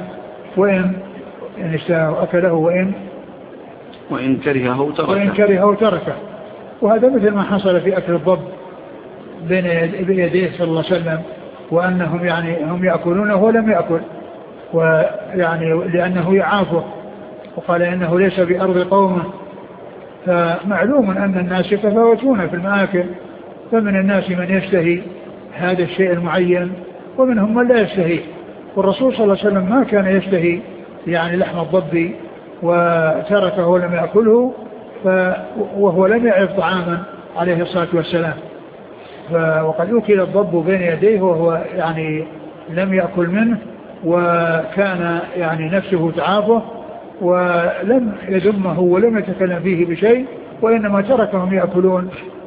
[SPEAKER 2] وإن كرهه تركه. وهذا مثل ما حصل في أكل الضب بين يديه صلى الله عليه وسلم، وأنهم يعني هم يأكلونه ولم يأكل، ويعني لأنه يعافه وقال إنه ليس بأرض قومه. فمعلوم أن الناس يتفاوتون في المآكل، فمن الناس من يشتهي هذا الشيء المعين ومنهم من لا يشتهي. والرسول صلى الله عليه وسلم ما كان يشتهي يعني لحم الضب وتركه ولم يأكله، وهو لم يعرف طعاما عليه الصلاة والسلام. وقد أكل الضب بين يديه وهو يعني لم يأكل منه، وكان يعني نفسه تعافه ولم يذمه ولم يتكلم فيه بشيء، وإنما تركهم يأكلون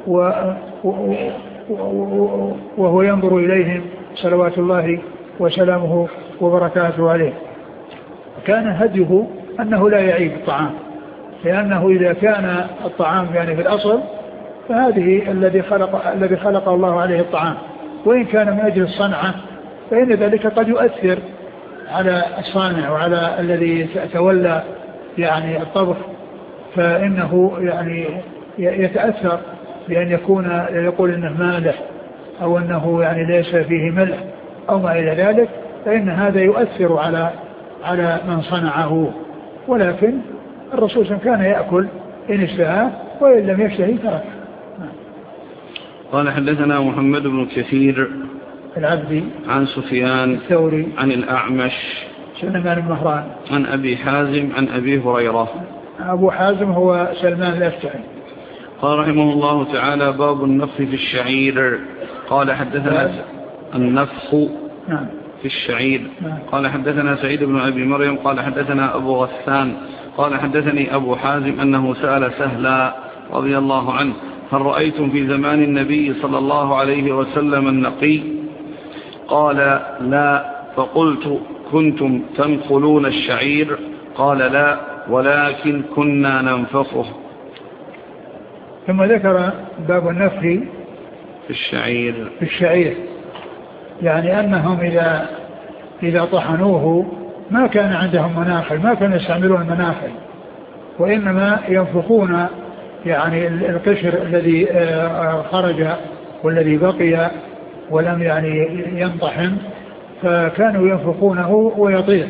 [SPEAKER 2] وهو ينظر إليهم صلوات الله وسلامه وبركاته عليه. كان هديه أنه لا يعيب الطعام، لأنه إذا كان الطعام يعني في الأصل فهذه الذي خلق الله عليه الطعام، وإن كان من أجل الصنعة فإن ذلك قد يؤثر على الصانع وعلى الذي تولى يعني الطبخ، فإنه يعني يتأثر بأن يقول إنه مالح أو أنه يعني ليس فيه ملح أو ما إلى ذلك، فإن هذا يؤثر على من صنعه. ولكن الرسول كان يأكل إن اشتهى وإن لم يشتهي ترك.
[SPEAKER 1] قال حدثنا محمد بن كثير
[SPEAKER 2] العبدي
[SPEAKER 1] عن سفيان
[SPEAKER 2] الثوري
[SPEAKER 1] عن الأعمش
[SPEAKER 2] سليمان بن مهران
[SPEAKER 1] عن أبي حازم عن أبي هريرة.
[SPEAKER 2] أبو حازم هو سلمان الأشجعي.
[SPEAKER 1] قال رحمه الله تعالى: باب النفخ في الشعير. قال حدثنا النفخ في الشعير. قال حدثنا سعيد بن أبي مريم قال حدثنا أبو غسان قال حدثني أبو حازم أنه سأل سهلا رضي الله عنه: هل رأيتم في زمان النبي صلى الله عليه وسلم النقي؟ قال: لا. فقلت: كنتم تنقلون الشعير؟ قال: لا، ولكن كنا ننفخه.
[SPEAKER 2] ثم ذكر باب النفخ
[SPEAKER 1] في الشعير،
[SPEAKER 2] يعني أنهم إذا طحنوه ما كان عندهم مناخل، ما كانوا يستعملون المناخل، وإنما ينفخون يعني القشر الذي خرج والذي بقي ولم يعني ينطحن، فكانوا ينفخونه ويطير،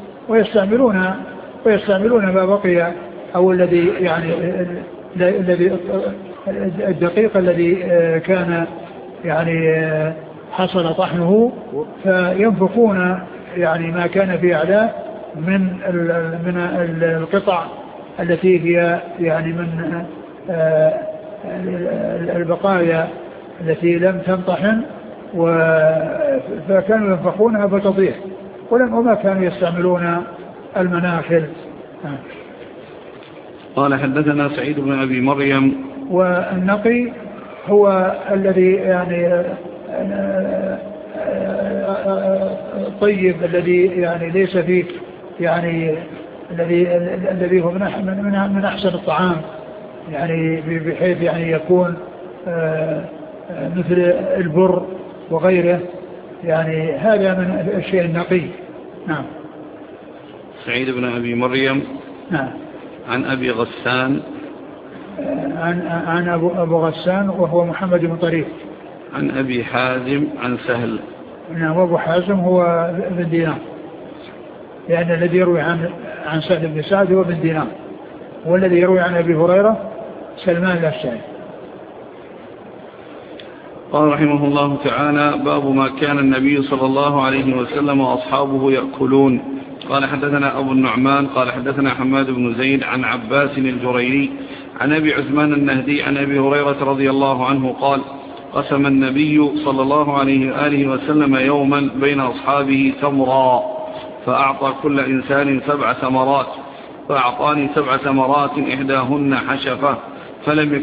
[SPEAKER 2] ويستعملون ما بقي أو الذي يعني الدقيق الذي كان يعني حصل طحنه، فينفخون يعني ما كان في أعلاه من القطع التي هي يعني من البقايا التي لم تنطحن، فكانوا ينفخونها فتطيح، وما كانوا يستعملون المناخل.
[SPEAKER 1] قال حدثنا سعيد بن أبي مريم.
[SPEAKER 2] والنقي هو الذي يعني طيب، الذي يعني ليس فيه يعني الذي هو من أحسن الطعام، يعني بحيث يعني يكون مثل البر وغيره، يعني هذا من الشيء النقي. نعم.
[SPEAKER 1] سعيد بن أبي مريم.
[SPEAKER 2] نعم.
[SPEAKER 1] عن أبي غسان.
[SPEAKER 2] عن أبو غسان وهو محمد بن طريف.
[SPEAKER 1] عن أبي حازم عن سهل.
[SPEAKER 2] نعم. وأبو حازم هو بن دينار، لأن الذي يروي عن سهل بن سعد هو بن دينار، والذي يروي عن أبي هريرة سلمان الأشجعي.
[SPEAKER 1] قال رحمه الله تعالى: باب ما كان النبي صلى الله عليه وسلم وأصحابه يأكلون. قال حدثنا أبو النعمان قال حدثنا حماد بن زيد عن عباس الجريري عن أبي عثمان النهدي عن أبي هريرة رضي الله عنه قال: قسم النبي صلى الله عليه وآله وسلم يوما بين أصحابه تمرا، فأعطى كل إنسان 7 ثمرات، فأعطاني 7 ثمرات إحداهن حشفة، فلم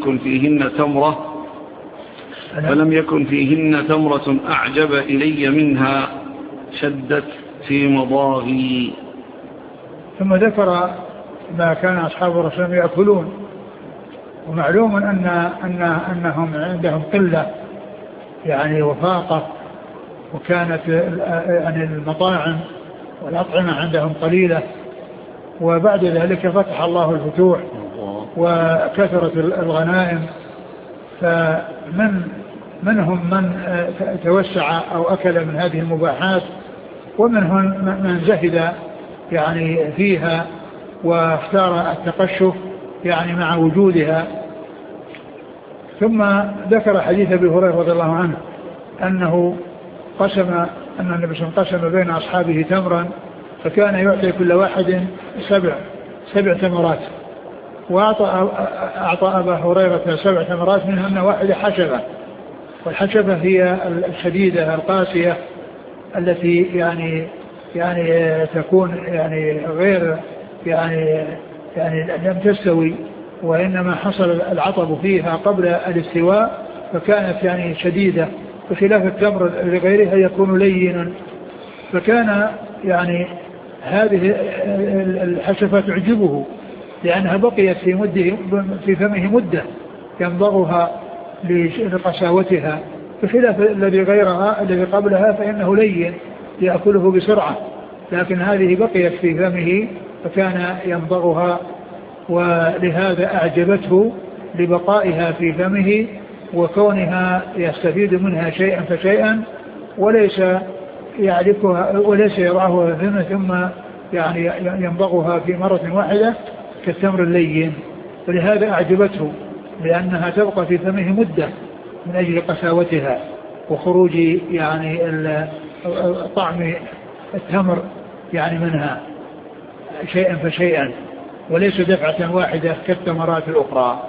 [SPEAKER 1] يكن فيهن تمرة أعجب إلي منها، شدت في مضاغي.
[SPEAKER 2] ثم ذكر ما كان أصحاب الرسول يأكلون، ومعلوم أنهم عندهم قلة يعني وفاقة، وكانت يعني المطاعم والأطعمة عندهم قليلة، وبعد ذلك فتح الله الفتوح وكثرت الغنائم، فمنهم من توسع أو أكل من هذه المباحات، ومنهم من زهد يعني فيها واختار التقشف يعني مع وجودها. ثم ذكر حديث أبي هريرة رضي الله عنه أن النبي صلى الله عليه وسلم قسم بين أصحابه تمرا، فكان يعطي كل واحد 7 تمرات، وأعطى أبا هريرة 7 تمرات منهن 1 حشفة، والحشفة هي الشديدة القاسية التي يعني تكون يعني غير يعني لم تستوي، وإنما حصل العطب فيها قبل الاستواء، فكانت يعني شديدة، بخلاف التمر لغيرها يكون لينا. فكان يعني هذه الحشفة تعجبه، لأنها بقيت في فمه مدة يمضغها لقساوتها، بخلاف الذي غيرها الذي قبلها فإنه لين يأكله بسرعة، لكن هذه بقيت في فمه فكان يمضغها، ولهذا أعجبته لبقائها في فمه وكونها يستفيد منها شيئا فشيئا، وليس يعرفها وليس يضعها في فمه ثم يعني يمضغها في مرة واحدة كالتمر اللين، ولهذا أعجبته لأنها تبقى في فمه مدة من أجل قساوتها. وخروج يعني طعم التمر يعني منها شيئا فشيئا، وليس دفعة واحدة كالتمرات الأخرى.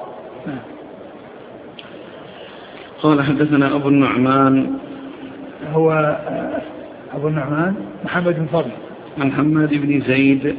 [SPEAKER 1] قال حدثنا أبو النعمان،
[SPEAKER 2] هو أبو النعمان محمد بن فضل
[SPEAKER 1] عن حماد بن زيد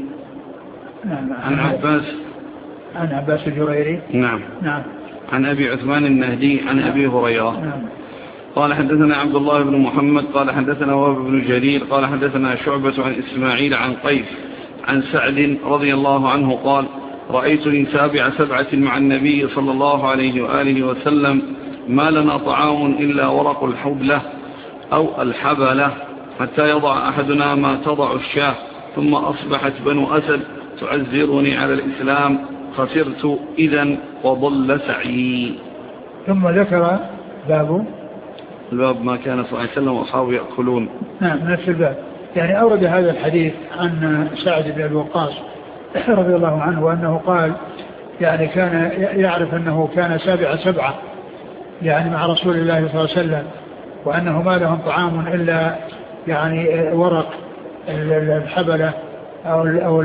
[SPEAKER 1] عن
[SPEAKER 2] عباس الجريري
[SPEAKER 1] نعم عن أبي عثمان النهدي عن أبي هريرة قال حدثنا عبد الله بن محمد قال حدثنا وهب بن جرير قال حدثنا شعبة عن إسماعيل عن قيس عن سعد رضي الله عنه قال رأيتني سابع 7 مع النبي صلى الله عليه وآله وسلم ما لنا طعام إلا ورق الحبلة أو الحبلة حتى يضع أحدنا ما تضع الشاه ثم أصبحت بنو أسد تعزرني على الإسلام خسرت إذن وضل سعي.
[SPEAKER 2] ثم ذكر
[SPEAKER 1] الباب ما كان صلى الله عليه وسلم وأصحابه يأكلون.
[SPEAKER 2] نعم نفس الباب. يعني أورد هذا الحديث عن سعد بن أبي وقاص رضي الله عنه وأنه قال يعني كان يعرف أنه كان سابع 7 يعني مع رسول الله صلى الله عليه وسلم، وأنه ما لهم طعام إلا يعني ورق الحبلة أو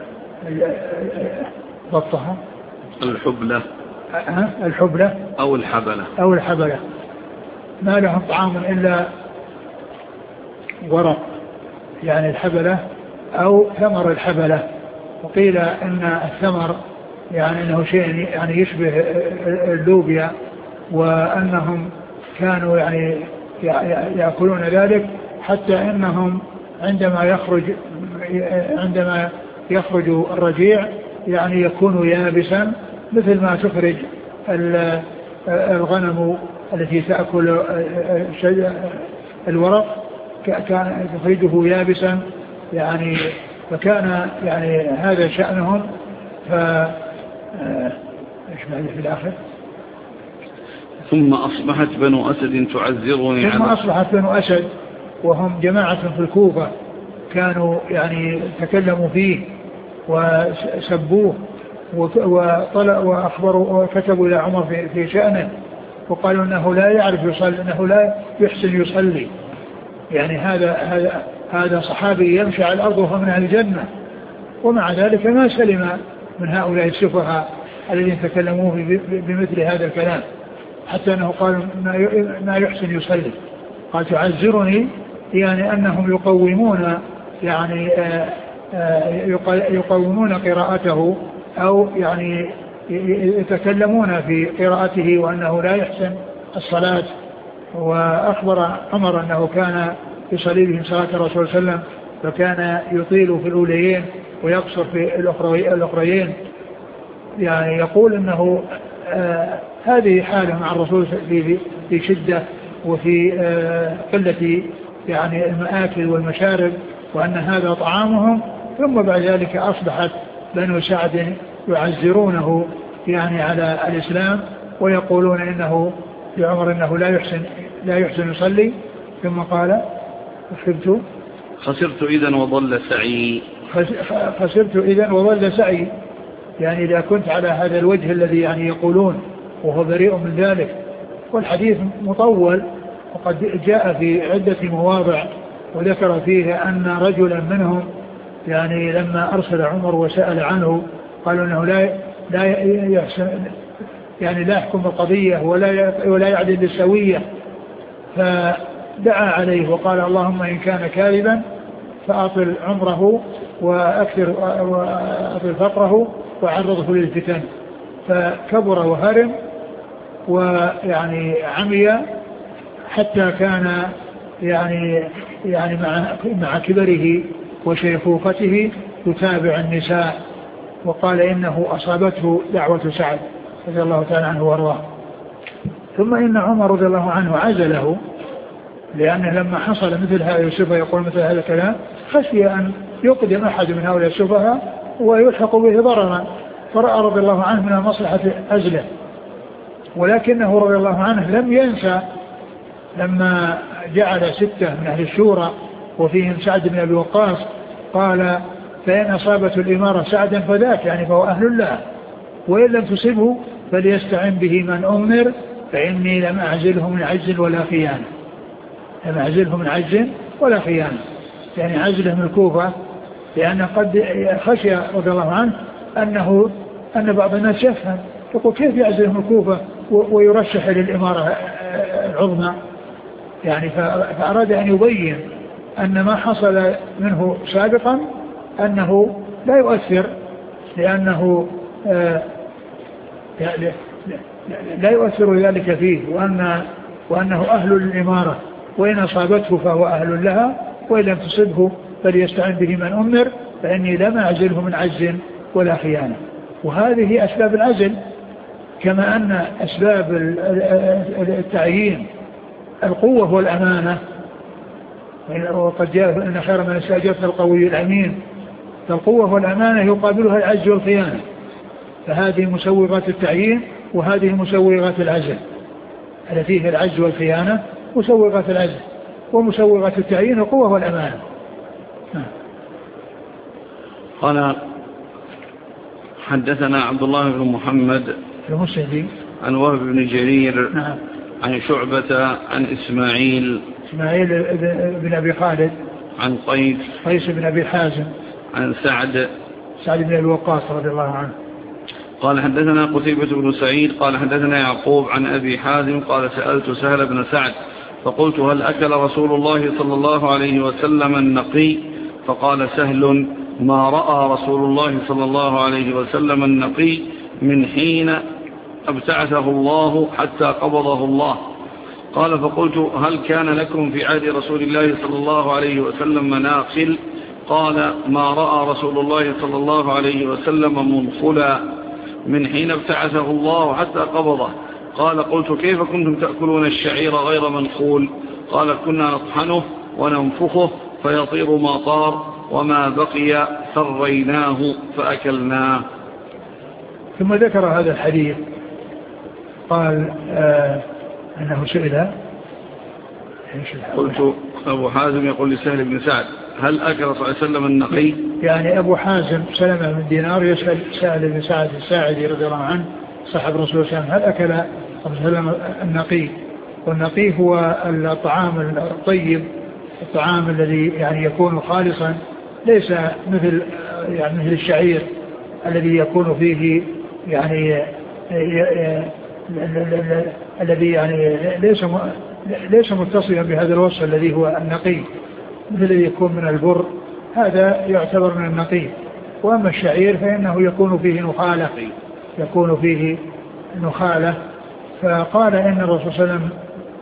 [SPEAKER 2] بطها الحبلة أو الحبلة ما لهم طعام إلا ورق يعني الحبلة أو ثمر الحبلة. وقيل إن الثمر يعني أنه شيء يعني يشبه اللوبيا، وأنهم كانوا يعني يأكلون ذلك حتى إنهم عندما يخرج الرجيع يعني يكون يابسا مثل ما تخرج الغنم التي تأكل الورق كان تخرجه يابسا يعني. فكان يعني هذا شأنهم. ايش بعد في الآخر؟
[SPEAKER 1] ثم أصبحت بنو أسد تعزرني
[SPEAKER 2] ثم أصبحت بنو أسد وهم جماعة في الكوفة كانوا يعني تكلموا فيه وسبوه وأخبروا وكتبوا إلى عمر في شأنه وقالوا أنه لا يعرف يصلي، أنه لا يحسن يصلي. يعني هذا صحابي يمشي على الأرض وهو من أهل الجنة، ومع ذلك ما سلم من هؤلاء السفهاء الذين تكلموا بمثل هذا الكلام، حتى أنه قال ما يحسن يصلي. قال تعذرني يعني أنهم يقومون يعني يقومون قراءته أو يعني يتكلمون في قراءته وأنه لا يحسن الصلاة. وأخبر عمر أنه كان يصلي بهم صلاة الرسول صلى الله عليه وسلم فكان يطيل في الأوليين ويقصر في الأخريين. يعني يقول أنه هذه حالة مع الرسول في شدة وفي قلة يعني المآكل والمشارب، وأن هذا طعامهم. ثم بعد ذلك أصبحت بنو سعد يعزرونه يعني على الإسلام ويقولون إنه لعمر إنه لا يحسن يصلي. ثم قال
[SPEAKER 1] خسرت إذن وضل سعي.
[SPEAKER 2] خسرت إذن وضل سعي، يعني إذا كنت على هذا الوجه الذي يعني يقولون، وهو بريء من ذلك. والحديث مطول وقد جاء في عدة مواضع وذكر فيه أن رجلا منهم يعني لما أرسل عمر وسأل عنه قالوا أنه لا يحسن يعني لا يحكم القضية ولا يعدل بالسوية، فدعا عليه وقال اللهم إن كان كاذبا فأطل عمره وأكثر فقره وعرضه للفتن. فكبر وهرم ويعني عمي حتى كان يعني مع كبره وشيخوخته يتابع النساء. وقال إنه أصابته دعوة سعد رضي الله تعالى عنه وارضاه. ثم إن عمر رضي الله عنه عزله، لأنه لما حصل مثل هذا السفهاء يقول مثل هذا الكلام خشي أن يقدم أحد من هؤلاء السفهاء ويلحق به ضررا، فرأى رضي الله عنه من المصلحة عزله. ولكنه رضي الله عنه لم ينسى لما جعل 6 من أهل الشورى وفيهم سعد بن أبي وقاص قال فإن أصابته الإمارة سعدا فذاك يعني فهو أهل الله، وإن لم تصبه فليستعن به من أمر فإني لم أعزله من عجز ولا خيانة. لم يعزله من عجز ولا خيانة، يعني عزله من الكوفة، لأن قد خشي رضي الله عنه أن بعض الناس يفهم يقول كيف يعزله من الكوفة ويرشح للإمارة العظمى، يعني فأراد أن يبين أن ما حصل منه سابقا أنه لا يؤثر، لأنه لا يؤثر ذلك فيه، وأنه أهل للإمارة، وإن أصابته فهو أهل لها، وإن لم تصبه فليستعن به من أمر، فإني لم أعزله من عجز ولا خيانة. وهذه أسباب العزل، كما أن أسباب التعيين القوة والأمانة، وقد جاء إن خير من استأجرت القوي الأمين، فالقوة والأمانة يقابلها العجز والخيانة، فهذه مسوغات التعيين وهذه مسوغات العزل، التي هي العجز والخيانة مسوغات العزل، ومسوغات التعيين القوة والأمانة.
[SPEAKER 1] قال حدثنا عبد الله بن محمد
[SPEAKER 2] المسندي
[SPEAKER 1] عن وهب بن جرير
[SPEAKER 2] نعم.
[SPEAKER 1] عن شعبة عن إسماعيل
[SPEAKER 2] بن أبي خالد
[SPEAKER 1] عن قيس
[SPEAKER 2] بن أبي حازم
[SPEAKER 1] عن سعد
[SPEAKER 2] بن أبي وقاص رضي الله عنه
[SPEAKER 1] قال حدثنا قتيبة بن سعيد قال حدثنا يعقوب عن أبي حازم قال سألت سهل بن سعد فقلت هل أكل رسول الله صلى الله عليه وسلم النقي؟ فقال سهل ما رأى رسول الله صلى الله عليه وسلم النقي من حين ابتعثه الله حتى قبضه الله. قال فقلت هل كان لكم في عهد رسول الله صلى الله عليه وسلم مناخل؟ قال ما رأى رسول الله صلى الله عليه وسلم منخلا من حين ابتعثه الله حتى قبضه. قال قلت كيف كنتم تأكلون الشعير غير منخول؟ قال كنا نطحنه وننفخه فيطير ما طار وما بقي ثريناه فأكلناه.
[SPEAKER 2] ثم ذكر هذا الحديث قال أنه سئل
[SPEAKER 1] قلت أبو حازم يقول لسهل بن سعد هل أكل صلى الله عليه وسلم النقي؟
[SPEAKER 2] يعني أبو حازم سلمة من دينار يسأل سهل بن سعد الساعدي رضي الله عنه صاحب رسول الله صلى الله عليه وسلم هل أكل صلى الله عليه وسلم النقي؟ والنقي هو الطعام الطيب، الطعام الذي يعني يكون خالصا، ليس مثل الشعير الذي يكون فيه يعني الذي يعني ليس متصلا بهذا الوصف الذي هو النقي، مثل الذي يكون من البر، هذا يعتبر من النقي. وأما الشعير فإنه يكون فيه نخالة. فقال إن الرسول صلى الله عليه وسلم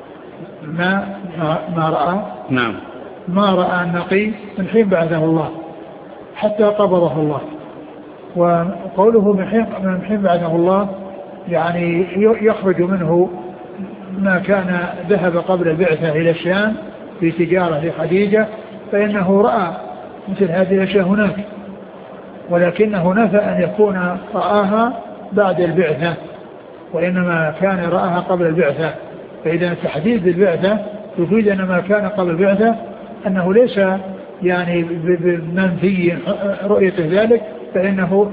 [SPEAKER 2] ما رأى النقي من حين بعثه الله حتى قبضه الله. وقوله من حين بعثه الله يعني يخرج منه ما كان ذهب قبل البعثة إلى الشام في تجارة لخديجة، فإنه رأى مثل هذه الأشياء هناك، ولكنه نفى أن يكون رآها بعد البعثة، وإنما كان رآها قبل البعثة. فإذا تحديد البعثة يفيد أن ما كان قبل البعثة أنه ليس يعني بمنفي رؤيته ذلك، فإنه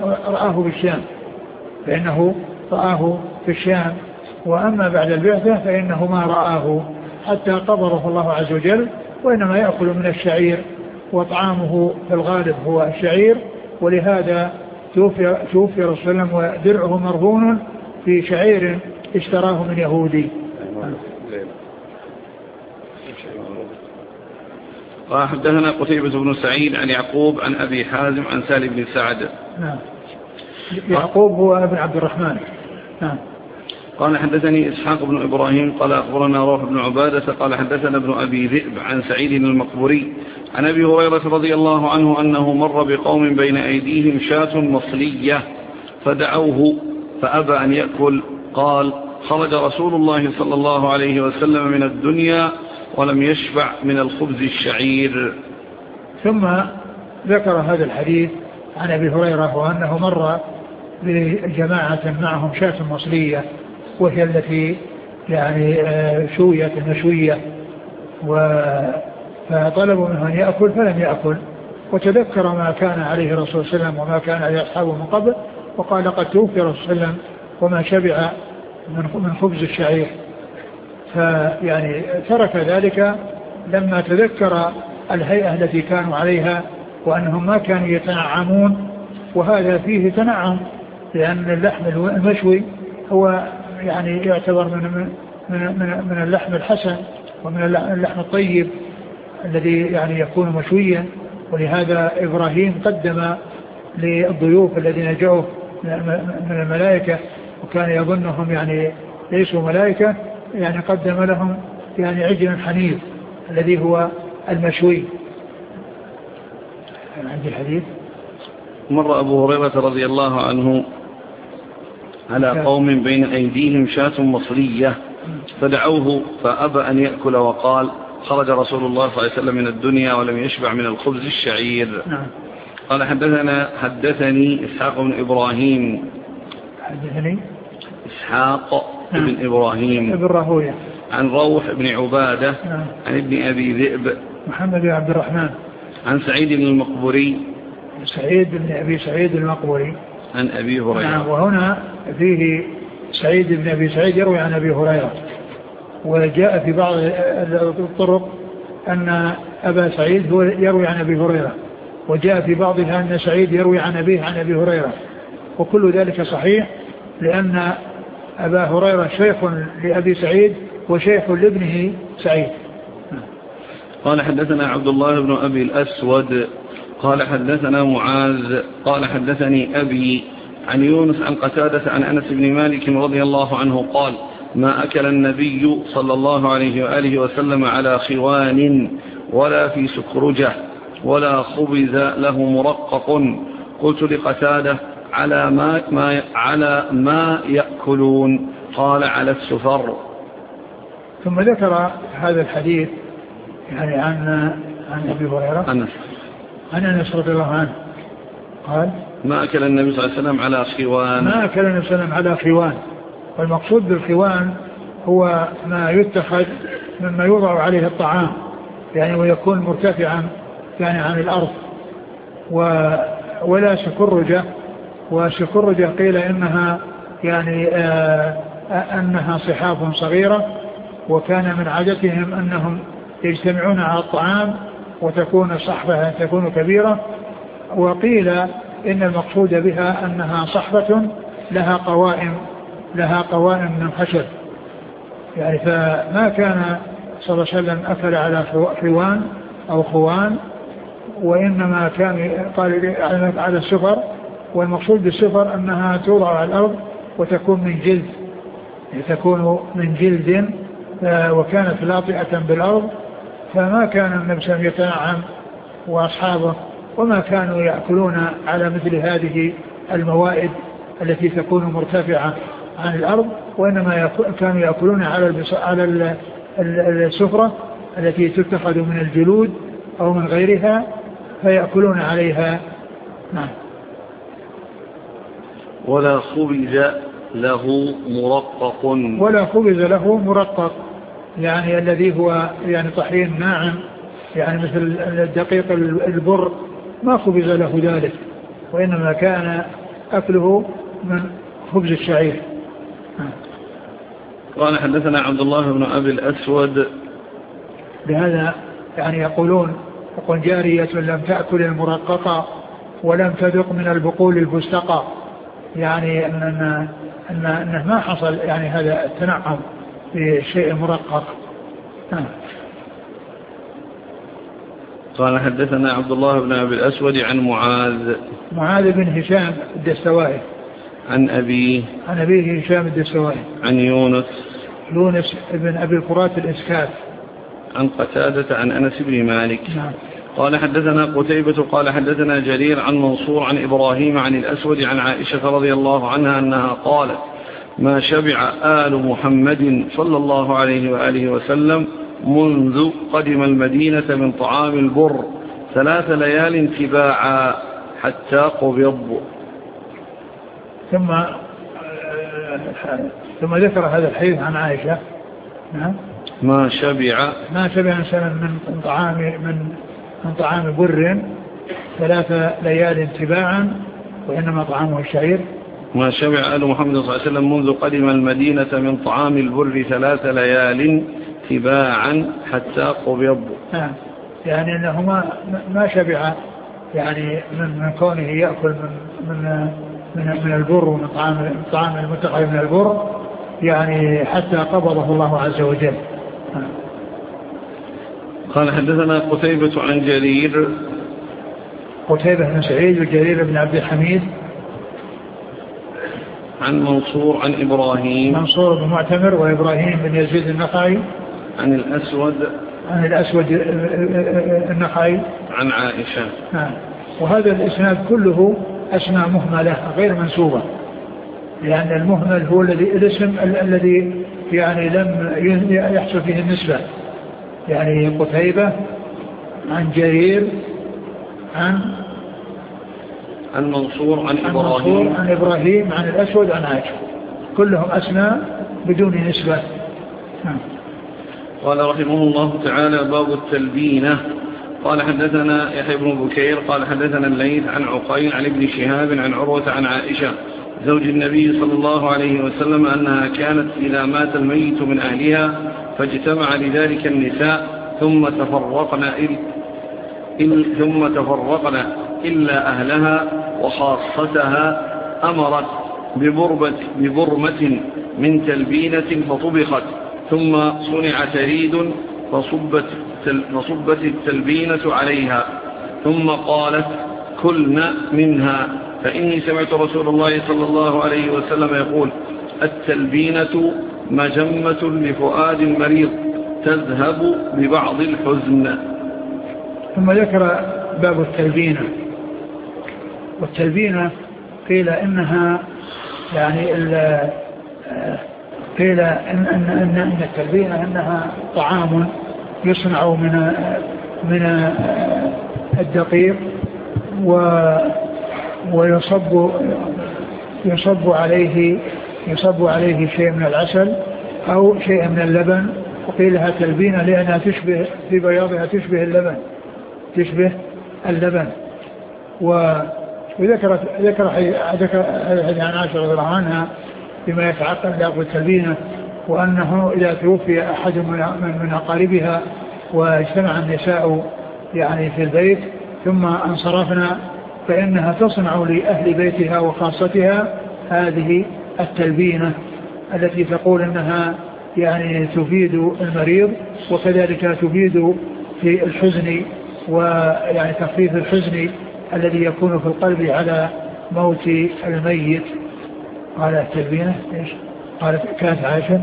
[SPEAKER 2] رآه في الشام. وأما بعد البعثة فإنه ما رآه حتى قبضه الله عز وجل، وإنما يأكل من الشعير، وطعامه في الغالب هو الشعير، ولهذا توفي رسول الله صلى الله عليه وسلم ودرعه مرهون في شعير اشتراه من يهودي.
[SPEAKER 1] حدثنا قتيبة بن سعيد عن يعقوب عن أبي حازم عن سهل بن سعد.
[SPEAKER 2] نعم. يعقوب هو ابن عبد الرحمن. نعم.
[SPEAKER 1] قال حدثني إسحاق بن إبراهيم قال أخبرنا روح بن عبادة قال حدثنا ابن أبي ذئب عن سعيد المقبوري عن أبي هريرة رضي الله عنه أنه مر بقوم بين أيديهم شاة مصلية فدعوه فأبى أن يأكل. قال خرج رسول الله صلى الله عليه وسلم من الدنيا ولم يشبع من الخبز الشعير.
[SPEAKER 2] ثم ذكر هذا الحديث عن أبي هريرة وأنه مر بجماعة معهم شاة مصلية، وهي التي يعني شوية مشوية، فطلبوا منه أن يأكل فلم يأكل، وتذكر ما كان عليه الرسول صلى الله عليه وسلم وما كان عليه أصحابه من قبل، وقال قد توفي الرسول صلى الله عليه وسلم وما شبع من خبز الشعير، فيعني ترك ذلك لما تذكر الهيئة التي كانوا عليها وأنهم ما كانوا يتنعمون، وهذا فيه تنعم، لأن اللحم المشوي هو يعني يعتبر من اللحم الحسن ومن اللحم الطيب الذي يعني يكون مشويا. ولهذا إبراهيم قدم للضيوف الذين جاءوا من الملائكة وكان يظنهم يعني ليسوا ملائكة، يعني قدم لهم يعني عجل حنيف الذي هو المشوي. عندي الحديث.
[SPEAKER 1] مر أبو هريرة رضي الله عنه على قوم بين أيديهم شاة مصرية فدعوه فأبى أن يأكل وقال خرج رسول الله صلى الله عليه وسلم من الدنيا ولم يشبع من الخبز الشعير. قال حدثني إسحاق بن إبراهيم.
[SPEAKER 2] حدثني
[SPEAKER 1] إسحاق بن إبراهيم
[SPEAKER 2] ابن راهويه
[SPEAKER 1] عن روح بن عبادة عن ابن أبي ذئب
[SPEAKER 2] محمد بن عبد الرحمن
[SPEAKER 1] عن سعيد المقبري
[SPEAKER 2] سعيد بن أبي سعيد المقبري
[SPEAKER 1] عن أبي هريرة.
[SPEAKER 2] وهنا فيه سعيد بن أبي سعيد يروي عن أبي هريرة، وجاء في بعض الطرق أن أبا سعيد هو يروي عن أبي هريرة، وجاء في بعضها أن سعيد يروي عن أبيه عن أبي هريرة، وكل ذلك صحيح لأن أبا هريرة شيخ لأبي سعيد وشيخ لابنه سعيد.
[SPEAKER 1] قال حدثنا عبد الله بن أبي الأسود قال حدثنا معاذ قال حدثني أبي عن يونس عن قتادة عن أنس بن مالك رضي الله عنه قال ما أكل النبي صلى الله عليه وآله وسلم على خوان ولا في سكرجة ولا خبز له مرقق. قلت لقتادة على ما يأكلون؟ قال على السفر.
[SPEAKER 2] ثم ذكر هذا الحديث يعني عن أبي هريرة عن أنس رضي الله عنه قال
[SPEAKER 1] ما أكل النبي صلى الله عليه وسلم على خوان.
[SPEAKER 2] ما أكل النبي صلى الله عليه وسلم على خوان، والمقصود بالخوان هو ما يتخذ مما يوضع عليه الطعام يعني ويكون مرتفعا يعني عن الأرض، ولا سكرجة. وسكرجة قيل إنها يعني أنها صحاف صغيرة، وكان من عادتهم أنهم يجتمعون على الطعام وتكون صحفة تكون كبيرة، وقيل إن المقصود بها أنها صحفة لها قوائم من خشب يعني. فما كان صلى الله عليه وسلم أكل على خوان أو خوان، وإنما كان قال على السفر، والمقصود بالسفر أنها توضع على الأرض وتكون من جلد، تكون من جلد وكانت لاطئة بالأرض. فما كان النبي صلى الله عليه وسلم يتنعم وأصحابه وما كانوا يأكلون على مثل هذه الموائد التي تكون مرتفعة عن الأرض، وإنما كانوا يأكلون على السفرة التي تتخذ من الجلود أو من غيرها فيأكلون عليها. نعم.
[SPEAKER 1] ولا خبز له مرقق
[SPEAKER 2] يعني الذي هو يعني طحين ناعم يعني مثل الدقيق البر، ما خبز له ذلك، وإنما كان أكله من خبز الشعير.
[SPEAKER 1] قال حدثنا عبد الله بن أبي الأسود.
[SPEAKER 2] بهذا يعني يقول جارية لم تأكل المرققة ولم تذق من البقول الفستقى، يعني أنه ما حصل يعني هذا التنعم في شيء مرقق.
[SPEAKER 1] قال حدثنا عبد الله بن أبي الأسود عن
[SPEAKER 2] معاذ بن هشام الدستوائي
[SPEAKER 1] عن أبيه
[SPEAKER 2] هشام الدستوائي
[SPEAKER 1] عن يونس
[SPEAKER 2] بن أبي الفرات الإسكاف
[SPEAKER 1] عن قتادة عن أنس بن مالك. قال حدثنا قتيبة قال حدثنا جرير عن منصور عن إبراهيم عن الأسود عن عائشة رضي الله عنها أنها قالت ما شبع آل محمد صلى الله عليه وآله وسلم منذ قدم المدينة من طعام البر 3 ليال تباعا حتى قبض.
[SPEAKER 2] ثم ذكر هذا الحديث عن عائشة.
[SPEAKER 1] ما شبع
[SPEAKER 2] إنسان من طعام بر 3 ليال تباعا وإنما طعامه الشعير.
[SPEAKER 1] ما شبع آل محمد صلى الله عليه وسلم منذ قدم المدينة من طعام البر 3 ليال تباعا حتى قبض.
[SPEAKER 2] يعني أنه ما شبع يعني من كونه يأكل من البر ومن طعام المتقى من البر يعني حتى قبضه الله عز وجل.
[SPEAKER 1] قال حدثنا قتيبة عن جرير،
[SPEAKER 2] قتيبة بن سعيد وجرير بن عبد الحميد،
[SPEAKER 1] عن منصور عن إبراهيم،
[SPEAKER 2] منصور بن معتمر وإبراهيم بن يزيد النخعي،
[SPEAKER 1] عن الأسود
[SPEAKER 2] النخعي،
[SPEAKER 1] عن عائشة.
[SPEAKER 2] وهذا الإسناد كله أسماء مهملة غير منسوبة، لأن المهمل هو الاسم الذي يعني لم يحصل فيه النسبة، يعني قتيبة عن جرير عن
[SPEAKER 1] منصور عن
[SPEAKER 2] إبراهيم عن الأسود عن عائشة، كلهم أسماء بدون نسبة.
[SPEAKER 1] قال رحمه الله تعالى: باب التلبينة. قال حدثنا يحيى بن بكير قال حدثنا الليث عن عقيل عن ابن شهاب عن عروة عن عائشة زوج النبي صلى الله عليه وسلم أنها كانت إذا مات الميت من أهلها فاجتمع لذلك النساء ثم تفرقن إلا أهلها وخاصتها أمرت ببرمة من تلبينة فطبخت ثم صنع تريد فصبت التلبينة عليها ثم قالت: كلن منها، فإني سمعت رسول الله صلى الله عليه وسلم يقول: التلبينة مجمة لفؤاد المريض تذهب ببعض الحزن.
[SPEAKER 2] ثم ذكر باب التلبينة. والتلبينة قيل إنها يعني قيل إن التلبينة إنها طعام يصنع من الدقيق ويصب عليه شيء من العسل أو شيء من اللبن، وقيل لها تلبينة لأنها تشبه في بياضها تشبه اللبن. وذكر عن عائشة رضي الله عنها بما يتعقل لأبو التلبينة، وأنه إذا توفي أحد من أقاربها واجتمع النساء يعني في البيت ثم انصرفنا فإنها تصنع لأهل بيتها وخاصتها هذه التلبينة التي تقول أنها يعني تفيد المريض وكذلك تفيد في الحزن ويعني تخفيف الحزن الذي يكون في القلب على موت الميت. قال التلبينة إيش؟ قالت كانت عائشة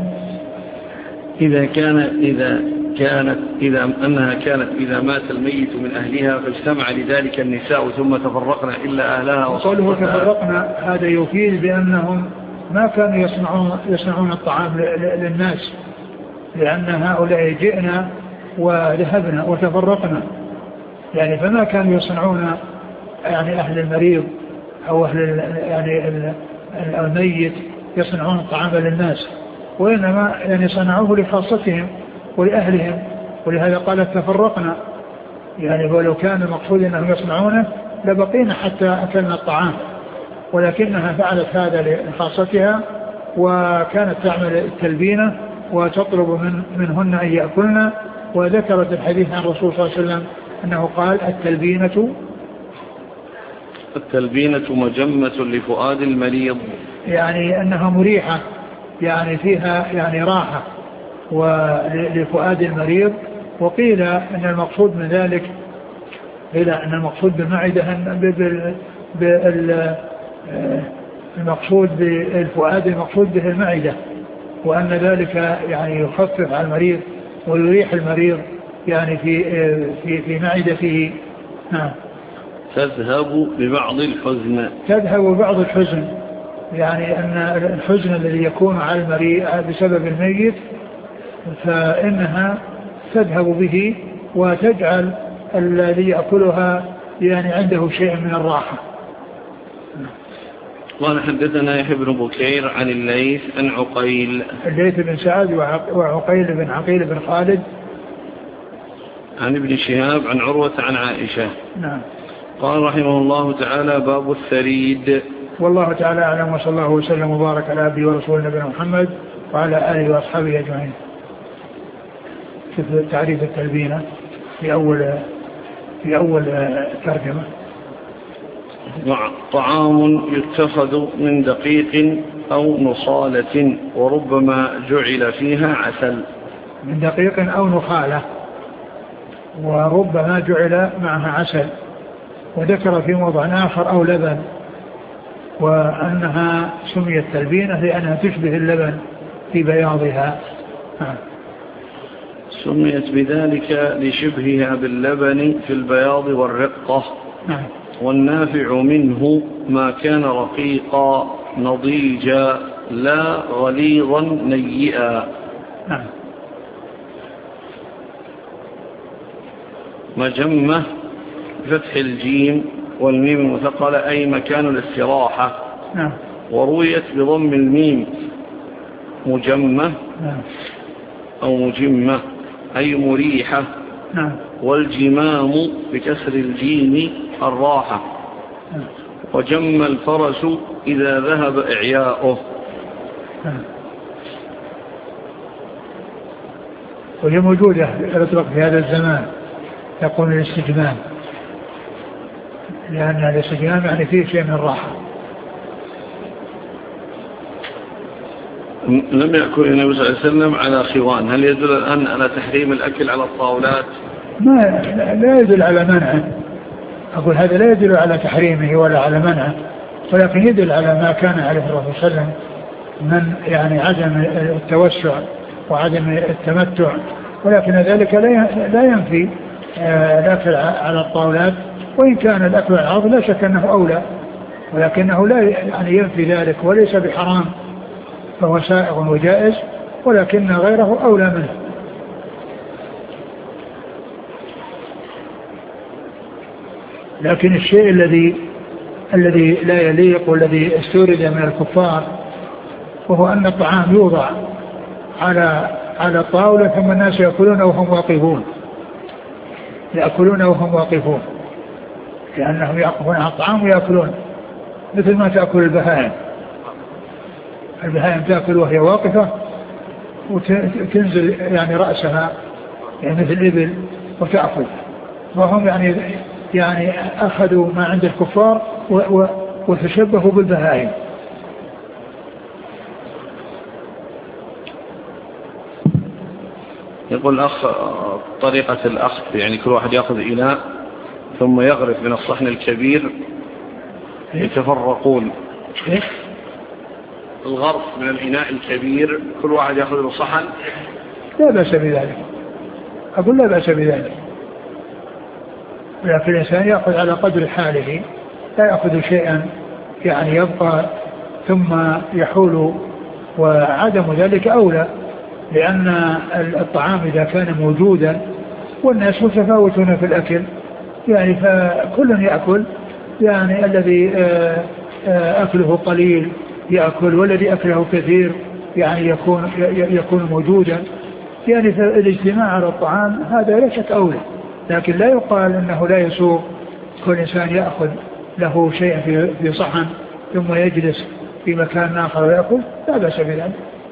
[SPEAKER 1] أنها كانت إذا مات الميت من أهلها فاجتمع لذلك النساء ثم تفرقنا إلا أهلها.
[SPEAKER 2] وقوله تفرقنا هذا يفيد بأنهم ما كانوا يصنعون الطعام للناس، لأن هؤلاء جئنا وذهبنا وتفرقنا، يعني فما كانوا يصنعون يعني أهل المريض أو أهل يعني الميت يصنعون الطعام للناس، وإنما يعني صنعوه لخاصتهم ولأهلهم، ولهذا قالت تفرقنا، يعني ولو كان المقصود أنهم يصنعونه لبقينا حتى أكلنا الطعام، ولكنها فعلت هذا لخاصتها وكانت تعمل التلبينة وتطلب منهن أن يأكلن. وذكرت الحديث عن الرسول صلى الله عليه وسلم أنه قال
[SPEAKER 1] التلبينة مجمة لفؤاد المريض،
[SPEAKER 2] يعني أنها مريحة، يعني فيها يعني راحة ولفؤاد المريض. وقيل أن المقصود من ذلك أن المقصود بالمعدة المقصود بالفؤاد المقصود به المعدة، وأن ذلك يعني يخفف على المريض ويريح المريض يعني في معدته.
[SPEAKER 1] تذهب ببعض
[SPEAKER 2] الحزن، يعني أن الحزن الذي يكون على المريض بسبب الميت فإنها تذهب به وتجعل الذي يأكلها يعني عنده شيء من الراحة.
[SPEAKER 1] قال حدثنا يحيى بن بكير عن الليث عن عقيل،
[SPEAKER 2] الليث بن سعد وعقيل بن عقيل بن خالد
[SPEAKER 1] عن ابن شهاب عن عروة عن عائشة.
[SPEAKER 2] نعم.
[SPEAKER 1] قال رحمه الله تعالى: باب الثريد.
[SPEAKER 2] والله تعالى أعلم، وصلى الله وسلم وبارك على عبده ورسوله نبينا محمد وعلى آله وأصحابه أجمعين. في تعريف التلبينة في أول ترجمة.
[SPEAKER 1] طعام يتخذ من دقيق أو نخالة وربما جعل فيها عسل.
[SPEAKER 2] من دقيق أو نخالة وربما جعل معها عسل. وذكر في موضع آخر أو لبن، وأنها سميت تلبينة لأنها تشبه اللبن في بياضها.
[SPEAKER 1] سميت بذلك لشبهها باللبن في البياض والرقة. والنافع منه ما كان رقيقا نضيجا لا غليظا نيئا. مجمة فتح الجيم والميم المثقلة أي مكان الاستراحة. ورويت بضم الميم مجمة أو مجمة أي مريحة. والجمام بكسر الجيم الراحة. وجم الفرس إذا ذهب إعياؤه.
[SPEAKER 2] وهي موجودة يطلق في هذا الزمان، يقول الاستجمام، لأن الاستجمام يعني فيه شيء من الراحة.
[SPEAKER 1] لم يأكل النبي صلى الله عليه وسلم على خوان، هل يدل الآن على تحريم الأكل على الطاولات؟
[SPEAKER 2] لا يدل على منعه، أقول هذا لا يدل على تحريمه ولا على منعه، ولكن يدل على ما كان عليه الرسول صلى الله عليه وسلم من يعني عدم التوسع وعدم التمتع، ولكن ذلك لا ينفي الأكل على الطاولات، وإن كان الأكل على الأرض لا شك أنه أولى، ولكنه لا يعني ينفي ذلك وليس بحرام، فهو سائغ وجائز، ولكن غيره أولى منه. لكن الشيء الذي لا يليق والذي استورد من الكفار وهو أن الطعام يوضع على الطاولة ثم الناس يأكلون وهم واقفون، لأنهم يقفون على الطعام ويأكلون مثل ما تأكل البهائم تأكل وهي واقفة وتنزل يعني رأسها يعني مثل الإبل وتأكل، وهم يعني أخذوا ما عند الكفار وتشبهوا بالبهائم.
[SPEAKER 1] يقول الأخ طريقة الأخذ يعني كل واحد يأخذ إناء ثم يغرف من الصحن الكبير يتفرقون. الغرف من الإناء الكبير كل واحد يأخذ له صحن،
[SPEAKER 2] لا بأس بذلك، أقول لا بأس بذلك، ولكن الإنسان يأخذ على قدر حاله، لا يأخذ شيئا يعني يبقى ثم يحول، وعدم ذلك أولى، لأن الطعام إذا كان موجودا والناس متفاوتون في الأكل يعني فكل يأكل، يعني الذي أكله قليل يأكل والذي أكله كثير يعني يكون موجودا، يعني فالاجتماع على الطعام هذا لا شك أولى، لكن لا يقال أنه لا يسوق كل إنسان يأخذ له شيء في صحن ثم يجلس في مكان آخر ويأكل، لا بأس بذلك.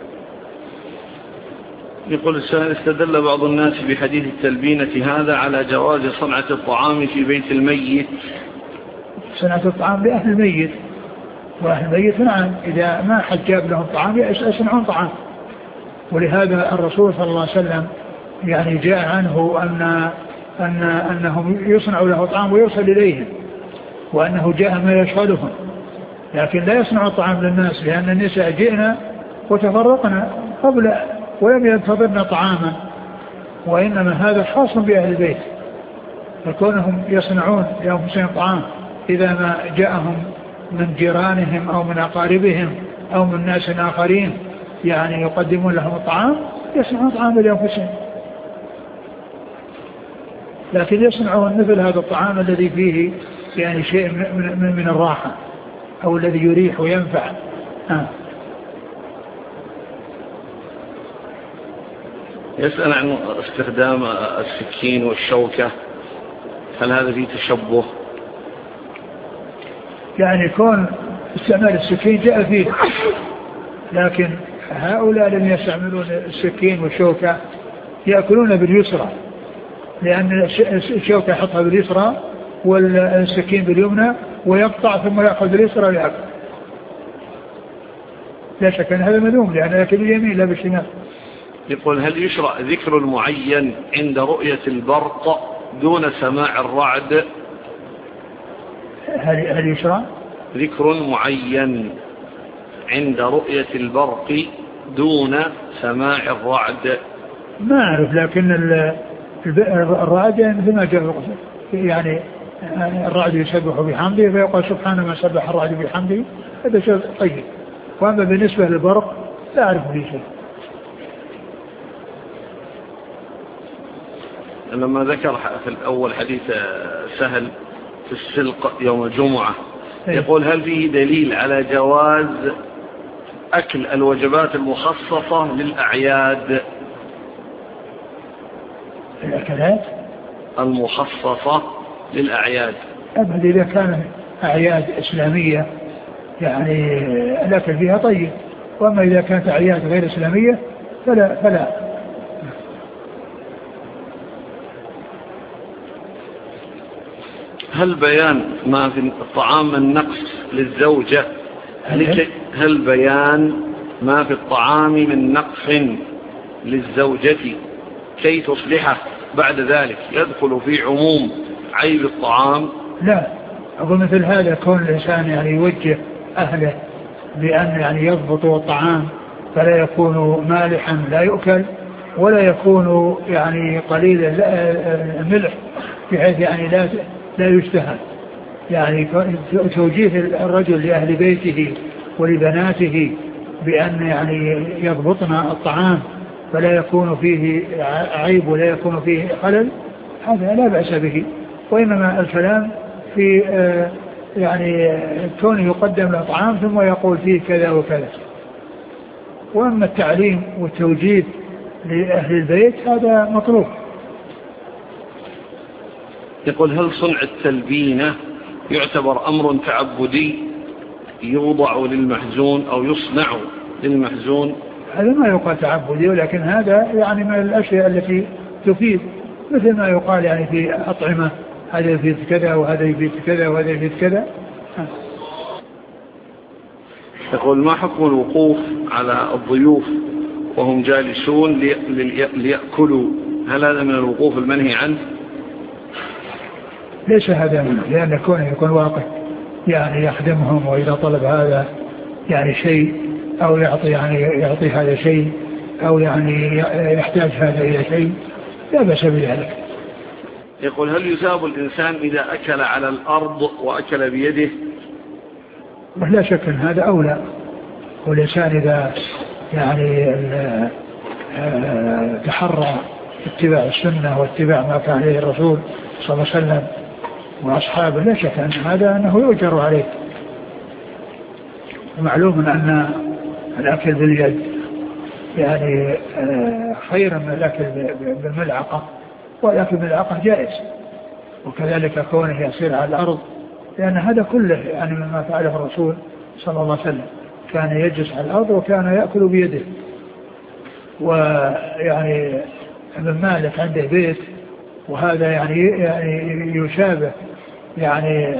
[SPEAKER 1] يقول السائل استدل بعض الناس بحديث التلبينة هذا على جواز صنعة الطعام في بيت الميت.
[SPEAKER 2] صنعة الطعام لأهل الميت، وأهل الميت نعم إذا ما حد جاب لهم طعام يصنعون طعام، ولهذا الرسول صلى الله عليه وسلم يعني جاء عنه أنهم يصنعوا له طعام ويرسل إليهم، وأنه جاء ما يشغلهم، لكن لا يصنع الطعام للناس، لأن النساء جئنا وتفرقنا قبل ولم ينتظرنا طعاما، وإنما هذا خاص بأهل البيت، فكونهم يصنعون لهم طعام إذا ما جاءهم من جيرانهم أو من أقاربهم أو من ناس آخرين يعني يقدمون لهم الطعام، يصنعون طعام لأنفسهم، لكن يصنعون مثل هذا الطعام الذي فيه يعني شيء من الراحة أو الذي يريح وينفع.
[SPEAKER 1] يسأل عن استخدام السكين والشوكة، هل هذا فيه تشبه؟
[SPEAKER 2] يعني كون استعمال السكين جاء فيه، لكن هؤلاء لم يستعملون السكين والشوكة يأكلون باليسرى، لأن الشوكة يحطها باليسرى والسكين باليمنى ويقطع ثم يأخذ باليسرى ويأكل. لا شك أن هذا مذموم، لأن يأكل باليمين لا بالشمال.
[SPEAKER 1] يقول هل يشرع ذكر المعين عند رؤية البرق دون سماع الرعد؟
[SPEAKER 2] هل يشرع
[SPEAKER 1] ذكر معين عند رؤية البرق دون سماع الرعد؟
[SPEAKER 2] ما أعرف، لكن الرعد مثل ما جاء يعني الرعد يسبح بحمده فيقول سبحان ما سبح الرعد بحمده، هذا شيء طيب. وأما بالنسبة للبرق لا أعرف به شيء.
[SPEAKER 1] لما ذكر في الأول حديث سهل في السلق يوم الجمعة يقول هل فيه دليل على جواز أكل الوجبات المخصصة للأعياد؟
[SPEAKER 2] الأكلات
[SPEAKER 1] المخصصة للأعياد
[SPEAKER 2] أبدا، إذا كان أعياد إسلامية يعني الأكل فيها طيب، وأما إذا كانت أعياد غير إسلامية فلا.
[SPEAKER 1] هل بيان ما في الطعام من نقص للزوجة هل بيان ما في الطعام من نقص للزوجة كي تصلحه بعد ذلك يدخل في عموم عيب الطعام؟
[SPEAKER 2] لا، أقول مثل هذا كون الإنسان يعني يوجه أهله بأن يعني يضبطوا الطعام فلا يكون مالحا لا يؤكل، ولا يكون يعني قليل الملح بحيث يعني لا يشتهى. يعني توجيه الرجل لأهل بيته ولبناته بأن يعني يضبطن الطعام فلا يكون فيه عيب ولا يكون فيه خلل، هذا لا بأس به. وإنما الكلام في يعني كونه يقدم له طعام ثم يقول فيه كذا وكذا. وأما التعليم والتوجيه لأهل البيت هذا مطلوب.
[SPEAKER 1] يقول هل صنع التلبينة يعتبر أمر تعبدي يوضع للمحزون أو يصنع للمحزون؟
[SPEAKER 2] هذا ما يقال تعبدي، ولكن هذا يعني من الأشياء التي تفيد، مثل ما يقال يعني في أطعمة هذا يفيد كذا وهذا يفيد كذا وهذا يفيد كذا.
[SPEAKER 1] يقول ما حكم الوقوف على الضيوف وهم جالسون ليأكلوا؟ هل هذا من الوقوف المنهي عنه؟
[SPEAKER 2] ليس هذا منه، لأن كونه يكون واقف يعني يخدمهم، وإذا طلب هذا يعني شيء أو يعطي هذا شيء أو يعني يحتاج هذا إلى شيء لا بأس بذلك.
[SPEAKER 1] يقول هل يثاب الإنسان إذا أكل على الأرض وأكل بيده؟
[SPEAKER 2] لا شك أن هذا أولى، والإنسان إذا يعني تحرى اتباع السنة واتباع ما كان عليه الرسول صلى الله عليه وسلم وأصحابه لا شك أن هذا أنه يؤجر عليه. ومعلوم أن الأكل باليد يعني خير من الأكل بالملعقة، والأكل بالملعقة جائز، وكذلك كونه يصير على الأرض، لأن هذا كله يعني مما فعله الرسول صلى الله عليه وسلم، كان يجلس على الأرض وكان يأكل بيده. ويعني ابن مالك عنده بيت، وهذا يعني يشابه يعني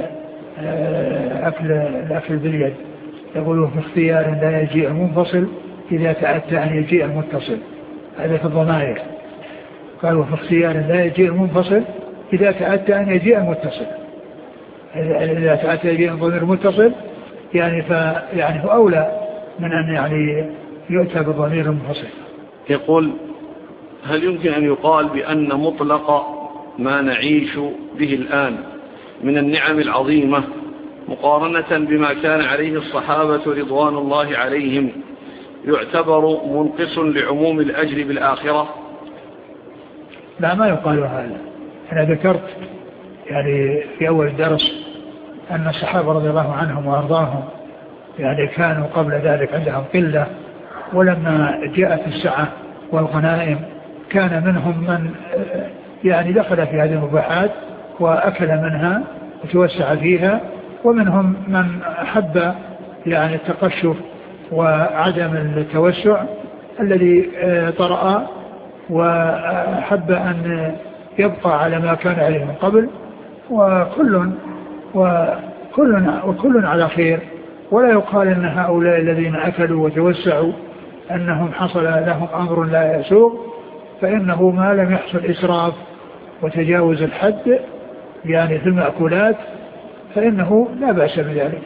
[SPEAKER 2] الأكل باليد. يقولوا في اختيار لا يجيء المنفصل إذا تأتى أن يجيء المتصل، هذا في الضمائر. قالوا في اختيار لا يجيء المنفصل إذا تأتى أن يجيء المتصل، إذا تأتى يجيء الضمير المتصل يعني هو أولى من أن يعني يؤتى بالضمير المنفصل.
[SPEAKER 1] يقول هل يمكن أن يقال بأن مطلق ما نعيش به الآن من النعم العظيمة مقارنة بما كان عليه الصحابة رضوان الله عليهم يعتبر منقص لعموم الأجر بالآخرة؟
[SPEAKER 2] لا، ما يقال هذا. أنا ذكرت يعني في أول الدرس أن الصحابة رضي الله عنهم وأرضاهم يعني كانوا قبل ذلك عندهم قلة، ولما جاءت السعة والغنائم كان منهم من يعني دخل في هذه المباحات وأكل منها وتوسع فيها، ومنهم من أحب يعني التقشف وعدم التوسع الذي طرأ وأحب أن يبقى على ما كان عليه من قبل، وكل على خير، ولا يقال أن هؤلاء الذين أكلوا وتوسعوا أنهم حصل لهم أمر لا يسوغ، فإنه ما لم يحصل إسراف وتجاوز الحد يعني في المأكولات فإنه لا بأس بذلك.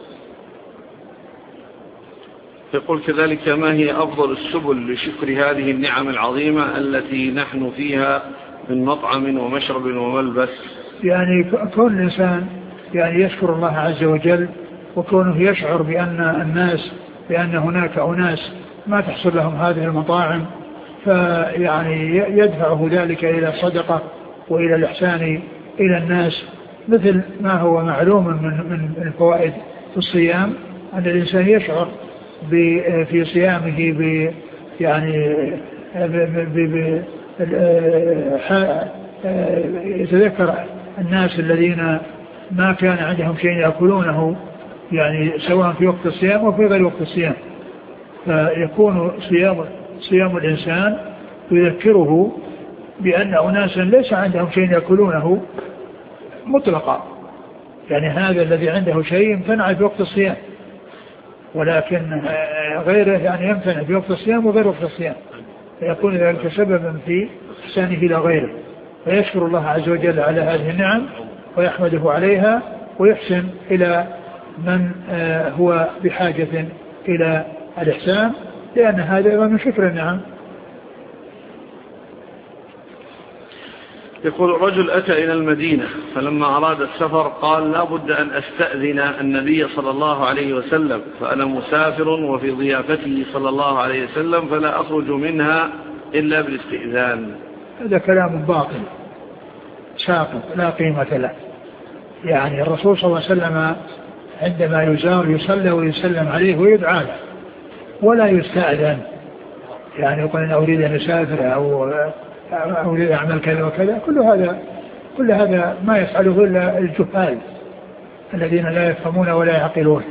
[SPEAKER 1] يقول كذلك: ما هي أفضل السبل لشكر هذه النعم العظيمة التي نحن فيها من مطعم ومشرب وملبس؟
[SPEAKER 2] يعني كون الإنسان يعني يشكر الله عز وجل، وكونه يشعر بأن هناك أناس ما تحصل لهم هذه المطاعم، فيعني يدفعه ذلك إلى الصدقة وإلى الإحسان إلى الناس، مثل ما هو معلوم من الفوائد في الصيام أن الإنسان يشعر في صيامه يتذكر الناس الذين ما كان عندهم شيء يأكلونه، يعني سواء في وقت الصيام وفي غير وقت الصيام، فيكون صيام الإنسان يذكره بأن أناسا ليس عندهم شيء يأكلونه مطلقا، يعني هذا الذي عنده شيء يمتنع في وقت الصيام، ولكن غيره يعني يمتنع في وقت الصيام وغير وقت الصيام، فيكون ذلك سببا في إحسانه إلى غيره، فيشكر الله عز وجل على هذه النعم ويحمده عليها، ويحسن إلى من هو بحاجة إلى الإحسان، لأن هذا من شكر النعم.
[SPEAKER 1] يقول: رجل أتى إلى المدينة فلما أراد السفر قال: لا بد أن أستأذن النبي صلى الله عليه وسلم، فأنا مسافر وفي ضيافته صلى الله عليه وسلم فلا أخرج منها إلا بالاستئذان.
[SPEAKER 2] هذا كلام باطل ساقط لا قيمة له. يعني الرسول صلى الله عليه وسلم عندما يزار يصلى ويسلم عليه ويدعى له ولا يستأذن، يعني يقول أنا أريد أن أسافر أو أريد أعمل كذا وكذا، كل هذا ما يفعله إلا الجهال الذين لا يفهمون ولا يعقلون.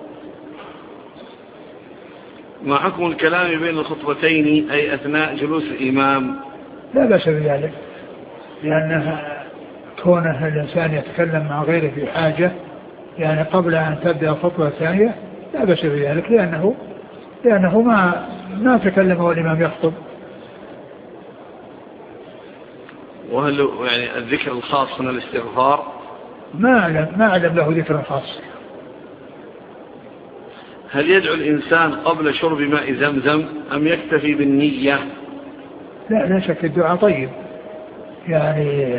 [SPEAKER 1] ما حكم الكلام بين الخطبتين أي أثناء جلوس الإمام؟
[SPEAKER 2] لا بأس بذلك، لأنه كونه الإنسان يتكلم مع غيره في حاجة يعني قبل أن تبدأ الخطبة الثانية لا بأس بذلك، لأنه ما تكلم والإمام يخطب.
[SPEAKER 1] وهل يعني الذكر الخاص من الاستغفار؟
[SPEAKER 2] ما أعلم له ذكر خاص.
[SPEAKER 1] هل يدعو الإنسان قبل شرب ماء زمزم أم يكتفي بالنية؟
[SPEAKER 2] لا شك الدعاء طيب، يعني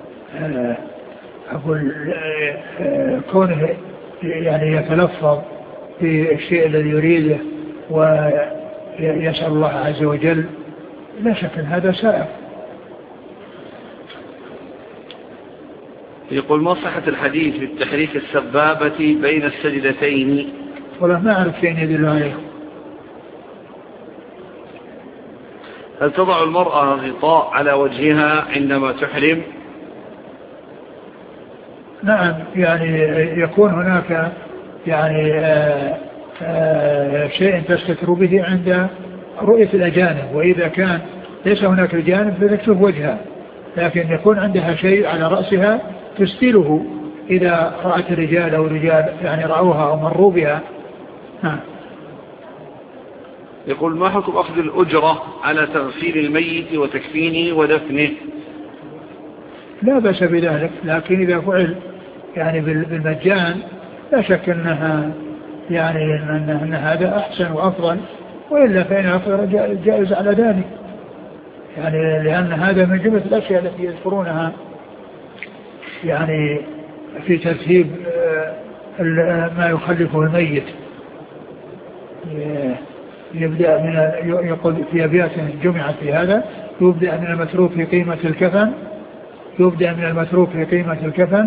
[SPEAKER 2] أقول كونه يعني يتلفظ في الشيء الذي يريده ويسأل الله عز وجل لا شك أن هذا سائر.
[SPEAKER 1] يقول: ما صحة الحديث في التحريك السبابة بين السجدتين؟
[SPEAKER 2] والله ما أعرف شيء يدل عليه.
[SPEAKER 1] هل تضع المرأة غطاء على وجهها عندما تحرم؟
[SPEAKER 2] نعم، يعني يكون هناك يعني شيء تستتر به عند رؤية الأجانب، وإذا كان ليس هناك الجانب فتكشف وجهها، لكن يكون عندها شيء على رأسها تستيله إذا رأت الرجال أو الرجال يعني رأوها أو مروا بها.
[SPEAKER 1] يقول: ما حكم أخذ الأجرة على تغسيل الميت وتكفينه ودفنه؟
[SPEAKER 2] لا بأس بذلك، لكن إذا فعل يعني بالمجان لا شك أنها يعني أن هذا أحسن وأفضل، وإلا فإن أفضل جائز على ذلك، يعني لأن هذا من جملة الأشياء التي يذكرونها يعني في ترتيب ما يخلفه الميت. يبدأ من يقول في أبيات جمعت في هذا: يبدأ من المتروك في قيمة الكفن، يبدأ من المتروك في قيمة الكفن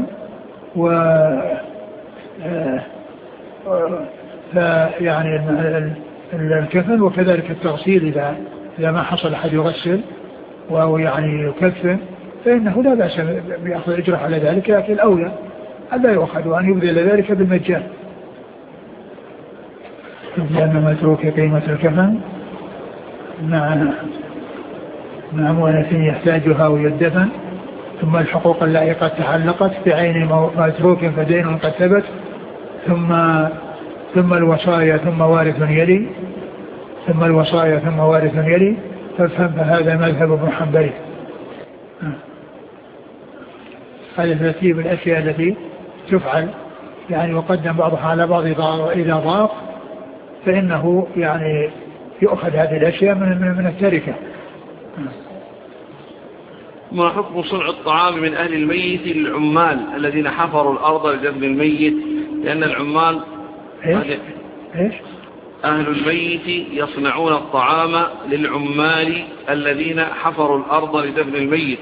[SPEAKER 2] فيعني الكفن، وكذلك التغسيل إذا ما حصل أحد يغسل وهو يعني يكفن فإنه لا بأس بأخذ الإجرة على ذلك، لكن الأولى ألا يؤخذ وأن يبذل ذلك بالمجان. لأن متروك قيمة الكفن من أموال يحتاجها ويدفن. ثم الحقوق التي قد تعلقت بعين متروك فدين قد ثبت. ثم الوصايا ثم وارث يلي. ثم الوصايا ثم وارث يلي. فهذا مذهب ابن حنبل. هذا ترتيب الأشياء التي تفعل يعني وقدم بعضها على بعض إذا ضاق فإنه يعني يؤخذ هذه الأشياء من التركة.
[SPEAKER 1] ما حكم صنع الطعام من أهل الميت للعمال الذين حفروا الأرض لدفن الميت؟ لأن العمال
[SPEAKER 2] إيش؟
[SPEAKER 1] أهل الميت يصنعون الطعام للعمال الذين حفروا الأرض لدفن الميت.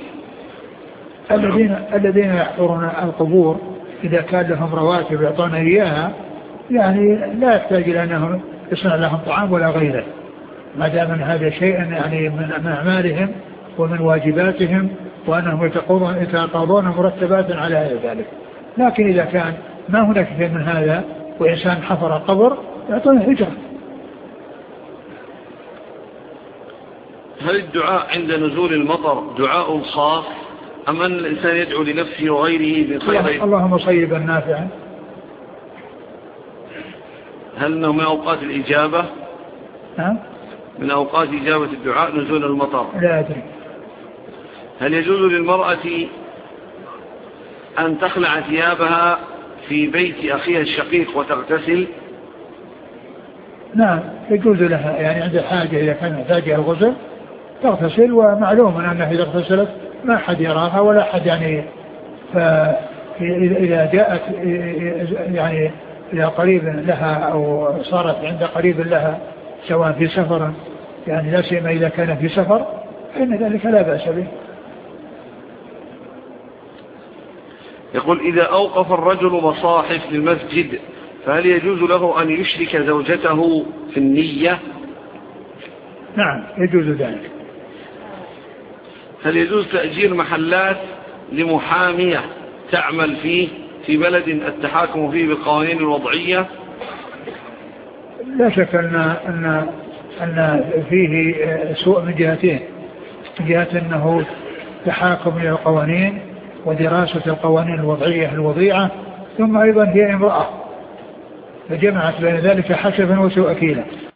[SPEAKER 2] الذين يحفرون القبور إذا كان لهم رواتب يعطون إياها يعني لا يحتاج إلى أنهم يصنع لهم طعام ولا غيره ما دام من هذا شيء يعني من أعمالهم ومن واجباتهم وأنهم يتقاضون مرتبات على ذلك. لكن إذا كان ما هناك شيء من هذا وإنسان حفر قبر يعطون هجرة.
[SPEAKER 1] هل الدعاء عند نزول المطر دعاء خاص أم أن الإنسان يدعو لنفسه وغيره بخير؟
[SPEAKER 2] اللهم صيبا نافعا.
[SPEAKER 1] هل أنه من أوقات الإجابة؟ من أوقات إجابة الدعاء نزول المطر؟
[SPEAKER 2] لا أدري.
[SPEAKER 1] هل يجوز للمرأة أن تخلع ثيابها في بيت أخيها الشقيق وتغتسل؟
[SPEAKER 2] نعم يجوز لها يعني عند حاجة إذا كان محتاجة الغسل تغتسل ومعلوم أنها إذا اغتسلت ما حد يراها ولا حد يعني إذا جاءت يعني إلى قريب لها أو صارت عند قريب لها سواء في سفر يعني لا سيما إذا كان في سفر فإن ذلك لا بأس به.
[SPEAKER 1] يقول إذا أوقف الرجل مصاحف للمسجد فهل يجوز له أن يشرك زوجته في النية؟
[SPEAKER 2] نعم يجوز ذلك.
[SPEAKER 1] هل يجوز تأجير محلات لمحامية تعمل فيه في بلد التحاكم فيه بالقوانين الوضعية؟
[SPEAKER 2] لا شك أن فيه سوء من جهتين. من جهة أنه تحاكم إلى القوانين ودراسة القوانين الوضعية الوضيعة ثم أيضا هي امرأة فجمعت بين ذلك حسبا وسوء أكيلا.